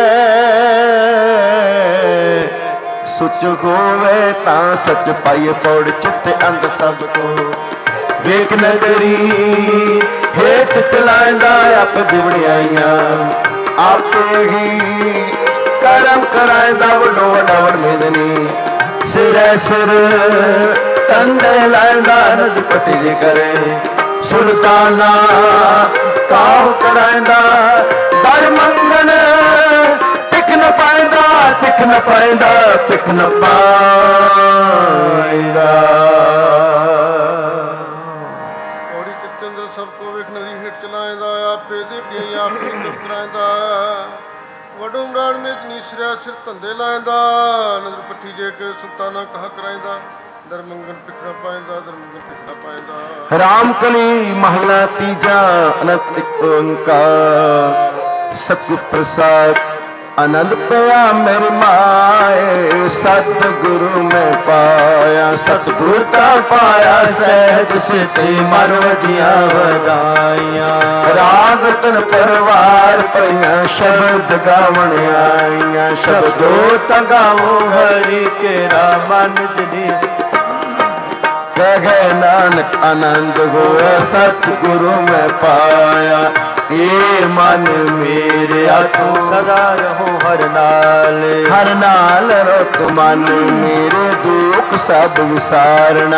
सुच होवे तां सच पाइए पौड़ चित्ते अंद सब को वेख नगरी हेठ चलांदा आप दिवड़ियाइयां आपे ही करम करांदा वडो वडावड़ मेदनी सिरे सिर तंदे लांदा नज पटी जे करे सुल्ताना काव करांदा दर मंगन टिक न पाएंदा टिक न पाएंदा टिक न पाएंदा ਔੜੀ ਚਿੱਤੇ ਅੰਦਰ ਸਭ ਕੋ ਵੇਖ ਨਦੀ ਹੇਠ ਚਲਾਏਂਦਾ ਆਪੇ ਦੇਵੀਆਂ ਆਪੇ ਤੁਰ ਕਰਾਂਦਾ ਵਡੋ ਮਰਾਣ ਮੇਂ ਨੀਸਰਿਆ ਸਿਰ ਧੰਦੇ ਲਾਏਂਦਾ ਨਜ਼ਰ ਪੱਠੀ ਜੇ ਕੇ ਸੁਲਤਾਨਾ ਕਹਾ ਕਰਾਂਦਾ ਦਰ ਮੰਗਨ ਪਿਖਣਾ ਪਾਏਂਦਾ ਦਰ ਮੰਗਨ ਪਿਖਣਾ ਪਾਏਂਦਾ राम कली महला तीजा अनंत ओंकार सतगुर प्रसाद आनंद पया मेरी माए सतगुरु में पाया सतगुरु ता पाया सहज सिद्धि मरवदिया वदाइया राग तन परवार पया शब्द गावण आईया शब्दो तगावो हरि केरा मन जनी कह नानक आनंद होया सतगुरु में पाया ए मन मेरे तू सदा रहो हर नाल हर नाल रहो मन मेरे दुख सब विसारना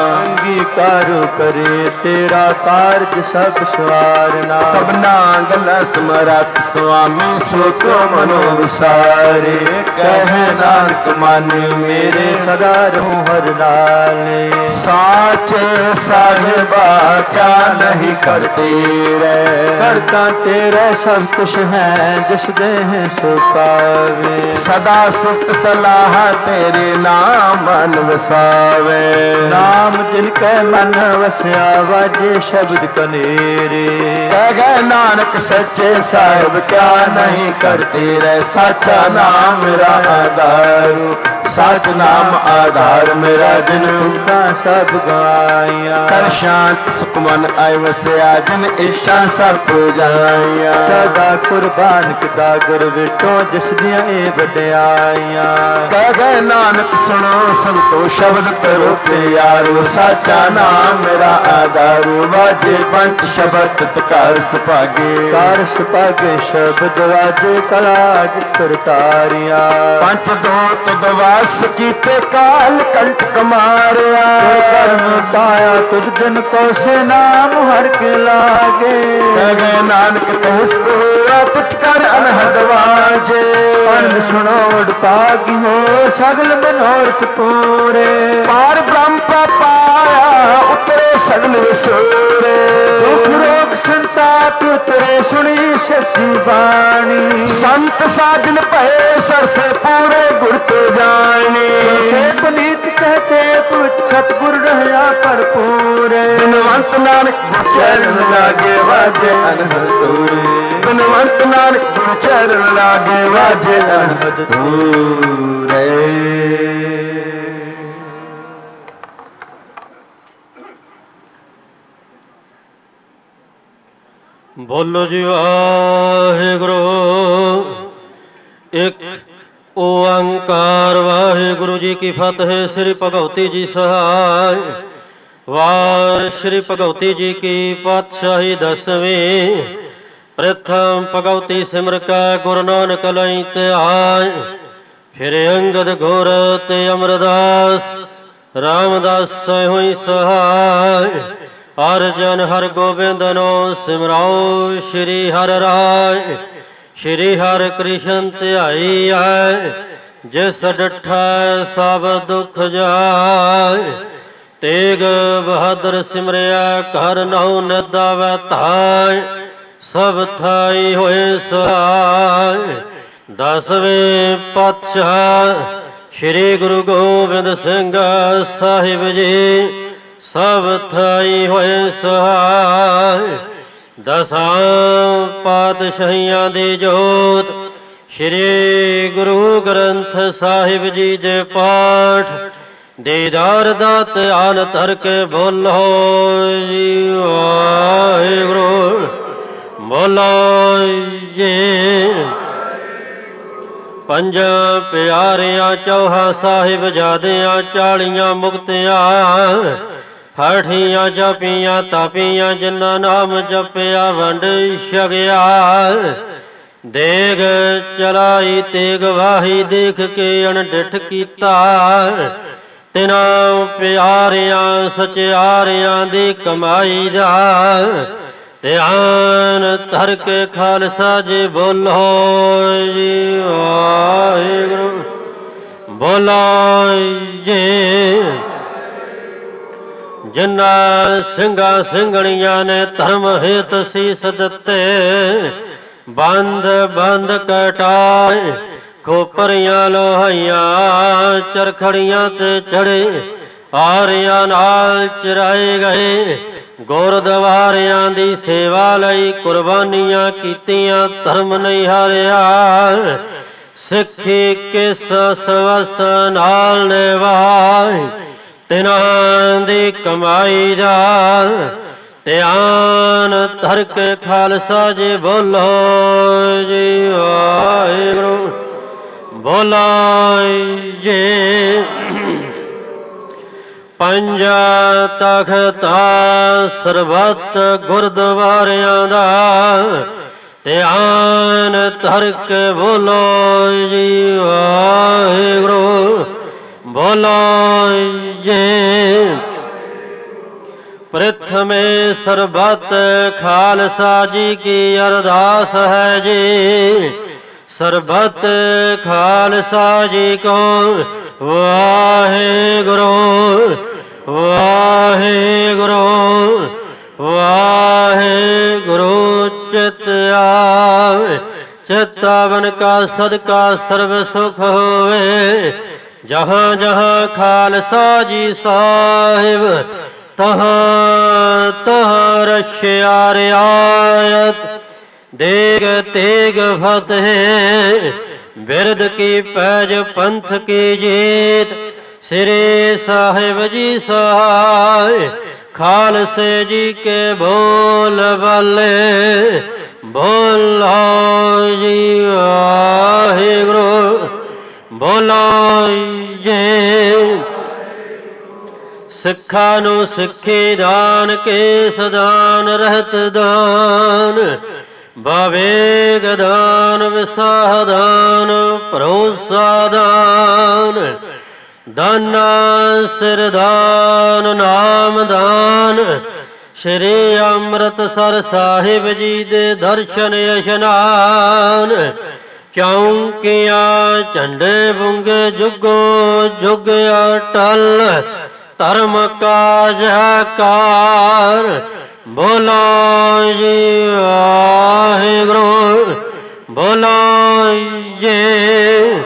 अंगीकार करे तेरा कार्य सब सवारना सबना गला समरथ स्वामी सो तो मनो विसारे कह नानक मन मेरे सदा रहो हर नाल साचे साहिबा क्या नहीं करते रे करता तेरा सब कुछ है जिस देह सो पावे सदा सुख सलाह तेरे नाम मन वसावे नाम जिनके मन वसया वाजे शब्द कनेरे कह नानक सच्चे साहिब क्या नहीं करते रे साचा नाम मेरा आधार सच नाम आधार मेरा दिन दुखा सब गाया कर शांत सुखमन आय वसया जिन इच्छा सब पूजाया सदा कुर्बान किता गुर विटो जिस दियां ए वड्याइयां कह नानक सुनो संतो शब्द करो प्यारो साचा नाम मेरा आधारो वाजे पंच शब्द तकार सुभागे कार सुभागे शब्द वाजे कलाज करतारिया पंच दोत दवा कीते काल कंठ कमारिया कर्म पाया तुझ दिन को से नाम हर के लागे कह नानक कहस को तुझ कर अनहद वाजे पढ़ सुनो उड़ पागी हो सगल मनोरथ पूरे पार ब्रह्म पाया उतरे सगल विसोरे दुख रोग संताप उतरे सुनी सच्ची बाणी संत साजन भय सरसे पूरे गुर तो जाने पुनीत कहते कुछ सतगुर रहया भरपूर बिनवंत नानक चरण लागे वाजे अनहद दूरे बिनवंत नानक चरण लागे वाजे अनहद दूरे ਬੋਲੋ ਜੀ ਵਾਹਿਗੁਰੂ। ਇੱਕ ਓੰਕਾਰ ਵਾਹਿਗੁਰੂ ਜੀ ਕੀ ਫਤਿਹ। ਸ੍ਰੀ ਭਗਵਤੀ ਜੀ ਸਹਾਇ। ਵਾਰ ਸ੍ਰੀ ਭਗਵਤੀ ਜੀ ਕੀ ਪਾਤਸ਼ਾਹੀ ਦਸਵੀਂ। ਪ੍ਰਥਮ ਭਗਵਤੀ ਸਿਮਰ ਕੈ ਗੁਰੂ ਨਾਨਕ ਲਈ ਧਿਆਇ। ਫਿਰ ਅੰਗਦ ਗੁਰ ਤੇ ਅਮਰਦਾਸ ਰਾਮਦਾਸ ਹੋਈ ਸਹਾਇ। ਅਰਜਨ ਹਰ ਗੋਬਿੰਦਨੋ ਸਿਮਰਾਓ ਸ਼੍ਰੀ ਹਰਿ ਰਾਇ। ਸ਼੍ਰੀ ਹਰਿ ਕ੍ਰਿਸ਼ਨ ਧਿਆਈ ਆਇ। ਜਿਸ ਡਠੈ ਸਭ ਦੁਖ ਜਾਇ। ਤੇਗ ਬਹਾਦਰ ਸਿਮਰਿਆ ਘਰ ਨਹੁ ਨਦਾਵੈ ਧਾਇ। ਸਭ ਥਾਈ ਹੋਏ ਸਹਾਇ। ਦਸਵੇਂ ਪਾਤਸ਼ਾਹ ਸ਼੍ਰੀ ਗੁਰੂ ਗੋਬਿੰਦ ਸਿੰਘ ਸਾਹਿਬ ਜੀ ਸਭ ਥਾਈ ਹੋਏ ਸਹਾਇ। ਦਸਾਂ ਪਾਤਸ਼ਾਹੀਆਂ ਦੀ ਜੋਤ ਸ਼੍ਰੀ ਗੁਰੂ ਗ੍ਰੰਥ ਸਾਹਿਬ ਜੀ ਦੇ ਪਾਠ ਦੀਦਾਰ ਦਾ ਧਿਆਨ ਧਰ ਕੇ ਬੋਲੋ ਜੀ ਵਾਹਿਗੁਰੂ। ਬੋਲੋ ਜੀ। ਪੰਜਾਂ ਪਿਆਰਿਆਂ ਚੌਹਾਂ ਸਾਹਿਬਜ਼ਾਦਿਆਂ ਚਾਲੀਆਂ ਮੁਕਤਿਆਂ ਹਠੀਆਂ ਜਪੀਆਂ ਤਾਪੀਆਂ ਜਿਨ੍ਹਾਂ ਨਾਮ ਜਪਿਆ ਵੰਡ ਛਕਿਆ। ਦੇਗ ਚਲਾਈ ਤੇਗ ਵਾਹੀ ਦੇਖ ਕੇ ਅਣਡਿਠ ਕੀਤਾ। ਤਿਨਾਂ ਪਿਆਰਿਆਂ ਸਚਿਆਰਿਆਂ ਦੀ ਕਮਾਈ ਦਾ ਧਿਆਨ ਧਰ ਕੇ ਖਾਲਸਾ ਜੀ ਬੋਲੋ ਜੀ ਵਾਹਿਗੁਰੂ। ਬੋਲੋ ਜੀ। ਜਿਨ੍ਹਾਂ ਸਿੰਘਾਂ ਸਿੰਘਣੀਆਂ ਨੇ ਧਰਮ ਹਿਤ ਸੀਸ ਦਿੱਤੇ ਬੰਦ ਬੰਦ ਕਟਾਏ। ਖੋਪਰੀਆਂ ਲੋਹਾਈਆਂ ਚਰਖੜੀਆਂ ਤੇ ਚੜੇ ਆਰਿਆਂ ਨਾਲ ਚਰਾਏ ਗਏ। ਗੁਰਦੁਆਰਿਆਂ ਦੀ ਸੇਵਾ ਲਈ ਕੁਰਬਾਨੀਆਂ ਕੀਤੀਆਂ ਧਰਮ ਨਹੀਂ ਹਾਰਿਆ। ਸਿੱਖੀ ਕਿਸ ਸਵਸ ਨਾਲ ਨਿਭਾਈ। ਤਿਨਾਂ ਦੀ ਕਮਾਈ ਦਾ ਧਿਆਨ ਧਰ ਕੇ ਖਾਲਸਾ ਜੀ ਬੋਲੋ ਜੀ ਵਾਹਿਗੁਰੂ। ਬੋਲੋ ਜੀ। ਪੰਜਾਂ ਤਖ਼ਤਾਂ ਸਰਬੱਤ ਗੁਰਦੁਆਰਿਆਂ ਦਾ ਧਿਆਨ ਧਰ ਕੇ ਬੋਲੋ ਜੀ ਵਾਹਿਗੁਰੂ। ਬੋਲੋ ਜੀ। ਪ੍ਰਥਮੇ ਸਰਬੱਤ ਖਾਲਸਾ ਜੀ ਕੀ ਅਰਦਾਸ ਹੈ ਜੀ। ਸਰਬੱਤ ਖਾਲਸਾ ਜੀ ਕੋ ਵਾਹਿਗੁਰੂ ਵਾਹਿਗੁਰੂ ਵਾਹਿਗੁਰੂ। ਚਿਤ ਆਵੇ ਚਿਤਾਵਨ ਕਾ ਸਦਕਾ ਸਰਬ ਸੁਖ ਹੋਵੇ। ਜਹਾਂ ਜਹਾਂ ਖਾਲਸਾ ਜੀ ਸਾਹਿਬ ਤਹਾਂ ਤਹਾਂ ਰਖਿਆ ਰਿਆਇਤ। ਦੇਗ ਤੇਗ ਫਤਿਹ ਬਿਰਦ ਕੀ ਪੈਜ ਪੰਥ ਕੀ ਜੀਤ। ਸ੍ਰੀ ਸਾਹਿਬ ਜੀ ਸਹਾਇ ਖਾਲਸੇ ਜੀ ਕੇ ਬੋਲ ਬਾਲੇ। ਬੋਲੋ ਜੀ ਵਾਹਿਗੁਰੂ। ਬੋਲੋ ਜੀ। ਸਿੱਖਾਂ ਨੂੰ ਸਿੱਖੀ ਦਾਨ ਕੇਸ ਦਾਨ ਰਹਿਤ ਦਾਨ ਬਾਵੇਗ ਦਾਨ ਵਿਸਾਹ ਦਾਨ ਭਰੋਸਾ ਦਾਨ। ਦਾਨਾ ਸਿਰ ਦਾਨ ਨਾਮ ਦਾਨ। ਸ਼੍ਰੀ ਅੰਮ੍ਰਿਤਸਰ ਸਾਹਿਬ ਜੀ ਦੇ ਦਰਸ਼ਨ ਇਸ਼ਨਾਨ। ਚੌਂਕੀਆਂ ਝੰਡੇ ਬੁੰਗੇ ਜੁਗੋ ਜੁਗ ਅਟਲ ਧਰਮ ਕਾ ਜੈਕਾਰ। ਬੋਲੋ ਜੀ ਵਾਹਿਗੁਰੂ। ਬੋਲੋ ਜੀ।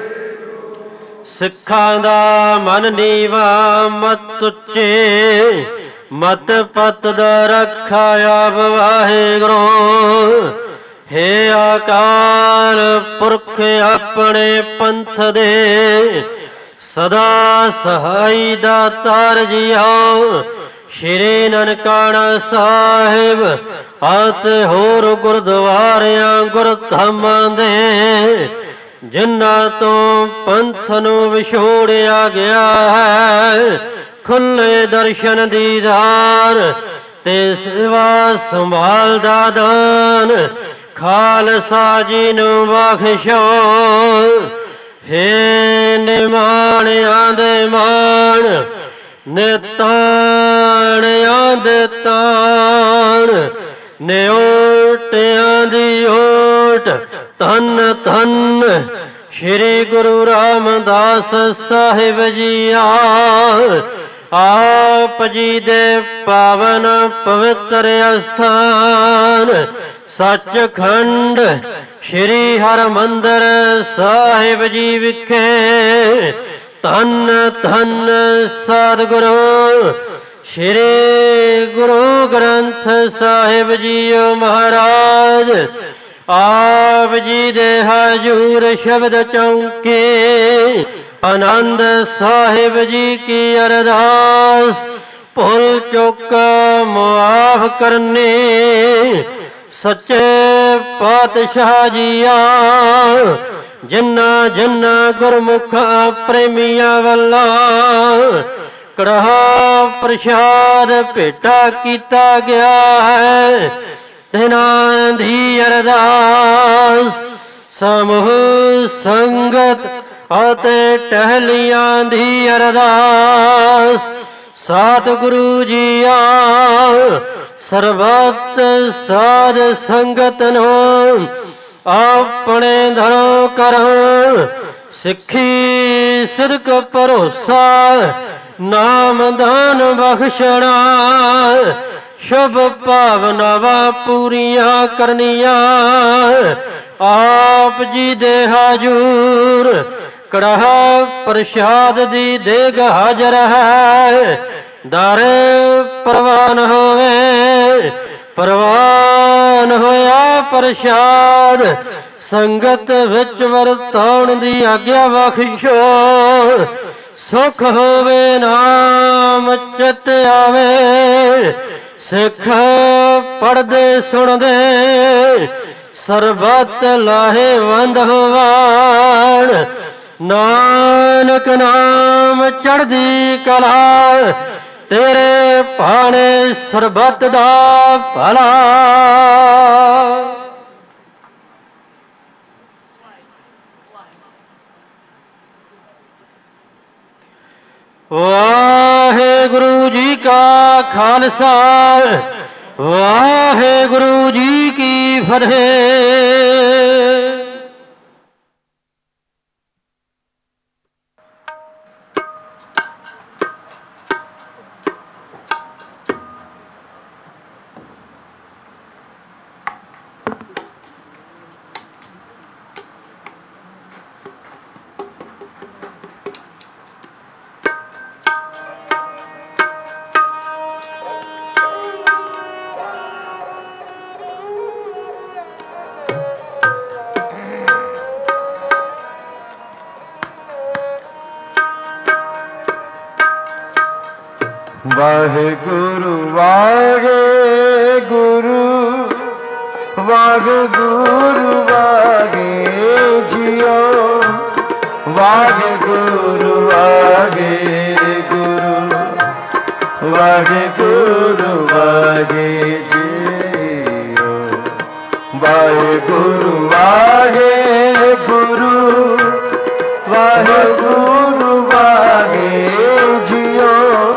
ਸਿੱਖਾਂ ਦਾ ਮਨ ਨੀਵਾ ਮਤ ਉੱਚੇ ਮਤ ਪਤ ਦਾ ਰੱਖਾ ਆਪ ਵਾਹਿਗੁਰੂ। ਹੇ ਅਕਾਲ ਪੁਰਖ ਆਪਣੇ ਪੰਥ ਦੇ ਸਦਾ ਸਹਾਈ ਦਾਤਾਰ ਜੀਓ। ਸ਼੍ਰੀ ਨਨਕਾਣਾ ਸਾਹਿਬ ਅਤੇ ਹੋਰ ਗੁਰਦੁਆਰਿਆਂ ਗੁਰਧਾਮਾਂ ਦੇ ਜਿਨ੍ਹਾਂ ਤੋਂ ਪੰਥ ਨੂੰ ਵਿਛੋੜਿਆ ਗਿਆ ਹੈ, ਖੁੱਲੇ ਦਰਸ਼ਨ ਦੀਦਾਰ ਤੇ ਸੇਵਾ ਸੰਭਾਲ ਦਾ ਦਾਨ ਖਾਲਸਾ ਜੀ ਨੂੰ ਬਖਸ਼ੋ। ਹੇ ਨਿਮਾਣਿਆਂ ਦੇ ਮਾਣ, ਨਿਤਾਣਿਆਂ ਦੇ ਤਾਣ, ਨਿਓਟਿਆਂ ਦੀ ਓਟ, ਧੰਨ ਧੰਨ ਸ਼੍ਰੀ ਗੁਰੂ ਰਾਮਦਾਸ ਸਾਹਿਬ ਜੀ ਆ। ਆਪ ਜੀ ਦੇ ਪਾਵਨ ਪਵਿੱਤਰ ਅਸਥਾਨ ਸੱਚਖੰਡ ਸ਼੍ਰੀ ਹਰਿਮੰਦਰ ਸਾਹਿਬ ਜੀ ਵਿਖੇ ਧੰਨ ਧੰਨ ਸਤਿਗੁਰੂ ਸ਼੍ਰੀ ਗੁਰੂ ਗ੍ਰੰਥ ਸਾਹਿਬ ਜੀ ਮਹਾਰਾਜ ਆਪ ਜੀ ਦੇ ਹਜੂਰ ਸ਼ਬਦ ਚੌਂਕੇ ਆਨੰਦ ਸਾਹਿਬ ਜੀ ਕੀ ਅਰਦਾਸ ਭੁੱਲ ਚੁੱਕ ਮੁਆਫ ਕਰਨੀ। ਸੱਚੇ ਪਾਤਸ਼ਾਹ ਜੀਆ ਜਿਨ੍ਹਾਂ ਜਿਨ੍ਹਾਂ ਗੁਰਮੁਖਾਂ ਪ੍ਰੇਮੀਆਂ ਵੱਲੋਂ ਕੜਾਹ ਪ੍ਰਸ਼ਾਦ ਭੇਟਾ ਕੀਤਾ ਗਿਆ ਹੈ, ਤਿਨਾਂ ਦੀ ਅਰਦਾਸ ਸਮੂਹ ਸੰਗਤ ਅਤੇ ਟਹਿਲੀਆਂ ਦੀ ਅਰਦਾਸ ਸਤਿਗੁਰੂ ਜੀ ਆ ਸਰਬੱਤ ਸਾਧ ਸੰਗਤ ਨੂੰ ਆਪਣੇ ਧਰੋ ਕਰੋ। ਸਿੱਖੀ ਸਿਦਕ ਭਰੋਸਾ ਨਾਮ ਦਾਨ ਬਖਸ਼ਣਾ, ਸ਼ੁਭ ਭਾਵਨਾਵਾਂ ਪੂਰੀਆਂ ਕਰਨੀਆਂ। ਆਪ ਜੀ ਦੇ ਹਜੂਰ ਕੜਾਹ ਪ੍ਰਸ਼ਾਦ ਦੀ ਦੇਗ ਹਾਜ਼ਰ ਹੈ। ਦਰ ਪ੍ਰਵਾਨ ਹੋਵੇ, ਪ੍ਰਵਾਨ ਹੋਇਆ ਪ੍ਰਸ਼ਾਦ ਸੰਗਤ ਵਿੱਚ ਵਰਤਾਉਣ ਦੀ ਆਗਿਆ ਬਖਸ਼ੋ। ਸੁਖ ਹੋਵੇ ਨਾਮ ਚਿਤ ਆਵੇ, ਸਿੱਖ ਪੜ੍ਹਦੇ ਸੁਣਦੇ ਸਰਬੱਤ ਲਾਹੇਵੰਦ ਹੋਵਣ। ਨਾਨਕ ਨਾਮ ਚੜ੍ਹਦੀ ਕਲਾ, ਤੇਰੇ ਭਾਣੇ ਸਰਬੱਤ ਦਾ ਭਲਾ। ਵਾਹਿਗੁਰੂ ਜੀ ਕਾ ਖਾਲਸਾ, ਵਾਹਿਗੁਰੂ ਜੀ ਕੀ ਫਤਿਹ। ਵਾਹਿਗੁਰੂ ਵਾਹਿਗੁਰੂ ਵਾਹਿਗੁਰੂ ਵਾਹਿ ਜੀਓ, ਵਾਹਿਗੁਰੂ ਵਾਹਿਗੁਰੂ ਵਾਹਿਗੁਰੂ ਵਾਹਿ ਜੀਓ, ਵਾਹਿਗੁਰੂ ਵਾਹਿਗੁਰੂ ਵਾਹਿਗੁਰੂ ਵਾਹਿ ਜੀਓ,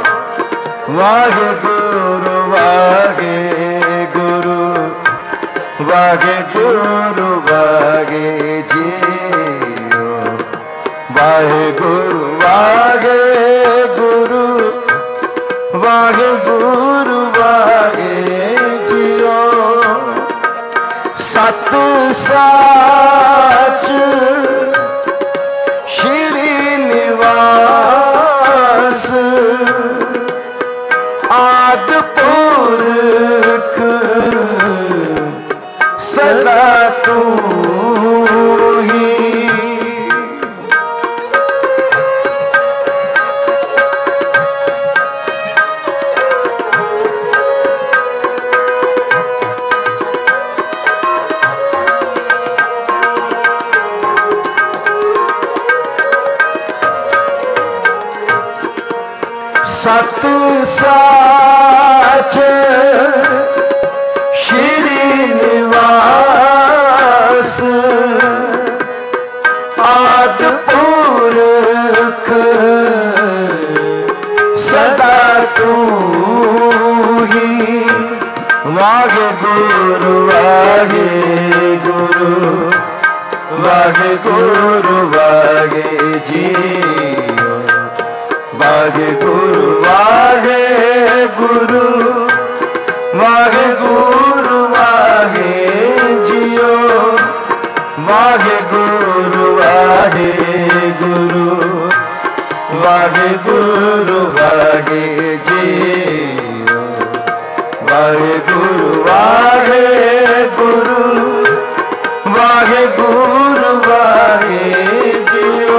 ਵਾਹਿਗੁਰੂ ਵਾਹਿਗੁਰੂ ਵਾਹਿਗੁਰੂ ਵਾਹਿ ਜੀਓ, ਵਾਹਿਗੁਰੂ ਵਾਹਿਗੁਰੂ ਵਾਹਿਗੁਰੂ ਵਾਹਿ ਜੀਓ। ਸਤ ਸਾਚ ਸ਼੍ਰੀ ਨਿਵਾਸ ਆਦ ਪੁਰਖ ਸਦਾ ਤੂੰ ਹੀ। ਸਤ ਸਾਚ ਸ਼੍ਰੀ ਨਿਵਾਸ ਆਦ ਪੁਰਖ ਸਦਾ ਤੂੰ ਹੀ ਵਾਹਿਗੁਰੂ ਵਾਹਿਗੁਰੂ ਵਾਹਿਗੁਰੂ ਵਾਹਿ ਜੀਓ ਵਾਹਿਗੁਰੂ ਵਾਹਿਗੁਰੂ ਵਾਹਿਗੁਰੂ ਵਾਹਿ ਜੀਓ ਵਾਹਿਗੁਰੂ ਵਾਹਿਗੁਰੂ ਵਾਹਿਗੁਰੂ ਵਾਹਿ ਜੀਓ ਵਾਹਿਗੁਰੂ ਵਾਹਿਗੁਰੂ ਵਾਹਿਗੁਰੂ ਵਾਹਿ ਜੀਓ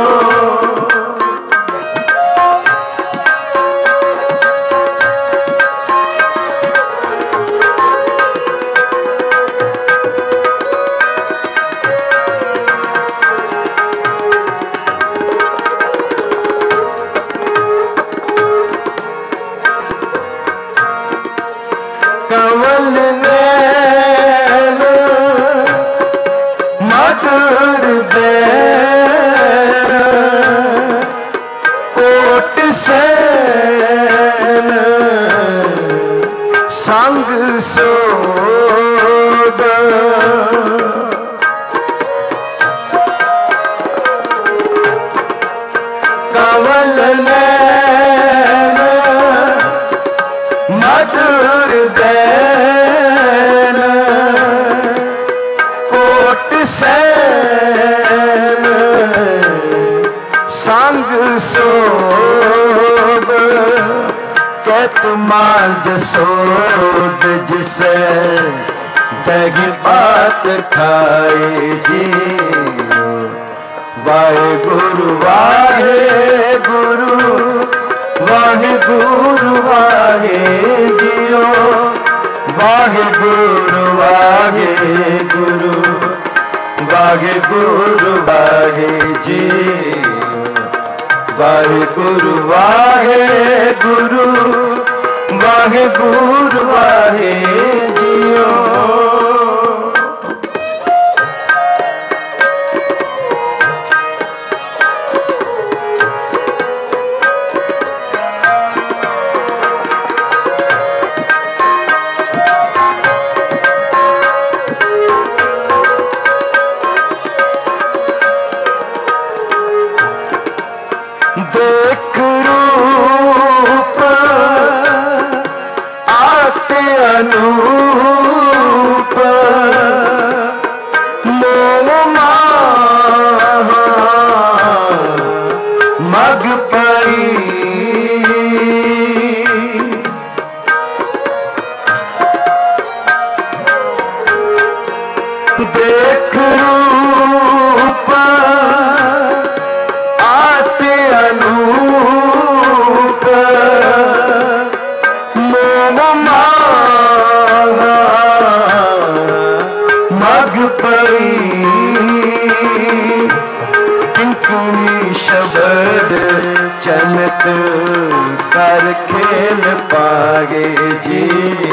ਕਮਲ ਨੈਣ ਮਧੁਰ ਬੈਣ ਕੋਟ ਸੈਨ ਸੰਗ ਸੋਗ ਕਮਲ ਨੈਣ ਮਧੁਰ ਬੈਣ ਕੋਟ ਸੈਨ ਸੰਗ ਸੋਭ ਕਹਿਤ ਮਾਂਜ ਸੋਧ ਜਿਸੈ ਦਹਿ ਬਾਤ ਖਾਏ ਜੀਓ ਵਾਹਿਗੁਰੂ ਵਾਹਿਗੁਰੂ ਵਾਹਿਗੁਰੂ ਵਾਹਿ ਜੀਓ ਵਾਹਿਗੁਰੂ ਵਾਹਿਗੁਰੂ ਵਾਹਿਗੁਰੂ ਵਾਹਿ ਜੀਓ ਵਾਹਿਗੁਰੂ ਵਾਹਿਗੁਰੂ ਵਾਹਿਗੁਰੂ ਵਾਹਿ ਜੀਓ ਦੇਖ ਰੂਪ ਆਤੇ ਅਨੂਪ ਮੋਹ ਮਾਹ ਮਗ ਪਈ ਦੇਖ ਰੂਪ ਆਤੇ ਅਨੂਪ ਮੋਹ ਮਾਹ ਮਗ ਪਈ ਕਿੰਕੁਣੀ ਸ਼ਬਦ ਚਮਕ ਕਰ ਖੇਲ ਪਾਗੇ ਜੀ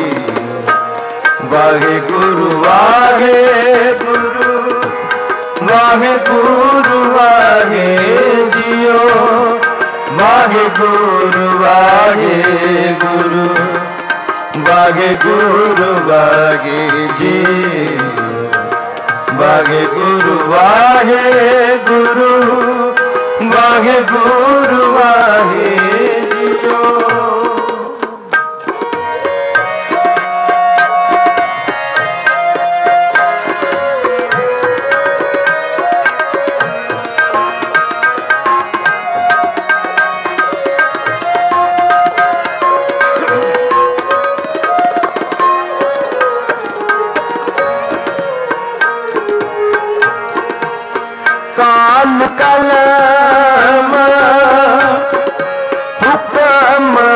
ਵਾਹਿਗੁਰੂ ਵਾਹਿਗੁਰੂ ਵਾਹਿਗੁਰੂ ਵਾਹਿ ਜੀਓ ਵਾਹਿਗੁਰੂ ਵਾਹਿਗੁਰੂ ਵਾਹਿਗੁਰੂ ਵਾਹਿ ਜੀਓ ਵਾਹਿਗੁਰੂ ਵਾਹਿਗੁਰੂ ਵਾਹਿਗੁਰੂ ਵਾਹਿ ਜੀਓ ਕਾਲ ਕਲਮ ਹੁਕਮ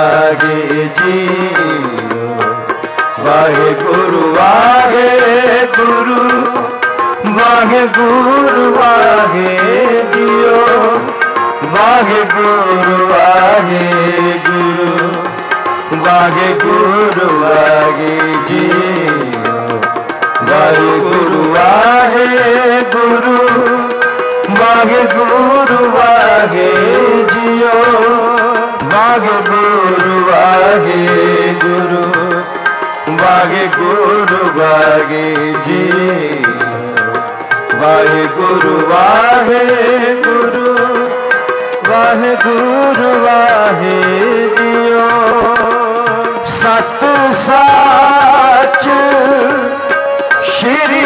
ਵਾਗੇ ਜੀਓ ਵਾਹਿਗੁਰੂ ਵਾਹਿਗੁਰੂ ਵਾਹਿਗੁਰੂ ਵਾਹਿ ਜੀਓ ਵਾਹਿਗੁਰੂ ਵਾਹਿਗੁਰੂ ਵਾਹਿਗੁਰੂ ਵਾਹਿ ਜੀਓ ਵਾਹਿਗੁਰੂ ਵਾਹਿਗੁਰੂ ਵਾਹਿਗੁਰੂ ਵਾਹਿ ਜੀਓ ਵਾਹਿਗੁਰੂ ਵਾਹਿਗੁਰੂ ਵਾਹਿਗੁਰੂ ਵਾਹਿ ਜੀਓ ਵਾਹਿਗੁਰੂ ਵਾਹਿਗੁਰੂ ਵਾਹਿਗੁਰੂ ਵਾਹਿ ਜੀਓ ਸਤ ਸਾਚ ਸ਼੍ਰੀ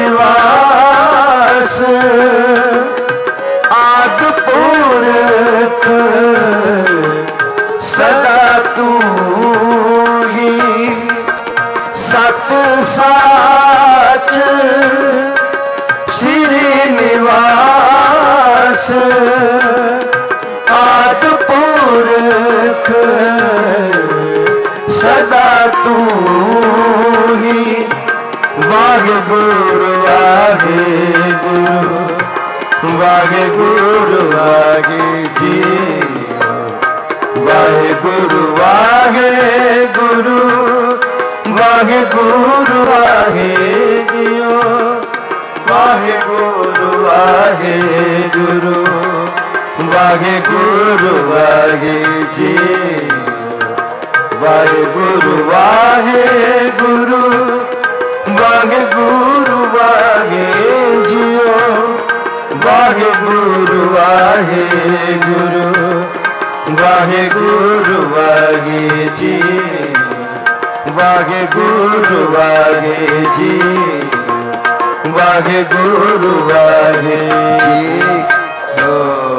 ਨਿਵਾਸ ਆਦ ਪੁਰਖ ਸਦਾ ਤੂੰ ਹੀ ਸਤ ਸਾਚ ਸ਼੍ਰੀ ਨਿਵਾਸ ਆਦ ਪੁਰਖ ਸਦਾ ਤੂੰ ਹੀ ਵਾਹਿਗੁਰੂ ਵਾਹਿਗੁਰੂ ਵਾਹਿਗੁਰੂ ਵਾਹਿ ਜੀਓ ਵਾਹਿਗੁਰੂ ਵਾਹਿਗੁਰੂ ਵਾਹਿਗੁਰੂ ਵਾਹਿ ਜੀਓ ਵਾਹਿਗੁਰੂ ਵਾਹਿਗੁਰੂ ਵਾਹਿਗੁਰੂ ਵਾਹਿ ਜੀਓ ਵਾਹਿਗੁਰੂ ਵਾਹਿਗੁਰੂ ਵਾਹਿਗੁਰੂ ਵਾਹਿ ਜੀਓ ਵਾਹਿਗੁਰੂ ਵਾਹਿਗੁਰੂ ਵਾਹਿਗੁਰੂ ਵਾਹਿ ਜੀਓ ਵਾਹਿਗੁਰੂ ਵਾਹਿ ਜੀਓ ਵਾਹਿਗੁਰੂ ਵਾਹਿ ਜੀਓ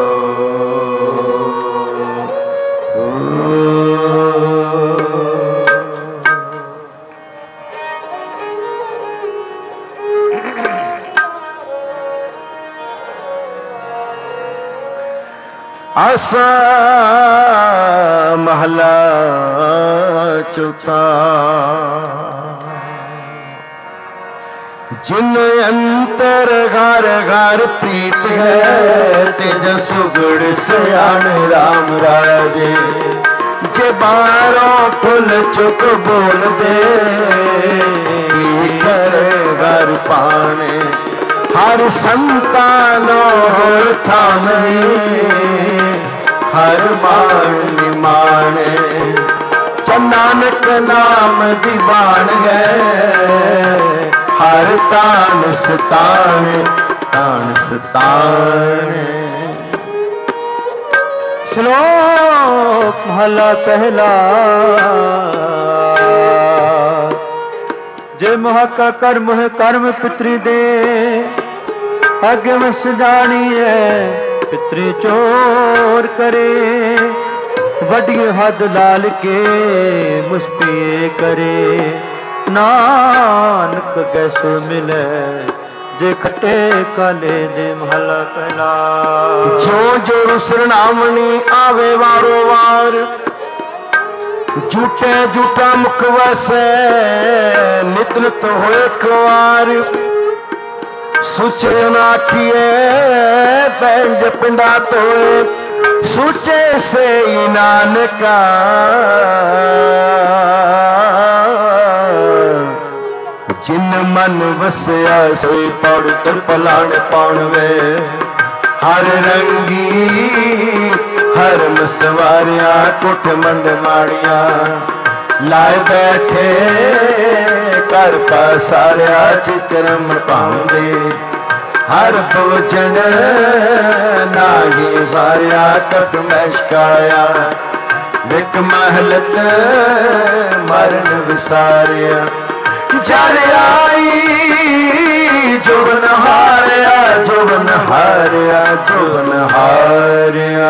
ਆਸਾ ਮਹਲਾ ਚੌਥਾ ਜਿਨ ਅੰਤਰ ਘਰ ਘਰ ਪ੍ਰੀਤ ਹੈ ਤੇਜ ਸੁਗੜ ਸਿਆਣ ਰਾਮ ਰਾਜੇ ਜੇ ਬਾਹਰੋਂ ਫੁੱਲ ਚੁੱਕ ਬੋਲਦੇ ਘਰ ਘਰ ਪਾਣੇ ਹਰ ਸੰਤਾਨੋ ਥਾਮੇ ਹਰ ਮਾਣ ਨਿਮਾਣੇ ਨਾਨਕ ਨਾਮ ਦੀ ਬਾਣ ਗਏ ਹਰ ਤਾਨ ਸਤਾਣੇ ਤਾਨ ਸਤਾਣੇ। ਸ਼ਲੋਕ ਮਹਲਾ ਪਹਿਲਾ। ਜੇ ਮੋਹ ਕਾ ਕਰਮ ਹੈ ਕਰਮ ਪਿਤਰੀ ਦੇ ਅਗਮ ਸਜਾਣੀਐ ਪਿਤਰੀ ਚੋਰ ਕਰੇ ਵੱਡੀ ਹੱਦ ਲਾਲ ਕੇ ਮੁਸਪੀਏ ਕਰੇ ਨਾਨਕ ਕੈਸੋ ਮਿਲੇ ਜੇ ਖੱਟੇ ਕਾਲੇ ਦੇ ਮਹਲਾ ਪਹਿਲਾ। ਜੋ ਜੋ ਰੁਸਰਣਾਵਣੀ ਆਵੇ ਵਾਰੋ ਵਾਰ ਝੂਠੇ ਝੂਠਾ ਮੁਖ ਵਸੈ ਨਿਤ ਨਿਤ ਹੋਏ ਖਵਾਰ ਸੁਚੇ ਨਾ ਆਖੀਏ ਪੈਂਜ ਪਿੰਡਾ ਤੋਏ ਸੁਚੇ ਸੇ ਨਾਨਕਾ ਜਿਨ ਮਨ ਵਸਿਆ ਸੋਈ ਪੜ ਤਰਪਲਾਣ ਪਾਣਵੇ ਹਰ ਰੰਗੀ ਹਰ ਮਸਵਾਰਿਆ ਕੁੱਠ ਮੰਡ ਮਾੜੀਆਂ ਲਾਏ ਬੈਠੇ ਕਰ ਪਸਾਰਿਆ ਚਿਤਰਮ ਪਾਉਂਦੇ ਹਰ ਭੋਜਨ ਨਾਗੀ ਵਾਰਿਆ ਕਸ ਮਸ਼ਕਾਇਆ ਵਿਕ ਮਹਲਤ ਮਰਨ ਵਿਸਾਰਿਆ ਜਰ ਆਈ ਜੁਬਨ ਹਾਰਿਆ ਜੁਬਨ ਹਾਰਿਆ ਜੁਬਨ ਹਾਰਿਆ।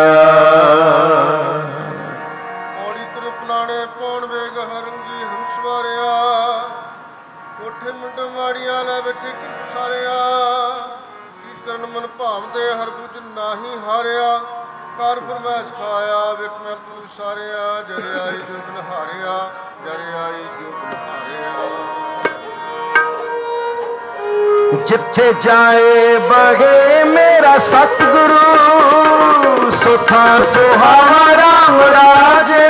ਪੌੜੀ ਤੁਰ ਪਲਾਣੇ ਪੌਣ ਵੇਗ ਹਰੰਗੀ ਹੰਸਵਾਰਿਆ ਕੋਠੇ ਮੁੰਡ ਮਾੜੀਆਂ ਲੈ ਬੈਠੇ ਕਿਰਪ ਸਾਰਿਆ ਕੀ ਕਰਨ ਮਨ ਭਾਵਦੇ ਹਰ ਬੁਝ ਨਾਹੀ ਹਾਰਿਆ ਕਰ ਹਰ ਫਰਮਾਇਸ਼ ਖਾਇਆ ਵੇਖ ਮੈਂ ਤੂੰ ਸਾਰਿਆ ਜਰੇ ਆਈ ਜੋ ਬਨਹਾਰਿਆ ਜਰੇ ਆਈ ਜੋ ਬਨਹਾਰਿਆ ਜਿੱਥੇ ਜਾਏ ਬਗੇ ਮੇਰਾ ਸਤਿਗੁਰੂ ਸੁਖਾ ਸੁਹਾਵਾ ਰਾਮ ਰਾਜੇ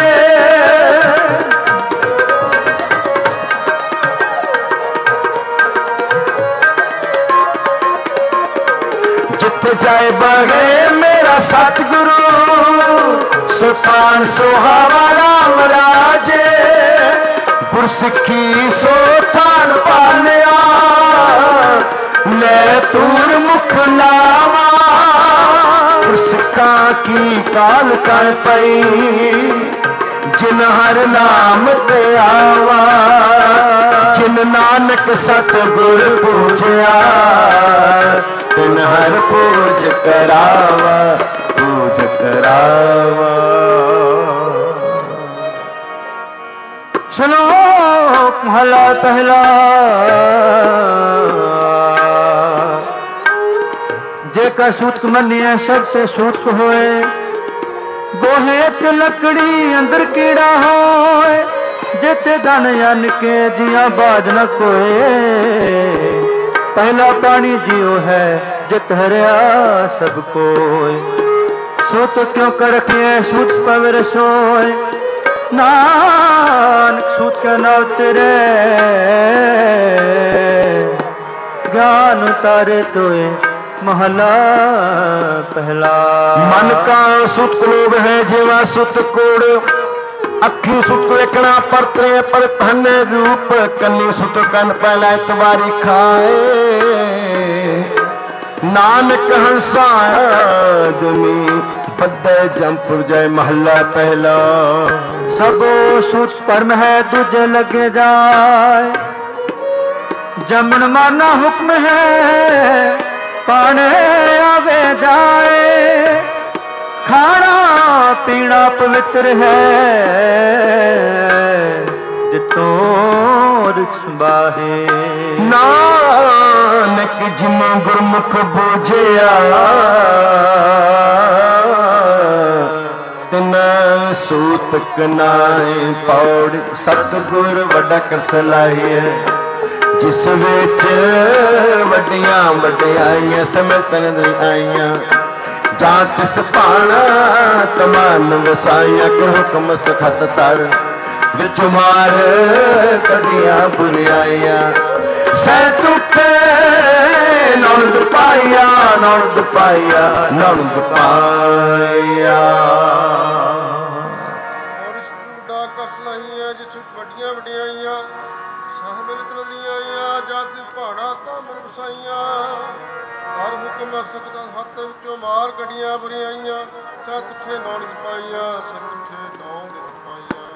ਜਿੱਥੇ ਜਾਏ ਬਗੇ ਮੇਰਾ ਸਤਿਗੁਰੂ ਸੁਖਾਨ ਸੁਹਾਵਾ ਰਾਮ ਰਾਜੇ ਗੁਰਸਿੱਖੀ ਸੋ ਥਾਨ ਪਾਲਿਆ ਮੈਂ ਤੂਰ ਮੁਖ ਲਾਵਾ ਗੁਰਸਿੱਖਾਂ ਕੀ ਕਾਲ ਕਰ ਪਈ ਜਿਨ ਹਰ ਨਾਮ ਤੇ ਆਵਾ ਜਿਨ ਨਾਨਕ ਸਤਿਗੁਰ ਪੂਜਿਆ ਤਿਨ ਹਰ ਪੂਜ ਕਰਾਵਾ ਪੂਜ ਕਰਾਵਾ। ਸ਼ਲੋਕ ਮਹਲਾ ਪਹਿਲਾ। जेकर सूत मनिए सबसे सूत होए गोहे ते लकड़ी अंदर कीड़ा होए जेते धन अन के जिया बाज न कोए पहला पानी जियो है जित हरिया सब कोय सो तो क्यों कर रखे सूत पवर सोए नानक सूत के नाव तेरे ज्ञान उतारे तोए महला पहला। मन का सुत लोभ है जीवा सुत कोड़ अखी सुत वेखना परतरे पर धन रूप कन्नी सुत कन पहला इतवारी खाए नानक हंसा दुनी पद्दे जमपुर जय महला पहला। सबो सुत परम है दूजे लगे जाए जमन माना हुक्म है पाने आवे जाए खाना पीना पवित्र है जितो रिक्सबाहे नानक जिन गुरमुख बूझिया तिन सूत कनाए पौड़ सतगुर वड्डा कर सलाहिए जिस विच वड्डियां वड्डियाइयां समतन आईयां जां तिस भाणा तमान वसाइयां कहो मस्त खत तर विच मार कदियां बुरियाइयां सह तुखे नौंद पाइया नौंद पाइया नौंद पाइया। और इस बड़ा कर सलाहियां जिस वड्डियां वड्डियाइयां जाति पहाड़ा तामर वसाइया हर हुक्म सकदा हत्थ विचों मार कड़ियां बुरियाइयां चा तुथे नौंद पाइया सब तुथे नौंद पाइया।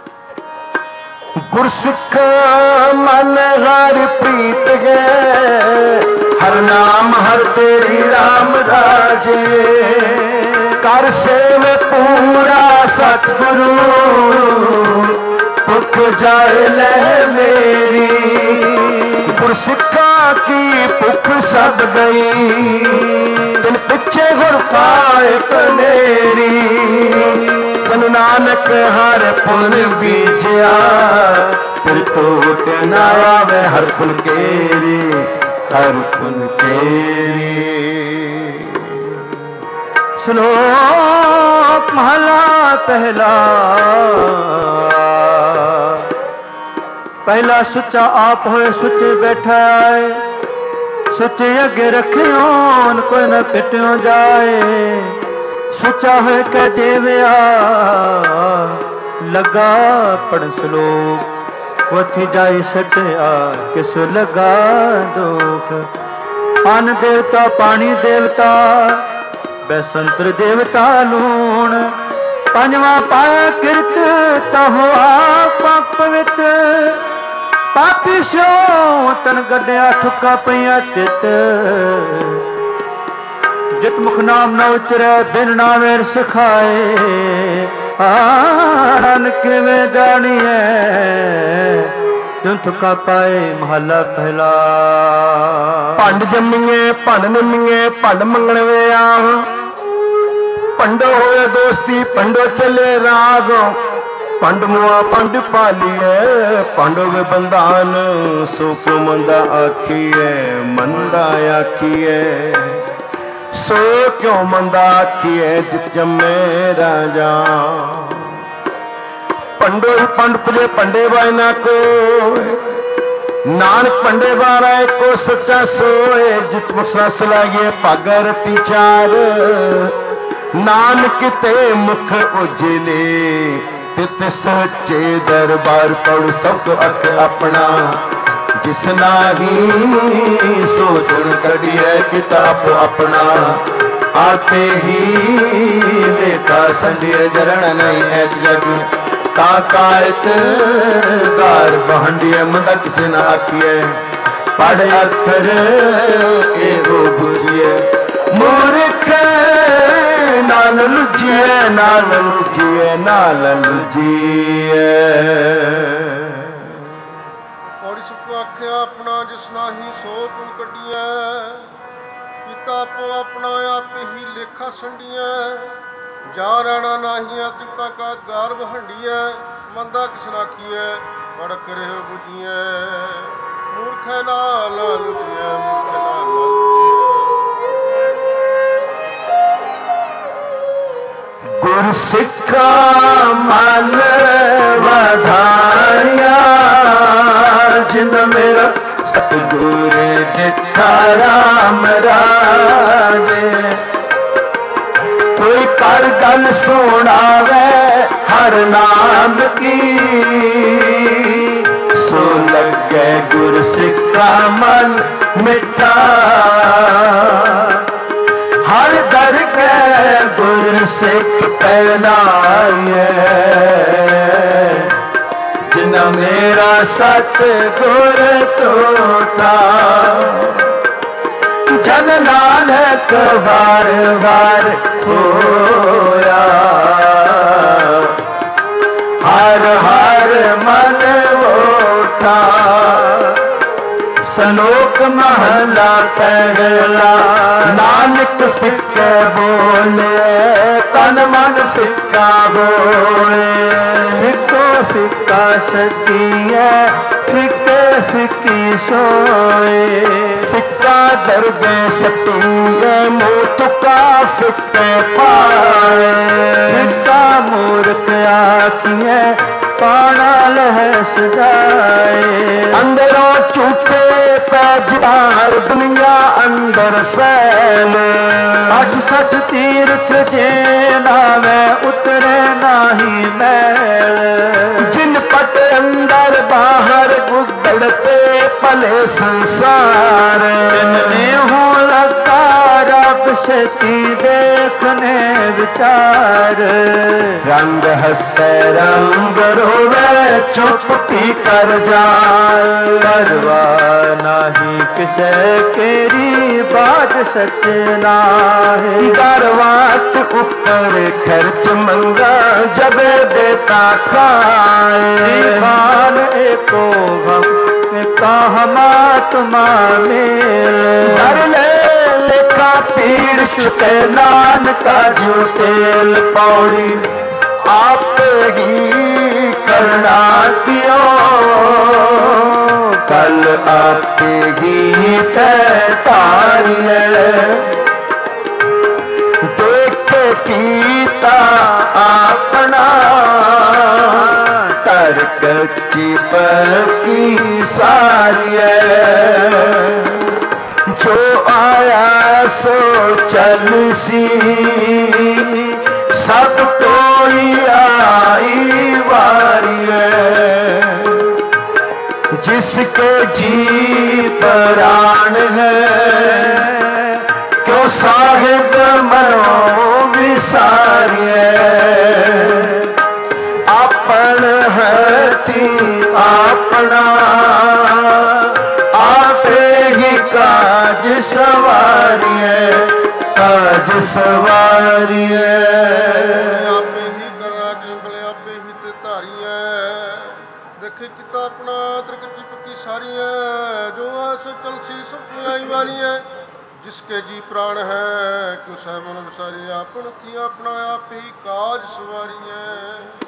गुरसिख मन हर प्रीत गए हर नाम हर तेरी राम राजे कर सेव पूरा सतगुरु भुख जाए ले मेरी गुरसिखा की भुख सब गई तिन पिछे गुर पाए कनेरी तन नानक हर पुन बीजिया फिर टूट न आवे हर पुन केरी हर पुन केरी। श्लोक महला पहला। पहला सुचा आप होए सुचे बैठा है सुचे अगे रखियो कोई न पिटियो जाए सुचा है कह देविया लगा पढ़ श्लोक वथी जाई सटिया किस लगा दुख अन्न देवता पानी देवता बैसंत्र देवता लूण पंजवा पाया किरत तहो आप पवित्र पापी सो तन गड्ढिया ठुका पईया तित जित मुख नाम न उचरे बिन नावेर सिखाए आन किवें जानिए तुम ठुका पाए महला पहला। भंड जम्मीए भंड निमीए भंड मंगण वे आ पंडो होए दोस्ती पंडो चले राग, पंड मुआ पंड पालिए पंडो वे बंदान, सो को मंदा आखिए मंदा आखिए, सो क्यों मंदा आखिए जित जमे राजा। पंडो ही पंड पुले पंडे बायना को, नानक पंडे बारा को सच्चा सोए, जित मुसा सुलाइए पागर तीचार, नानक ते मुख उजले तित सच्चे दरबार पढ़ सब अख अपना, जिसना ही सोचन करिए किताब अपना, आते ही लेता संडिय जरण नहीं है जग, ताकायत गार बहंडिए मंदा किसे ना आखिए, पढ़ अक्षर एगो बुझिए, मूर्ख नाल लुझिए नाल लुझिए नाल लुझिए। पौड़ी सुख आख्या अपना जिस नाही सो तुम कटिया, पिता पो अपना आप ही लेखा संडिया, जा रहना नाही तिता का गार बहंडिया, मंदा किस नाखिए पढ़ करे बुझिए, मूर्ख नाल लुझिए मूर्ख नाल गुर सिक्खा मन वधारिया, जिन मेरा सतगुर दिठा राम राजे, कोई कर गल सुनावे हर नाम की, सो लगे गुर सिक्खा मन मिठा, हर दर के गुर सिख पहनाए, जिन मेरा सत गुर तोटा, जन नानक बार बार होया, हर हर मन ओठा, सलोक महला पहला, नानक सिक्के बोले तन मन सिक्का बोले, फिको फिक्का सती है फिके फिकी सोए, सिक्का दर्द सती है मोत का फिके पाए, फिक्का मूर्ख आखिए पाना लह सजाए, अंदरों झूठे पैजार दुनिया अंदर फैल, अठ सठ तीर्थ जे नावे उतरे नाही मैल, जिन पट अंदर बाहर गुदड़ते पले संसार, जिनने हो लगा रब सती देखने विचार, रंग हसे रंग रोवे चुप पी कर जाए, करवा नाही किसे केरी बात सचना है, दरवात ऊपर खर्च मंगा जब देता खाए, खान एको गम कहमा तुमा मेल, धर ले लेखा पीड़ चुके नान का जो तेल, पौड़ी आप ही करना क्यों, कल आपके ही तारिए, देख कीता अपना तर्क चिप की सारिए, जो आया सो चल सी सब कोई आई वारिए, जिसके जी प्राण है क्यों साहिब मनो विसारिए, अपन हथी अपना आपे ही काज सवारिए, काज सवारिए, आपे ही करना जिंगले आपे ही ते धारिए, देखे किता अपना त्रिक चिप की सारी है, जो आस चलसी सब आई वारी है, जिसके जी प्राण है क्यों सह मन विसारी आपन की अपना आप ही काज सवारी है।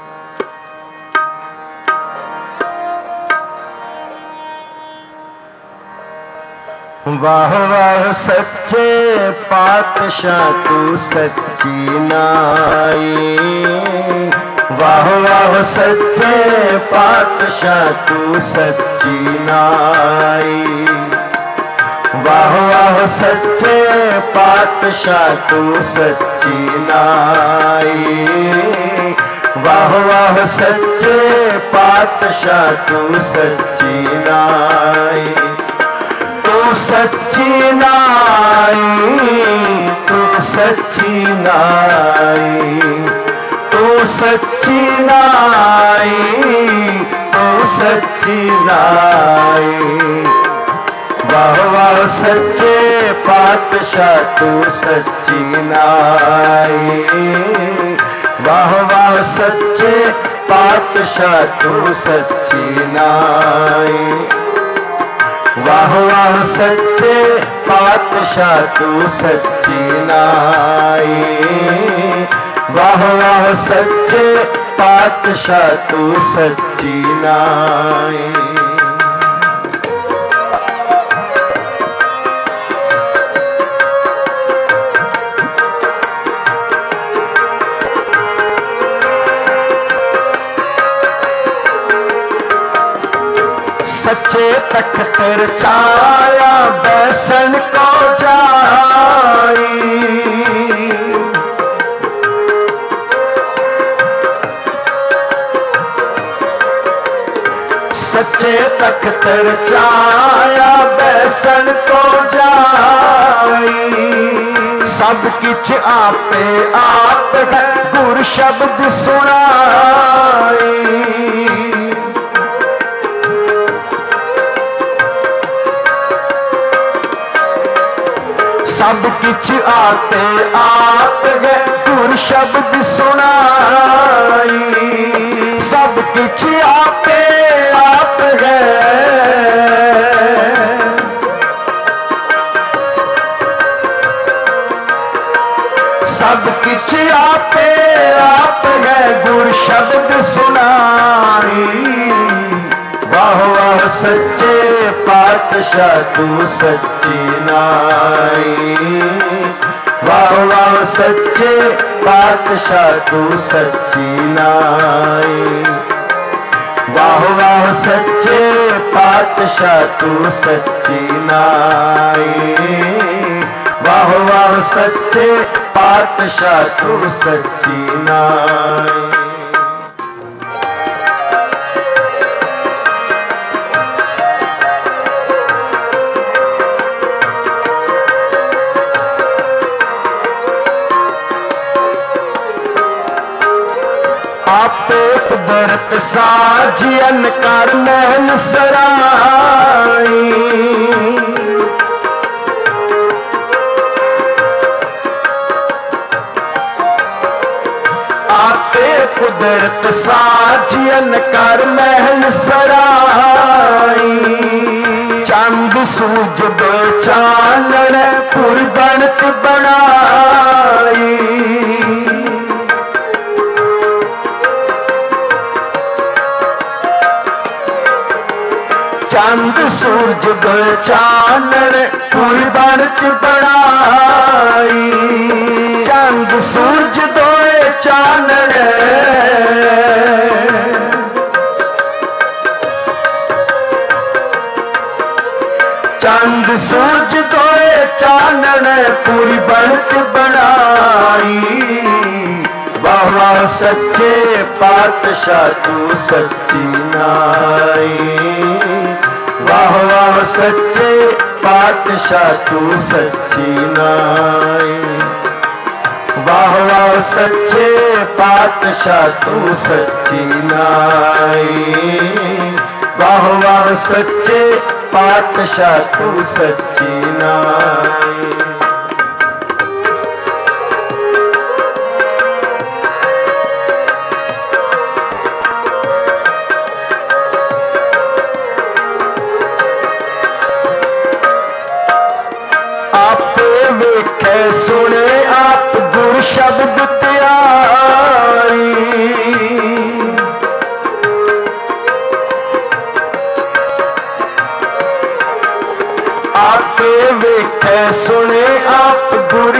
वाह वाह सच्चे पातशाह तू सच्ची नाई। वाह वाह सच्चे पातशाह तू सच्ची नाई। वाह वाह सच्चे पातशाह तू सच्ची नाई। वाह वाह सच्चे पातशाह तू सच्ची नाई। तू सच्ची नाई तू सच्ची नाई। तू सच्ची नाई तू सच्ची नाई। वाह वाह सच्चे पातशाह तू सच्ची नाई। वाह वाह सच्चे पातशाह तू सच्ची नाई। वाह वाह सच्चे पातशाह तू सच्ची नाई। वाह वाह सच्चे पातशाह तू सच्ची नाई। सच्चे तख्त रचाया बैसन को जाई। सच्चे तख्त रचाया बैसन को जाई। सब किछ आपे आप गुर शब्द सुनाई। सब किछ आपे आप है गुर शब्द सुनाई। सब किछ आपे आप है। सब किछ आपे आप है गुर शब्द सुनाई। वाह वाह सच्चे पातशाह तू सच्ची नाई। वाह वाह सच्चे पातशाह तू सच्ची नाई। वाह वाह सच्चे पातशाह तू सच्ची नाई। वाह वाह सच्चे पातशाह तू सच्ची नाई। आपे कुदरत साजियन कर महल सराई। आपे कुदरत साजियन कर महल सराई। चंद सूरज दो चानन पुर बनत बनाई। चंद सूरज दो चानन पुर बनत बनाई। चंद सूरज दो चानन चंद सूरज दो चानन पूरी बनत बनाई। वाह वाह सच्चे पातशाह तू सच्ची नाई। वाह वाह सच्चे पातशाह तू सच्ची नाई। वाह वाह सच्चे पातशाह तू सच्ची नाई। वाह वाह सच्चे पातशाह तू सच्ची नाई।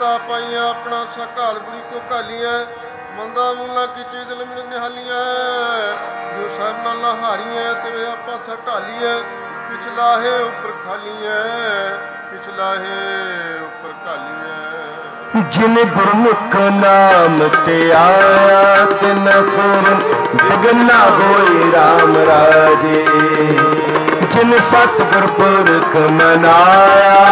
ਤਾ ਪਾਈਆਂ ਆਪਣਾ ਸਕਾਲ ਬੁਰੀ ਕੋ ਘਾਲੀਆਂ ਮੰਦਾ ਮੂਲਾ ਕੀ ਚੀਜ਼ ਦਿਲ ਮਿਲ ਨਿਹਾਲੀਆਂ ਜੋ ਸਰ ਨਾਲ ਹਾਰੀਆਂ ਤੇ ਆਪਾਂ ਢਾਲੀਆਂ ਪਿਛਲਾ ਹੈ ਉੱਪਰ ਖਾਲੀਆਂ ਪਿਛਲਾ ਹੈ ਉੱਪਰ ਖਾਲੀਆਂ ਜਿਨ ਗੁਰਮੁਖ ਨਾਮ ਤੇ ਆਇਆ ਤਿਨ ਸੁਰ ਬਿਗਨਾ ਹੋਈ RAM ਰਾਜੇ ਜਿਨ ਸਤਿਗੁਰ ਪੁਰਖ ਮਨਾਇਆ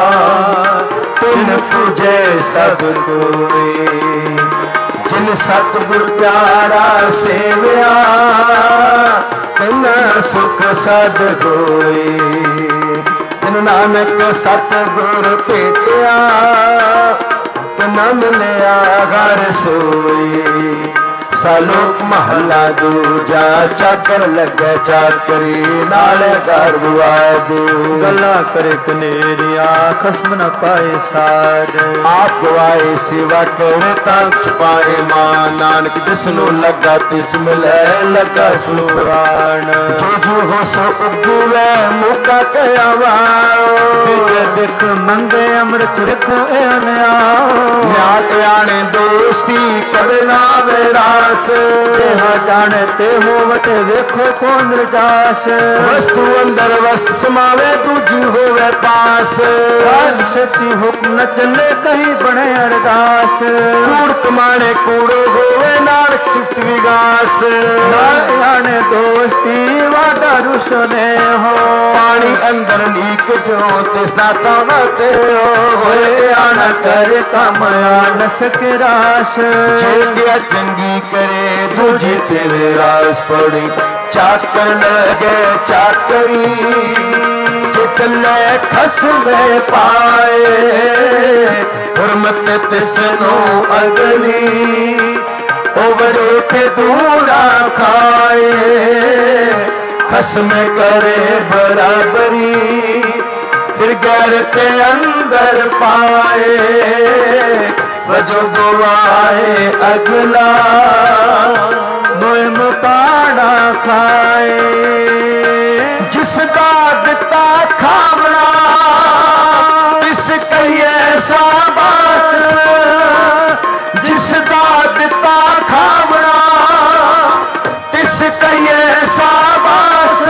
ਤਿਨ ਪੂਜੈ ਸਭ ਕੋਇ ਜਿਨ ਸਤਿਗੁਰ ਪਿਆਰਾ ਸੇਵਿਆ ਤਿਨ ਸੁਖ ਸਦ ਹੋਏ ਤਿਨ ਨਾਨਕ ਸਤਿਗੁਰ ਭੇਟਿਆ ਤਿਨ ਮਿਲਿਆ ਘਰ ਸੋਈ ਸਲੋਕ ਮਹੱਲਾ ਦੂਜਾ ਚਾਕਰ ਲੱਗੇ ਚਾਕਰੀ ਨਾਲ ਘਰ ਬੁਆਦੇ ਗੱਲਾਂ ਕਰੇ ਕਨੇਰੀਆਂ ਖਸਮ ਨ ਪਾਏ ਸਾਧ ਆਪ ਗਵਾਏ ਸਿਵਾ ਕਰ ਤਾਂ ਛਪਾਏ ਮਾਂ ਨਾਨਕ ਜਿਸ ਨੂੰ ਲੱਗਾ ਤਿਸ ਮਿਲੇ ਲੱਗਾ ਸੁਰਾਣ ਜੋ ਜੋ ਹੋ ਸੋ ਉਗਵੇ ਮੁਕਾ ਕਹਿਵਾ ਵਿਜੇ ਦਿਖ ਮੰਗੇ ਅੰਮ੍ਰਿਤ ਰਖੋ ਇਹ ਨਿਆਓ ਨਿਆਲ ਆਣੇ ਦੋਸਤੀ ਕਦੇ ਨਾ ਵੇਰਾਸ ਦੇਹਾ ਜਾਣੇ ਤੇ ਹੋਵਤ ਵੇਖੋ ਕੌਣ ਰਜਾਸ ਵਸਤੂ ਅੰਦਰ ਵਸਤ ਸਮਾਵੇ ਦੂਜੀ ਹੋਵੇ ਪਾਸ ਸਾਧ ਸੱਚੀ ਹੁਕਮ ਨ ਚੱਲੇ ਕਹੀਂ ਬਣੇ ਅਰਦਾਸ ਕੂੜ ਕਮਾਣੇ ਕੂੜੋ ਹੋਵੇ ਨਾਨਕ ਸਿਫਤ ਵਿਗਾਸ ਨਾਲ ਆਣੇ ਦੋਸਤੀ ਵਾਦਾ ਰੁਸਨੇ ਹੋ ਪਾਣੀ ਅੰਦਰ ਨੀਕ ਜੋ ਤਿਸ ਦਾ ਤਾਵਤ ਹੋਏ ਆਣ ਕਰ ਕੰਮ ਆ ਨ ਸਕੇ ਰਾਸ ਚੰਗਿਆ ਚੰਗੀ ਕਰੇ ਦੂਜੀ ਤੇਰੇ ਰਾਸ ਪੜੀ ਚਾਕਰ ਲਗੇ ਚਾਕਰੀ ਜਿਤਨੇ ਖਸਮੇ ਪਾਏ ਹੁਰਮਤ ਤਿਸ ਨੂੰ ਅਗਲੀ ਉਹ ਵਜੋ ਤੇ ਦੂੜਾ ਖਾਏ ਖਸਮ ਕਰੇ ਬਰਾਬਰੀ ਫਿਰ ਗੈਰ ਕੇ ਅੰਦਰ ਪਾਏ ਵਜੋ ਗਵਾਏ ਅਗਲਾ ਮੋਇ ਮੁਕਾਣਾ ਖਾਏ ਜਿਸ ਦਾ ਦਿੱਤਾ ਖਾਵਣਾ ਤਿਸ ਕਹੀਏ ਸਾਬਾਸ ਜਿਸ ਦਾ ਦਿੱਤਾ ਖਾਵਣਾ ਤਿਸ ਕਹੀਏ ਸਾਬਾਸ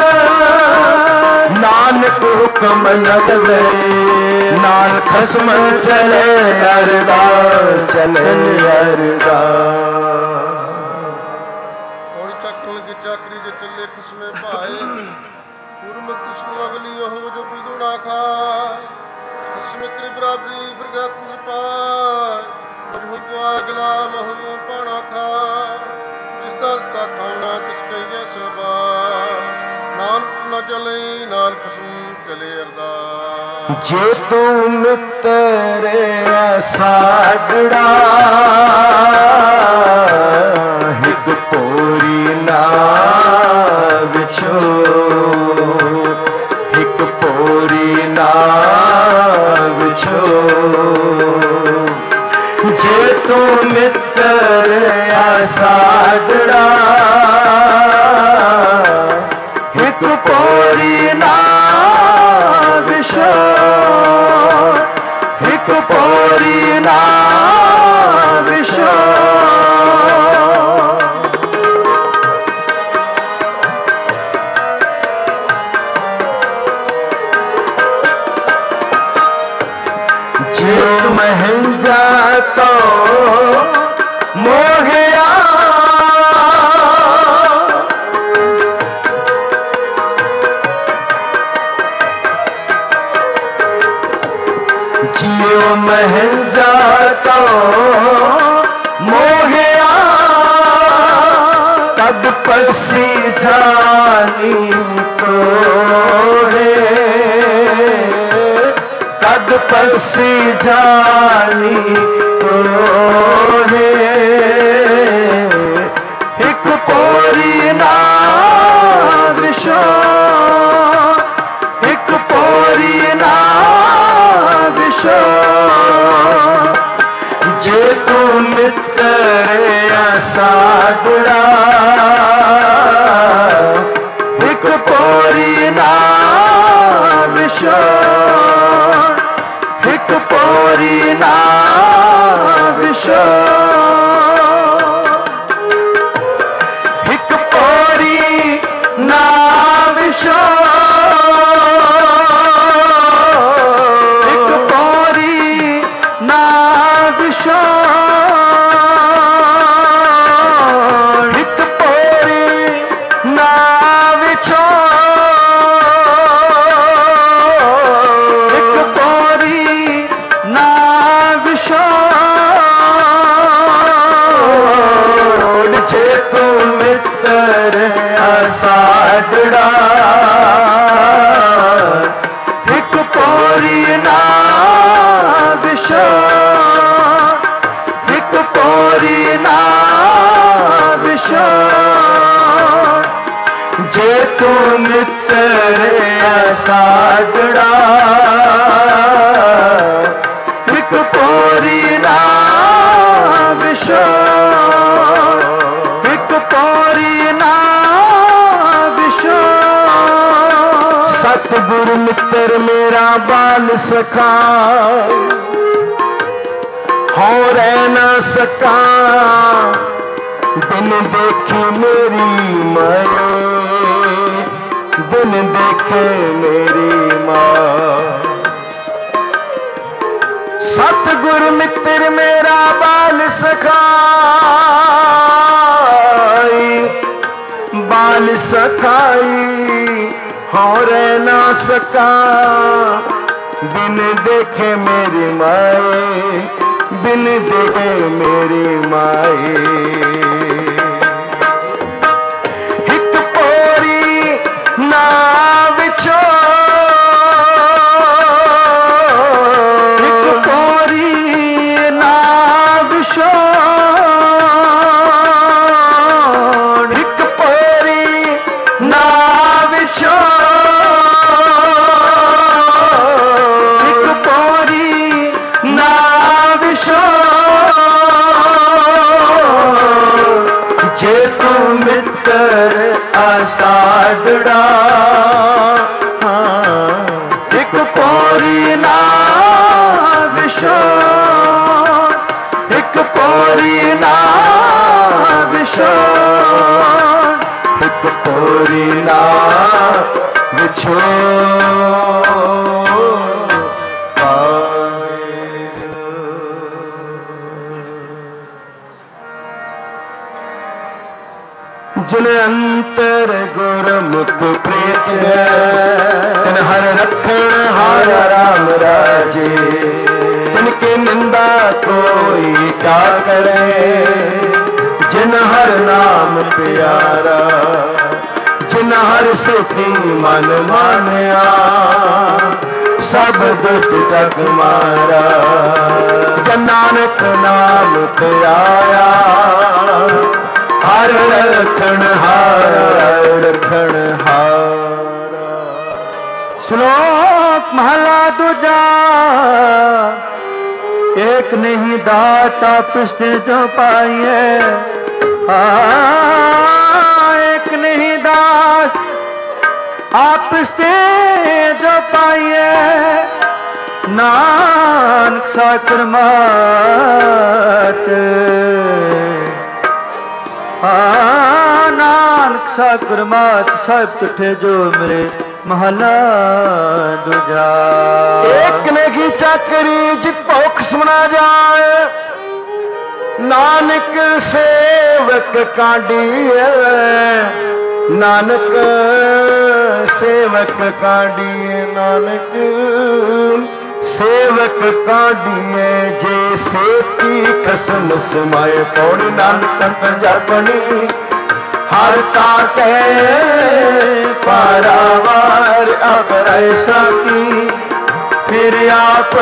ਨਾਨਕ ਹੁਕਮ ਨ ਚਲੇ ਨਾਲ ਖਸਮ ਚਲੇ ਅਰਦਾਸ ਚਲੇ ਅਰਦਾਸ ਹੁਣ ਚੱਕਰ ਲਗੀ ਚਾਕਰੀ ਜੇ ਚੱਲੇ ਖਸਮੇ ਭਾਏ ਗੁਰਮਤਿ ਤਿਸ ਨੂੰ ਅਗਲੀ ਉਹ ਜੋ ਬਿਦੁਣਾ ਖਾ ਖਸਮੇ ਤੇਰੀ ਬਰਾਬਰੀ ਬਰਗਤ ਨ ਪਾਏ ਮਰਹੁ ਕੋ ਅਗਲਾ ਮਹਮੂ ਪਾਣਾ ਖਾ ਜਿਸ ਦਾ ਤਾ ਖਾਣਾ ਤਿਸ ਕਹੀਏ ਸਬਾ ਨਾਨਕ ਨ ਚਲੇ ਨਾਲ ਖਸਮ ਚਲੇ ਅਰਦਾਸ ਜੇ ਤੂੰ ਮਿੱਤਰ ਸਾਗੜਾ ਹਿਕ ਪੋਰੀ ਨਾ ਵਿਛੋ ਹਿਕ ਪੋਰੀ ਨਾ ਵਿਛੋ ਜੇ ਤੂੰ ਮਿੱਤਰ ਸਾਗੜਾ ਹਿਕ ਪੋਰੀ ਨਾ ਵਿਛੋ ਹਿਕ ਪੋਰੀ ਨਾ ਵਿਛੋ ਜੇ ਮਹੰਜਾ ਤੋ ਮੋਹਿਆ ਜਿਉ ਮਹੰਜਾ ਤੋ ਮੋਹਿਆ ਤਦ ਪਰਸੀ ਜਾਨੀ ਤੋੜੇ ਤਦ ਪਰਸੀ ਜਾਨੀ ਤੋੜੇ ਇੱਕ ਪੋਰੀ ਨਾ ਵਿਛੋ ਇੱਕ ਪੋਰੀ ਨਾ ਵਿਛੋ ਜੇ ਤੂੰ ਮਿੱਤਰ ਸਾਗੜਾ ਇੱਕ ਪੋਰੀ ਨਾ ਵਿਛੋ ਇੱਕ ਪੋਰੀ ਨਾ ਵਿਛੋੜ ਇੱਕ ਪੋਰੀ ਨਾ ਵਿਛੋੜ ਇੱਕ ਪੋਰੀ ਨਾ ਵਿਛੋੜ ਜੇ ਤੂੰ ਮਿੱਤਰ ਸਾਡੜਾ ਇੱਕ ਪੋਰੀ ਨਾ ਵਿਛੋੜ ਇੱਕ ਪੋਰੀ ਨਾ ਵਿਛੋੜ ਜੇ ਤੂੰ ਮਿੱਤਰ ਸਾਡੜਾ ਇੱਕ ਪੋਰੀ ਨਾ ਵਿਛੋੜ ਇੱਕ ਪੋਰੀ ਨਾ ਵਿਛੋੜ ਸਤਿਗੁਰ ਮਿੱਤਰ ਮੇਰਾ ਬਾਲ ਸਖਾ ਹੋ ਰਹਿ ਨਾ ਸਕਾ ਬਿਨ ਦੇਖੇ ਮੇਰੀ ਮਾਏ ਬਿਨ ਦੇਖੇ ਮੇਰੀ ਮਾਂ ਸਤਿਗੁਰ ਮਿੱਤਰ ਮੇਰਾ ਬਾਲ ਸਖਾਈ ਬਾਲ ਸਖਾਈ ਹੋ ਰਹਿ ਨਾ ਸਕਾ ਬਿਨ ਦੇਖੇ ਮੇਰੀ ਮਾਏ ਬਿਨ ਦੇਖੇ ਮੇਰੀ ਮਾਏ ਇੱਕ ਪੋਰੀ ਨਾ ਵਿਛੋੜ ਇੱਕ ਪੋਰੀ ਨਾ ਵਿਛੋੜ ਇੱਕ ਪੋਰੀ ਨਾ ਵਿਛੋੜ ਇੱਕ ਪੋਰੀ ਨਾ ਜੇ ਤੂੰ ਮਿੱਤਰ ਆਸਾੜੜਾ ਇੱਕ ਪੋਰੀ ਨਾ ਵਿਛੋੜ ਇੱਕ ਪੋਰੀ ਨਾ ਵਿਛੋੜ ਇੱਕ ਪੋਰੀ ਨਾ ਵਿਛੋੜ ਜਿਨ ਅੰਤਰ ਗੁਰਮੁਖ ਪ੍ਰੀਤ ਹੈ ਤਿਨ ਹਰ ਰਖਣ ਹਾਰ ਰਾਮ ਰਾਜੇ ਤਿਨ ਕੀ ਨਿੰਦਾ ਕੋਈ ਕਿਆ ਕਰੇ ਜਿਨ ਹਰ ਨਾਮ ਪਿਆਰਾ ਜਿਨ ਹਰ ਸੁਖੀ ਮਨ ਮਾਨਿਆ ਸਭ ਦੁਸ਼ਟ ਤਕ ਮਾਰਾ ਜਨ ਨਾਨਕ ਨਾਮ ਧਿਆਇਆ ਹਰ ਰਖਣ ਹਾਰ ਰਖਣ ਹਾਰਾ ਸ਼ਲੋਕ ਮਹਲਾ ਦੂਜਾ एक नहीं दाता पिछते जो पाइए एक नहीं दास आप पिछते जो पाइए नानक साकर मात नानक साकर मात साहिब तुठे जो मेरे महला दूजा एक नहीं चाकरी जित भुख सुना जाए नानक सेवक काढ़ी नानक सेवक काढ़ी नानक सेवक काढ़ी जे सेती खसन समाए पौड़ी नानक पंजाबनी हर ताके पारावार अब ऐसा की फिर आप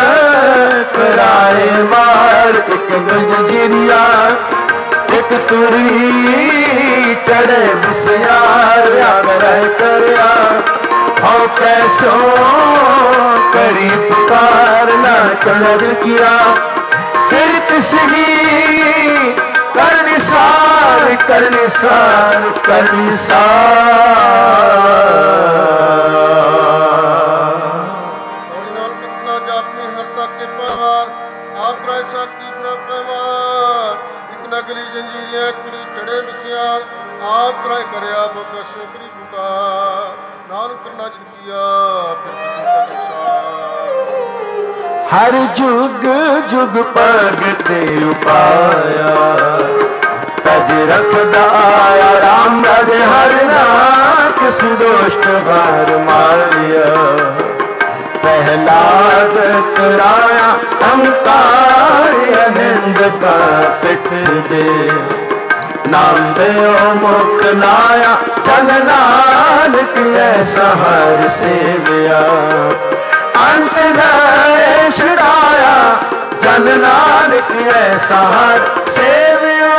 कराए मार एक गंजीरिया एक तुरी चढ़े बिसियार अगर करया हो कैसो करी पुकार ना चढ़ किया फिर तिसही करनी सार करनी सार करनी सार ਨਾਲ ਕਿਤਨਾ ਜਾਪਨੀ ਹਰ ਤੱਕ ਕੇ ਪਰਵਾਰ ਆਪ ਰਾਏ ਸਾਕੀ ਪ੍ਰਭਰਵਾਰ ਇਕ ਨਗਰੀ ਜੰਜੀਰੀਆਂ ਕੁੜੀ ਚੜੇ ਵਿਸਿਆਰ ਆਪ ਰਾਏ ਕਰਿਆ ਬਕਸ਼ ਕਰੀ ਪੁਕਾਰ ਨਾਨਕ ਕਰਨਾ ਜਿਨ ਕੀਆ ਫਿਰ ਕਿਸੇ ਦਾ ਨਿਸ਼ਾਨ हर जुग जुग भगत उपाया तज रखदा आया राम राज हर नाथ सुदोष्ट बार मारिया प्रहलाद कराया अहंकार अनिंद का पिठ दे नाम देओ मुख नाया जन नानक ऐसा हर सेविया अंत न छुड़ाया जन नानक ऐसा हर सेविया।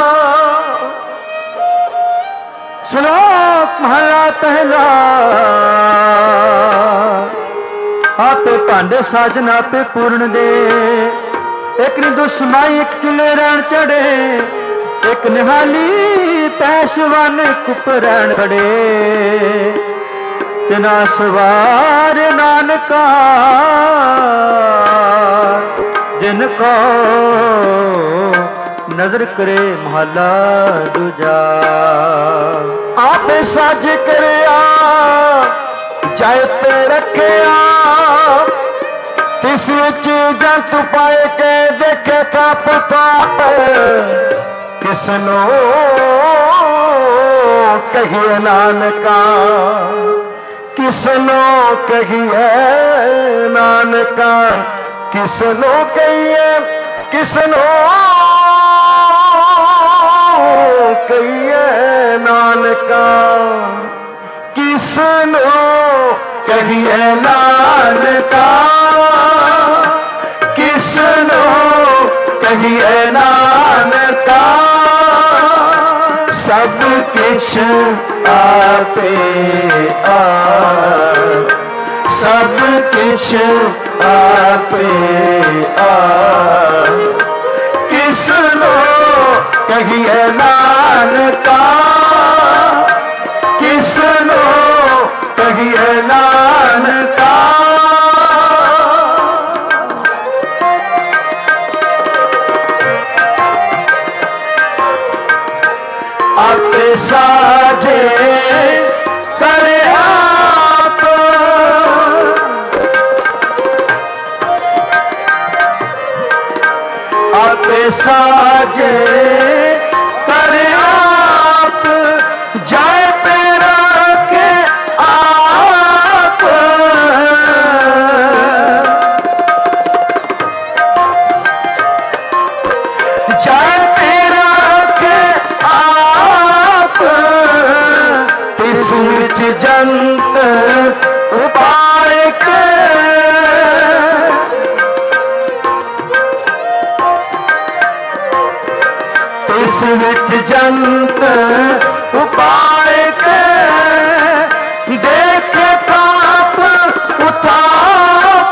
सुनो महला पहला आपे भांडे साजन आपे पूर्ण दे एक नी दुश्मनाई एक किले रहन चढ़े एक निहाली पैसवान कुपरैन खड़े तिना सवार नानका जिनको नजर करे महला दूजा आप सज करे जाए पे रखे तिस विच जंत पाए के देखे था पुता किसनो कहिए नानका किसनो कहिए नानका किसनो कहिए किसनो कहिए नानका किसनो कहिए नानका किसनो कहिए नानका सब किछ आपे आ सब किछ आपे आ किसनो कहिए नानका किसनो कहिए नानका आपे साजे करे आप आपे साजे करे आप जाए पेरा के आप जाए पेरा के आप तिस विच जंत उपाय के तिस विच जंत उपाय के देख ताप उताप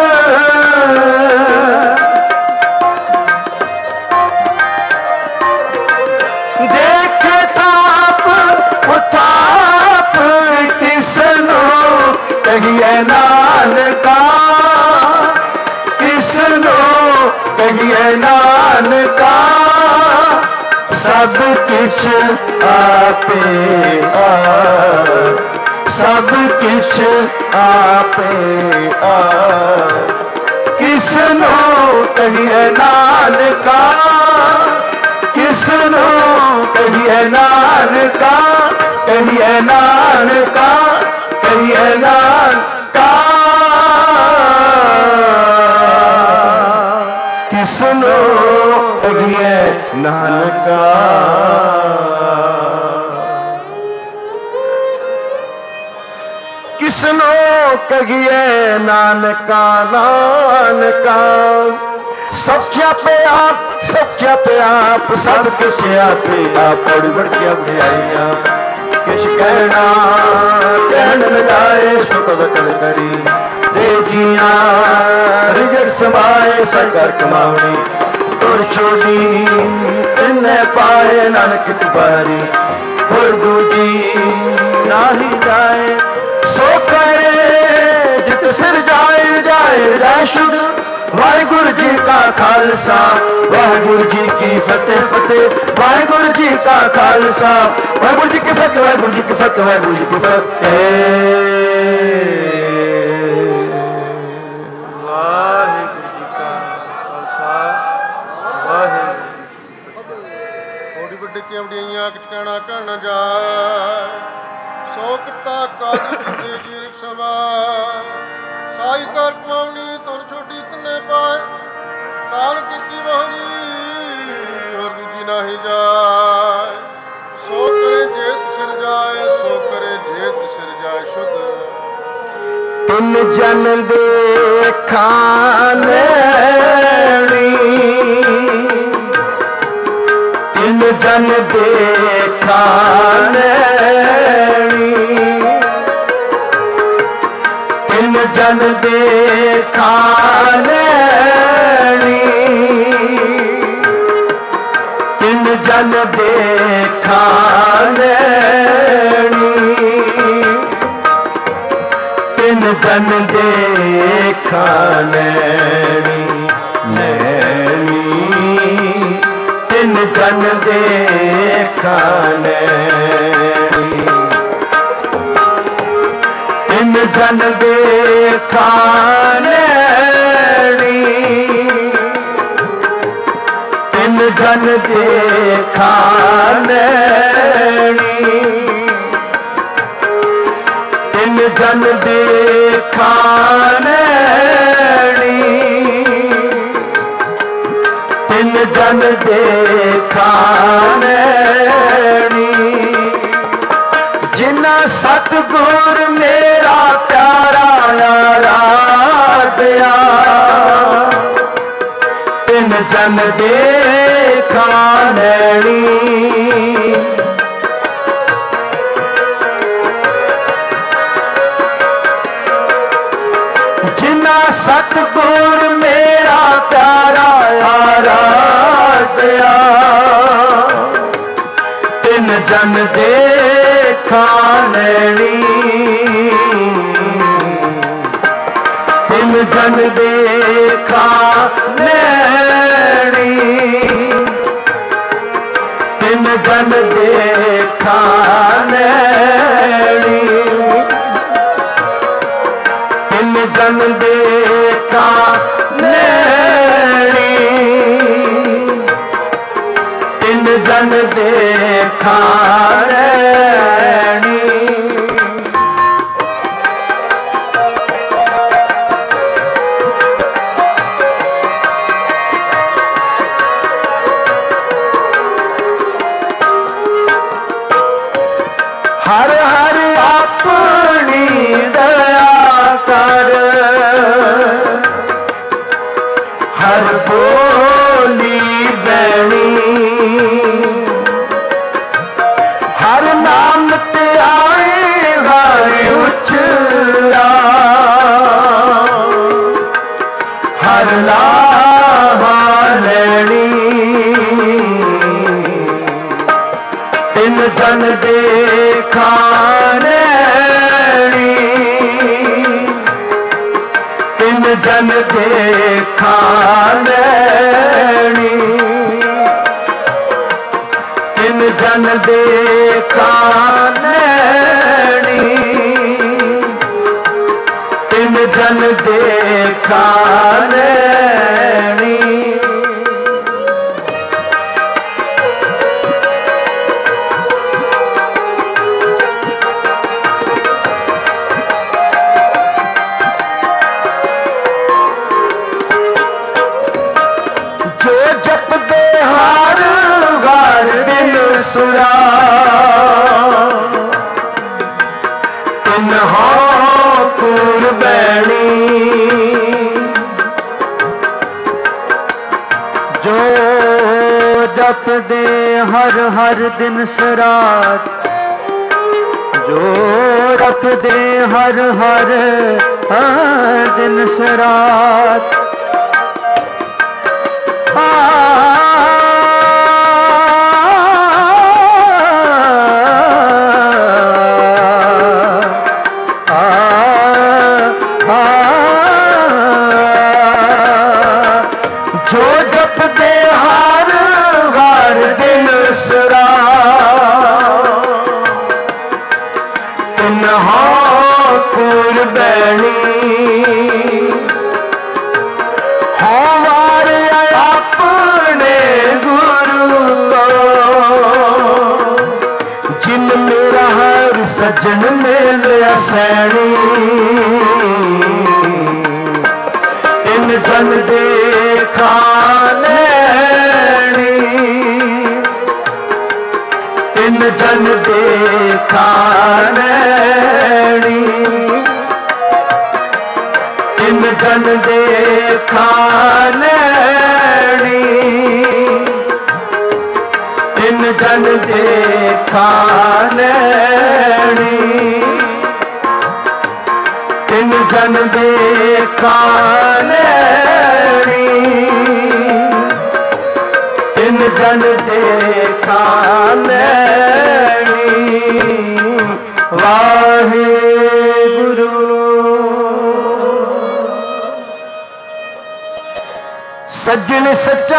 देख ताप उताप किसनो कहिए नानका किसनो कहिए नानका सब किछ आपे आ सब किछ आपे आ किसनो कहिए नानका किसनो कहिए नानका कहिए नानका कहिए नानका किसनो कहिए नानका। किसनो कहिए नानका नानका सख्या पे आप सख्या पे आप सब किश आपे आप बड़ी बड़किया बढ़िया किश कहना कहन लगाए सुख सकल करी दे जिया रिजक समाए सकर कमावनी और छोड़ी इन्हें पाए नानक तुम्हारी और दूजी नाही जाए सो करे जित सिर जाए जाए जाए शुद्ध वाहिगुरु जी का खालसा वाहिगुरु जी की फतेह फतेह वाहिगुरु जी का खालसा वाहिगुरु जी की फतेह वाहिगुरु जी की फतेह वाहिगुरु जी की फतेह वाहिगुरु। के अमड़ियाँ किच कहना कहना जाए सौ करता कादी जिंदे जी रिक्शा साई कर कमावनी तुर छोटी तने पाए काल की बहनी और दूजी नहीं जाए सो करे जेत सिर जाए सो करे जेत सिर जाए शुद्ध तिन जन देखानेणी तिन जन देखानेणी तिन जन देखानेणी तिन जन देखानेणी तिन जन देखानेणी नैनी तिन जन देखानेणी तिन जन देखानेणी तिन जन देखानेणी तिन जन देखानेणी तिन जन देखानेणी जिन्ना सतगुर मेरा प्यारा आराध्या तिन जन देखानेणी जिन्ना सतगुर मेरा प्यारा आराध्या तिन जन देखानेणी तिन जन देखानेणी तिन जन देखानेणी तिन जन देखानेणी तिन जन देखानेणी हर हर अपनी दया कर हर बोली बैणी हर नाम ते आए हर उचरा हर लाहा लैनी तिन जन देखानेणी तिन जन देखानेणी तिन जन देखानेणी तिन जन देखानेणी जो जपदे हर हर दिन सुरा तिन हों पूर बैणी जो जपदे हर हर दिन सरात जो रखदे हर हर हर दिन सरात आ जो जपदे हर हर दिन सरा तिन हों पूर बैणी हों वार अपने गुरु को ਸੈਣੀ ਇਨ ਜਨ ਦੇਖਾ ਲੈਣੀ ਇਨ ਜਨ ਦੇਖਾ ਲੈਣੀ ਇਨ ਜਨ ਦੇਖਾ ਲੈਣੀ ਇਨ ਜਨ ਦੇਖਾ ਲੈਣੀ ਇਨ ਜਨ ਦੇਖਾ ਲੈਣੀ ਇਨ ਜਨ ਦੇਖਾ ਲੈਣੀ ਵਾਹਿਗੁਰੂ। ਸੱਜਣ ਸੱਚਾ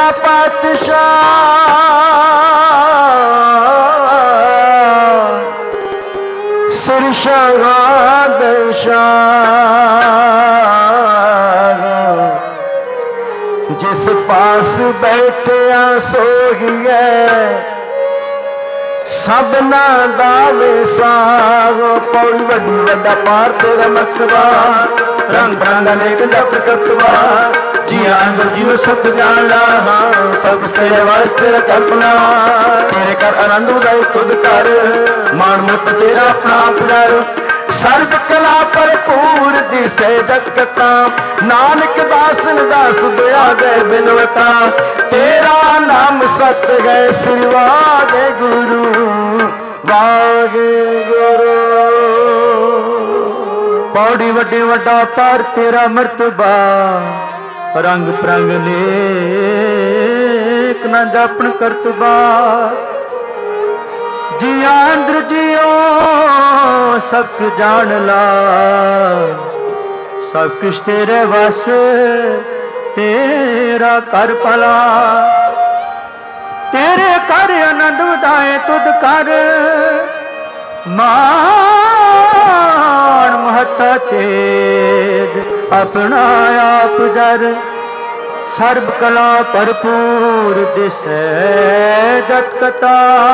ਪਾਤਸ਼ਾਹ ਸਿਰ ਸ਼ਾਹ ਜਿਸ ਪਾਸ ਬੈਠਿਆ ਸੋਹੀਐ ਸਭਨਾ ਦਾ ਵਿਸਾਗ। ਪੌੜੀ ਵੱਡੀ ਵੱਡਾ ਪਾਰ ਤੇਰਾ ਮਰਤਬਾ ਰੰਗ ਬਰੰਗਾ ਨੇਕ ਦਾ ਪ੍ਰਕਟਵਾ ਜੀਆਂ ਅੰਦਰ ਜੀਵ ਸਤ ਜਾਣ ਲਾ ਸਭ ਤੇਰੇ ਵਾਸਤੇ ਕਲਪਨਾ ਤੇਰੇ ਕਰ ਆਨੰਦ ਉਦਾਈ ਤੁਧ ਕਰ ਮਾਣ ਮੁੱਤ ਤੇਰਾ ਆਪਣਾ ਪਿਆਰ ਸਰਬ ਕਲਾ ਭਰਪੂਰ ਦਿਸੇ ਜਗਤਾ ਨਾਨਕ ਦਾਸਨ ਦਾਸ ਦਇਆ ਗਏ ਬਿਨਵਤਾ ਤੇਰਾ ਨਾਮ ਸਤ ਹੈ ਸ੍ਰੀ ਵਾਹਿਗੁਰੂ ਵਾਹਿਗੁਰੂ। ਪੌੜੀ ਵੱਡੇ ਵੱਡਾ ਪਰ ਤੇਰਾ ਮਰਤਬਾ ਰੰਗ ਪ੍ਰੰਗ ਨੇਕ ਨਾ ਜਾਪਣ ਕਰਤਬਾ ਜੀਆਂ ਅੰਦਰ ਜਿਉ ਸਭ ਕੁ ਜਾਣ ਲਾ ਸਭ ਕੁਛ ਤੇਰੇ ਵਸ ਤੇਰਾ ਕਰ ਭਲਾ ਤੇਰੇ ਕਰ ਆਨੰਦ ਵਧਾਏ ਤੁਧ ਕਰ ਮਾਣ ਮਹਤਾ ਤੇਜ ਆਪਣਾ ਆਪ ਜਰ ਸਰਬ ਕਲਾ ਭਰਪੂਰ ਦਿਸੈ ਜਤ ਕਤਾ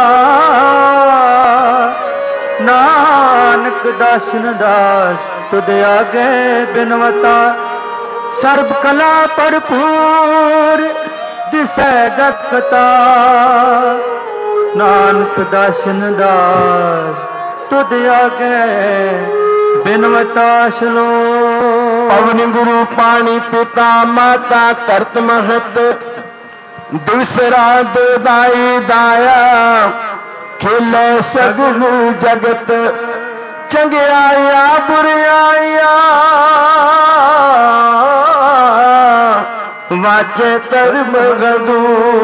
ਨਾਨਕ ਦਾਸਨ ਦਾਸ ਤੁਧ ਆਗੇ ਬਿਨਵਤਾ ਸਰਬ ਕਲਾ ਭਰਪੂਰ ਦਿਸੈ ਜਤ ਕਤਾ ਨਾਨਕ ਦਾਸਨ ਦਾਸ ਤੁਧ ਆਗੇ ਬਿਨਵਤਾ ਸਲੋ। ਪਵਨ ਗੁਰੂ ਪਾਣੀ ਪਿਤਾ ਮਾਤਾ ਕਰਤ ਮਹਤ ਦੂਸਰਾ ਦੋਦਾਈ ਦਾਇਆ ਖੇਲੇ ਸਗੁ ਜਗਤ ਚੰਗਿਆਈਆਂ ਬੁਰਿਆਈਆਂ ਵਾਚੇ ਧਰਮ ਗਦੂ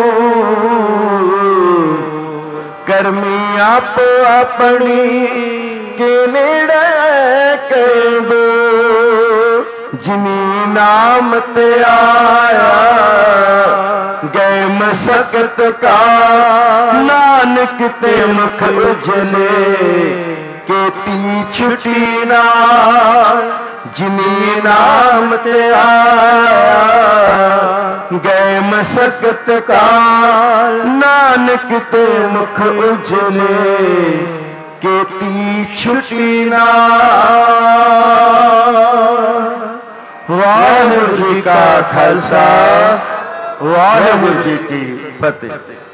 ਕਰਮੀ ਆਪ ਆਪਣੀ ਕੇ ਨੇੜੇ ਕਹਿੰਦੋ ਜਿਨੀ ਨਾਮ ਤੇ ਆਇਆ ਗਏ ਮਸਕਤ ਕਾ ਨਾਨਕ ਤੇ ਮੁਖ ਉਜਲੇ ਕੀਤੀ ਛੁਟੀ ਨਾ ਜਿਨੀ ਨਾਮ ਤੇ ਆਇਆ ਗਏ ਮਸਕਤ ਕਾ ਨਾਨਕ ਤੇ ਮੁਖ ਉਜਲੇ ਕੀਤੀ ਛੁਟੀ ਨਾ। ਵਾਹਿਗੁਰੂ ਜੀ ਕਾ ਖਾਲਸਾ ਵਾਹਿਗੁਰੂ ਜੀ ਕੀ ਫਤਿਹ।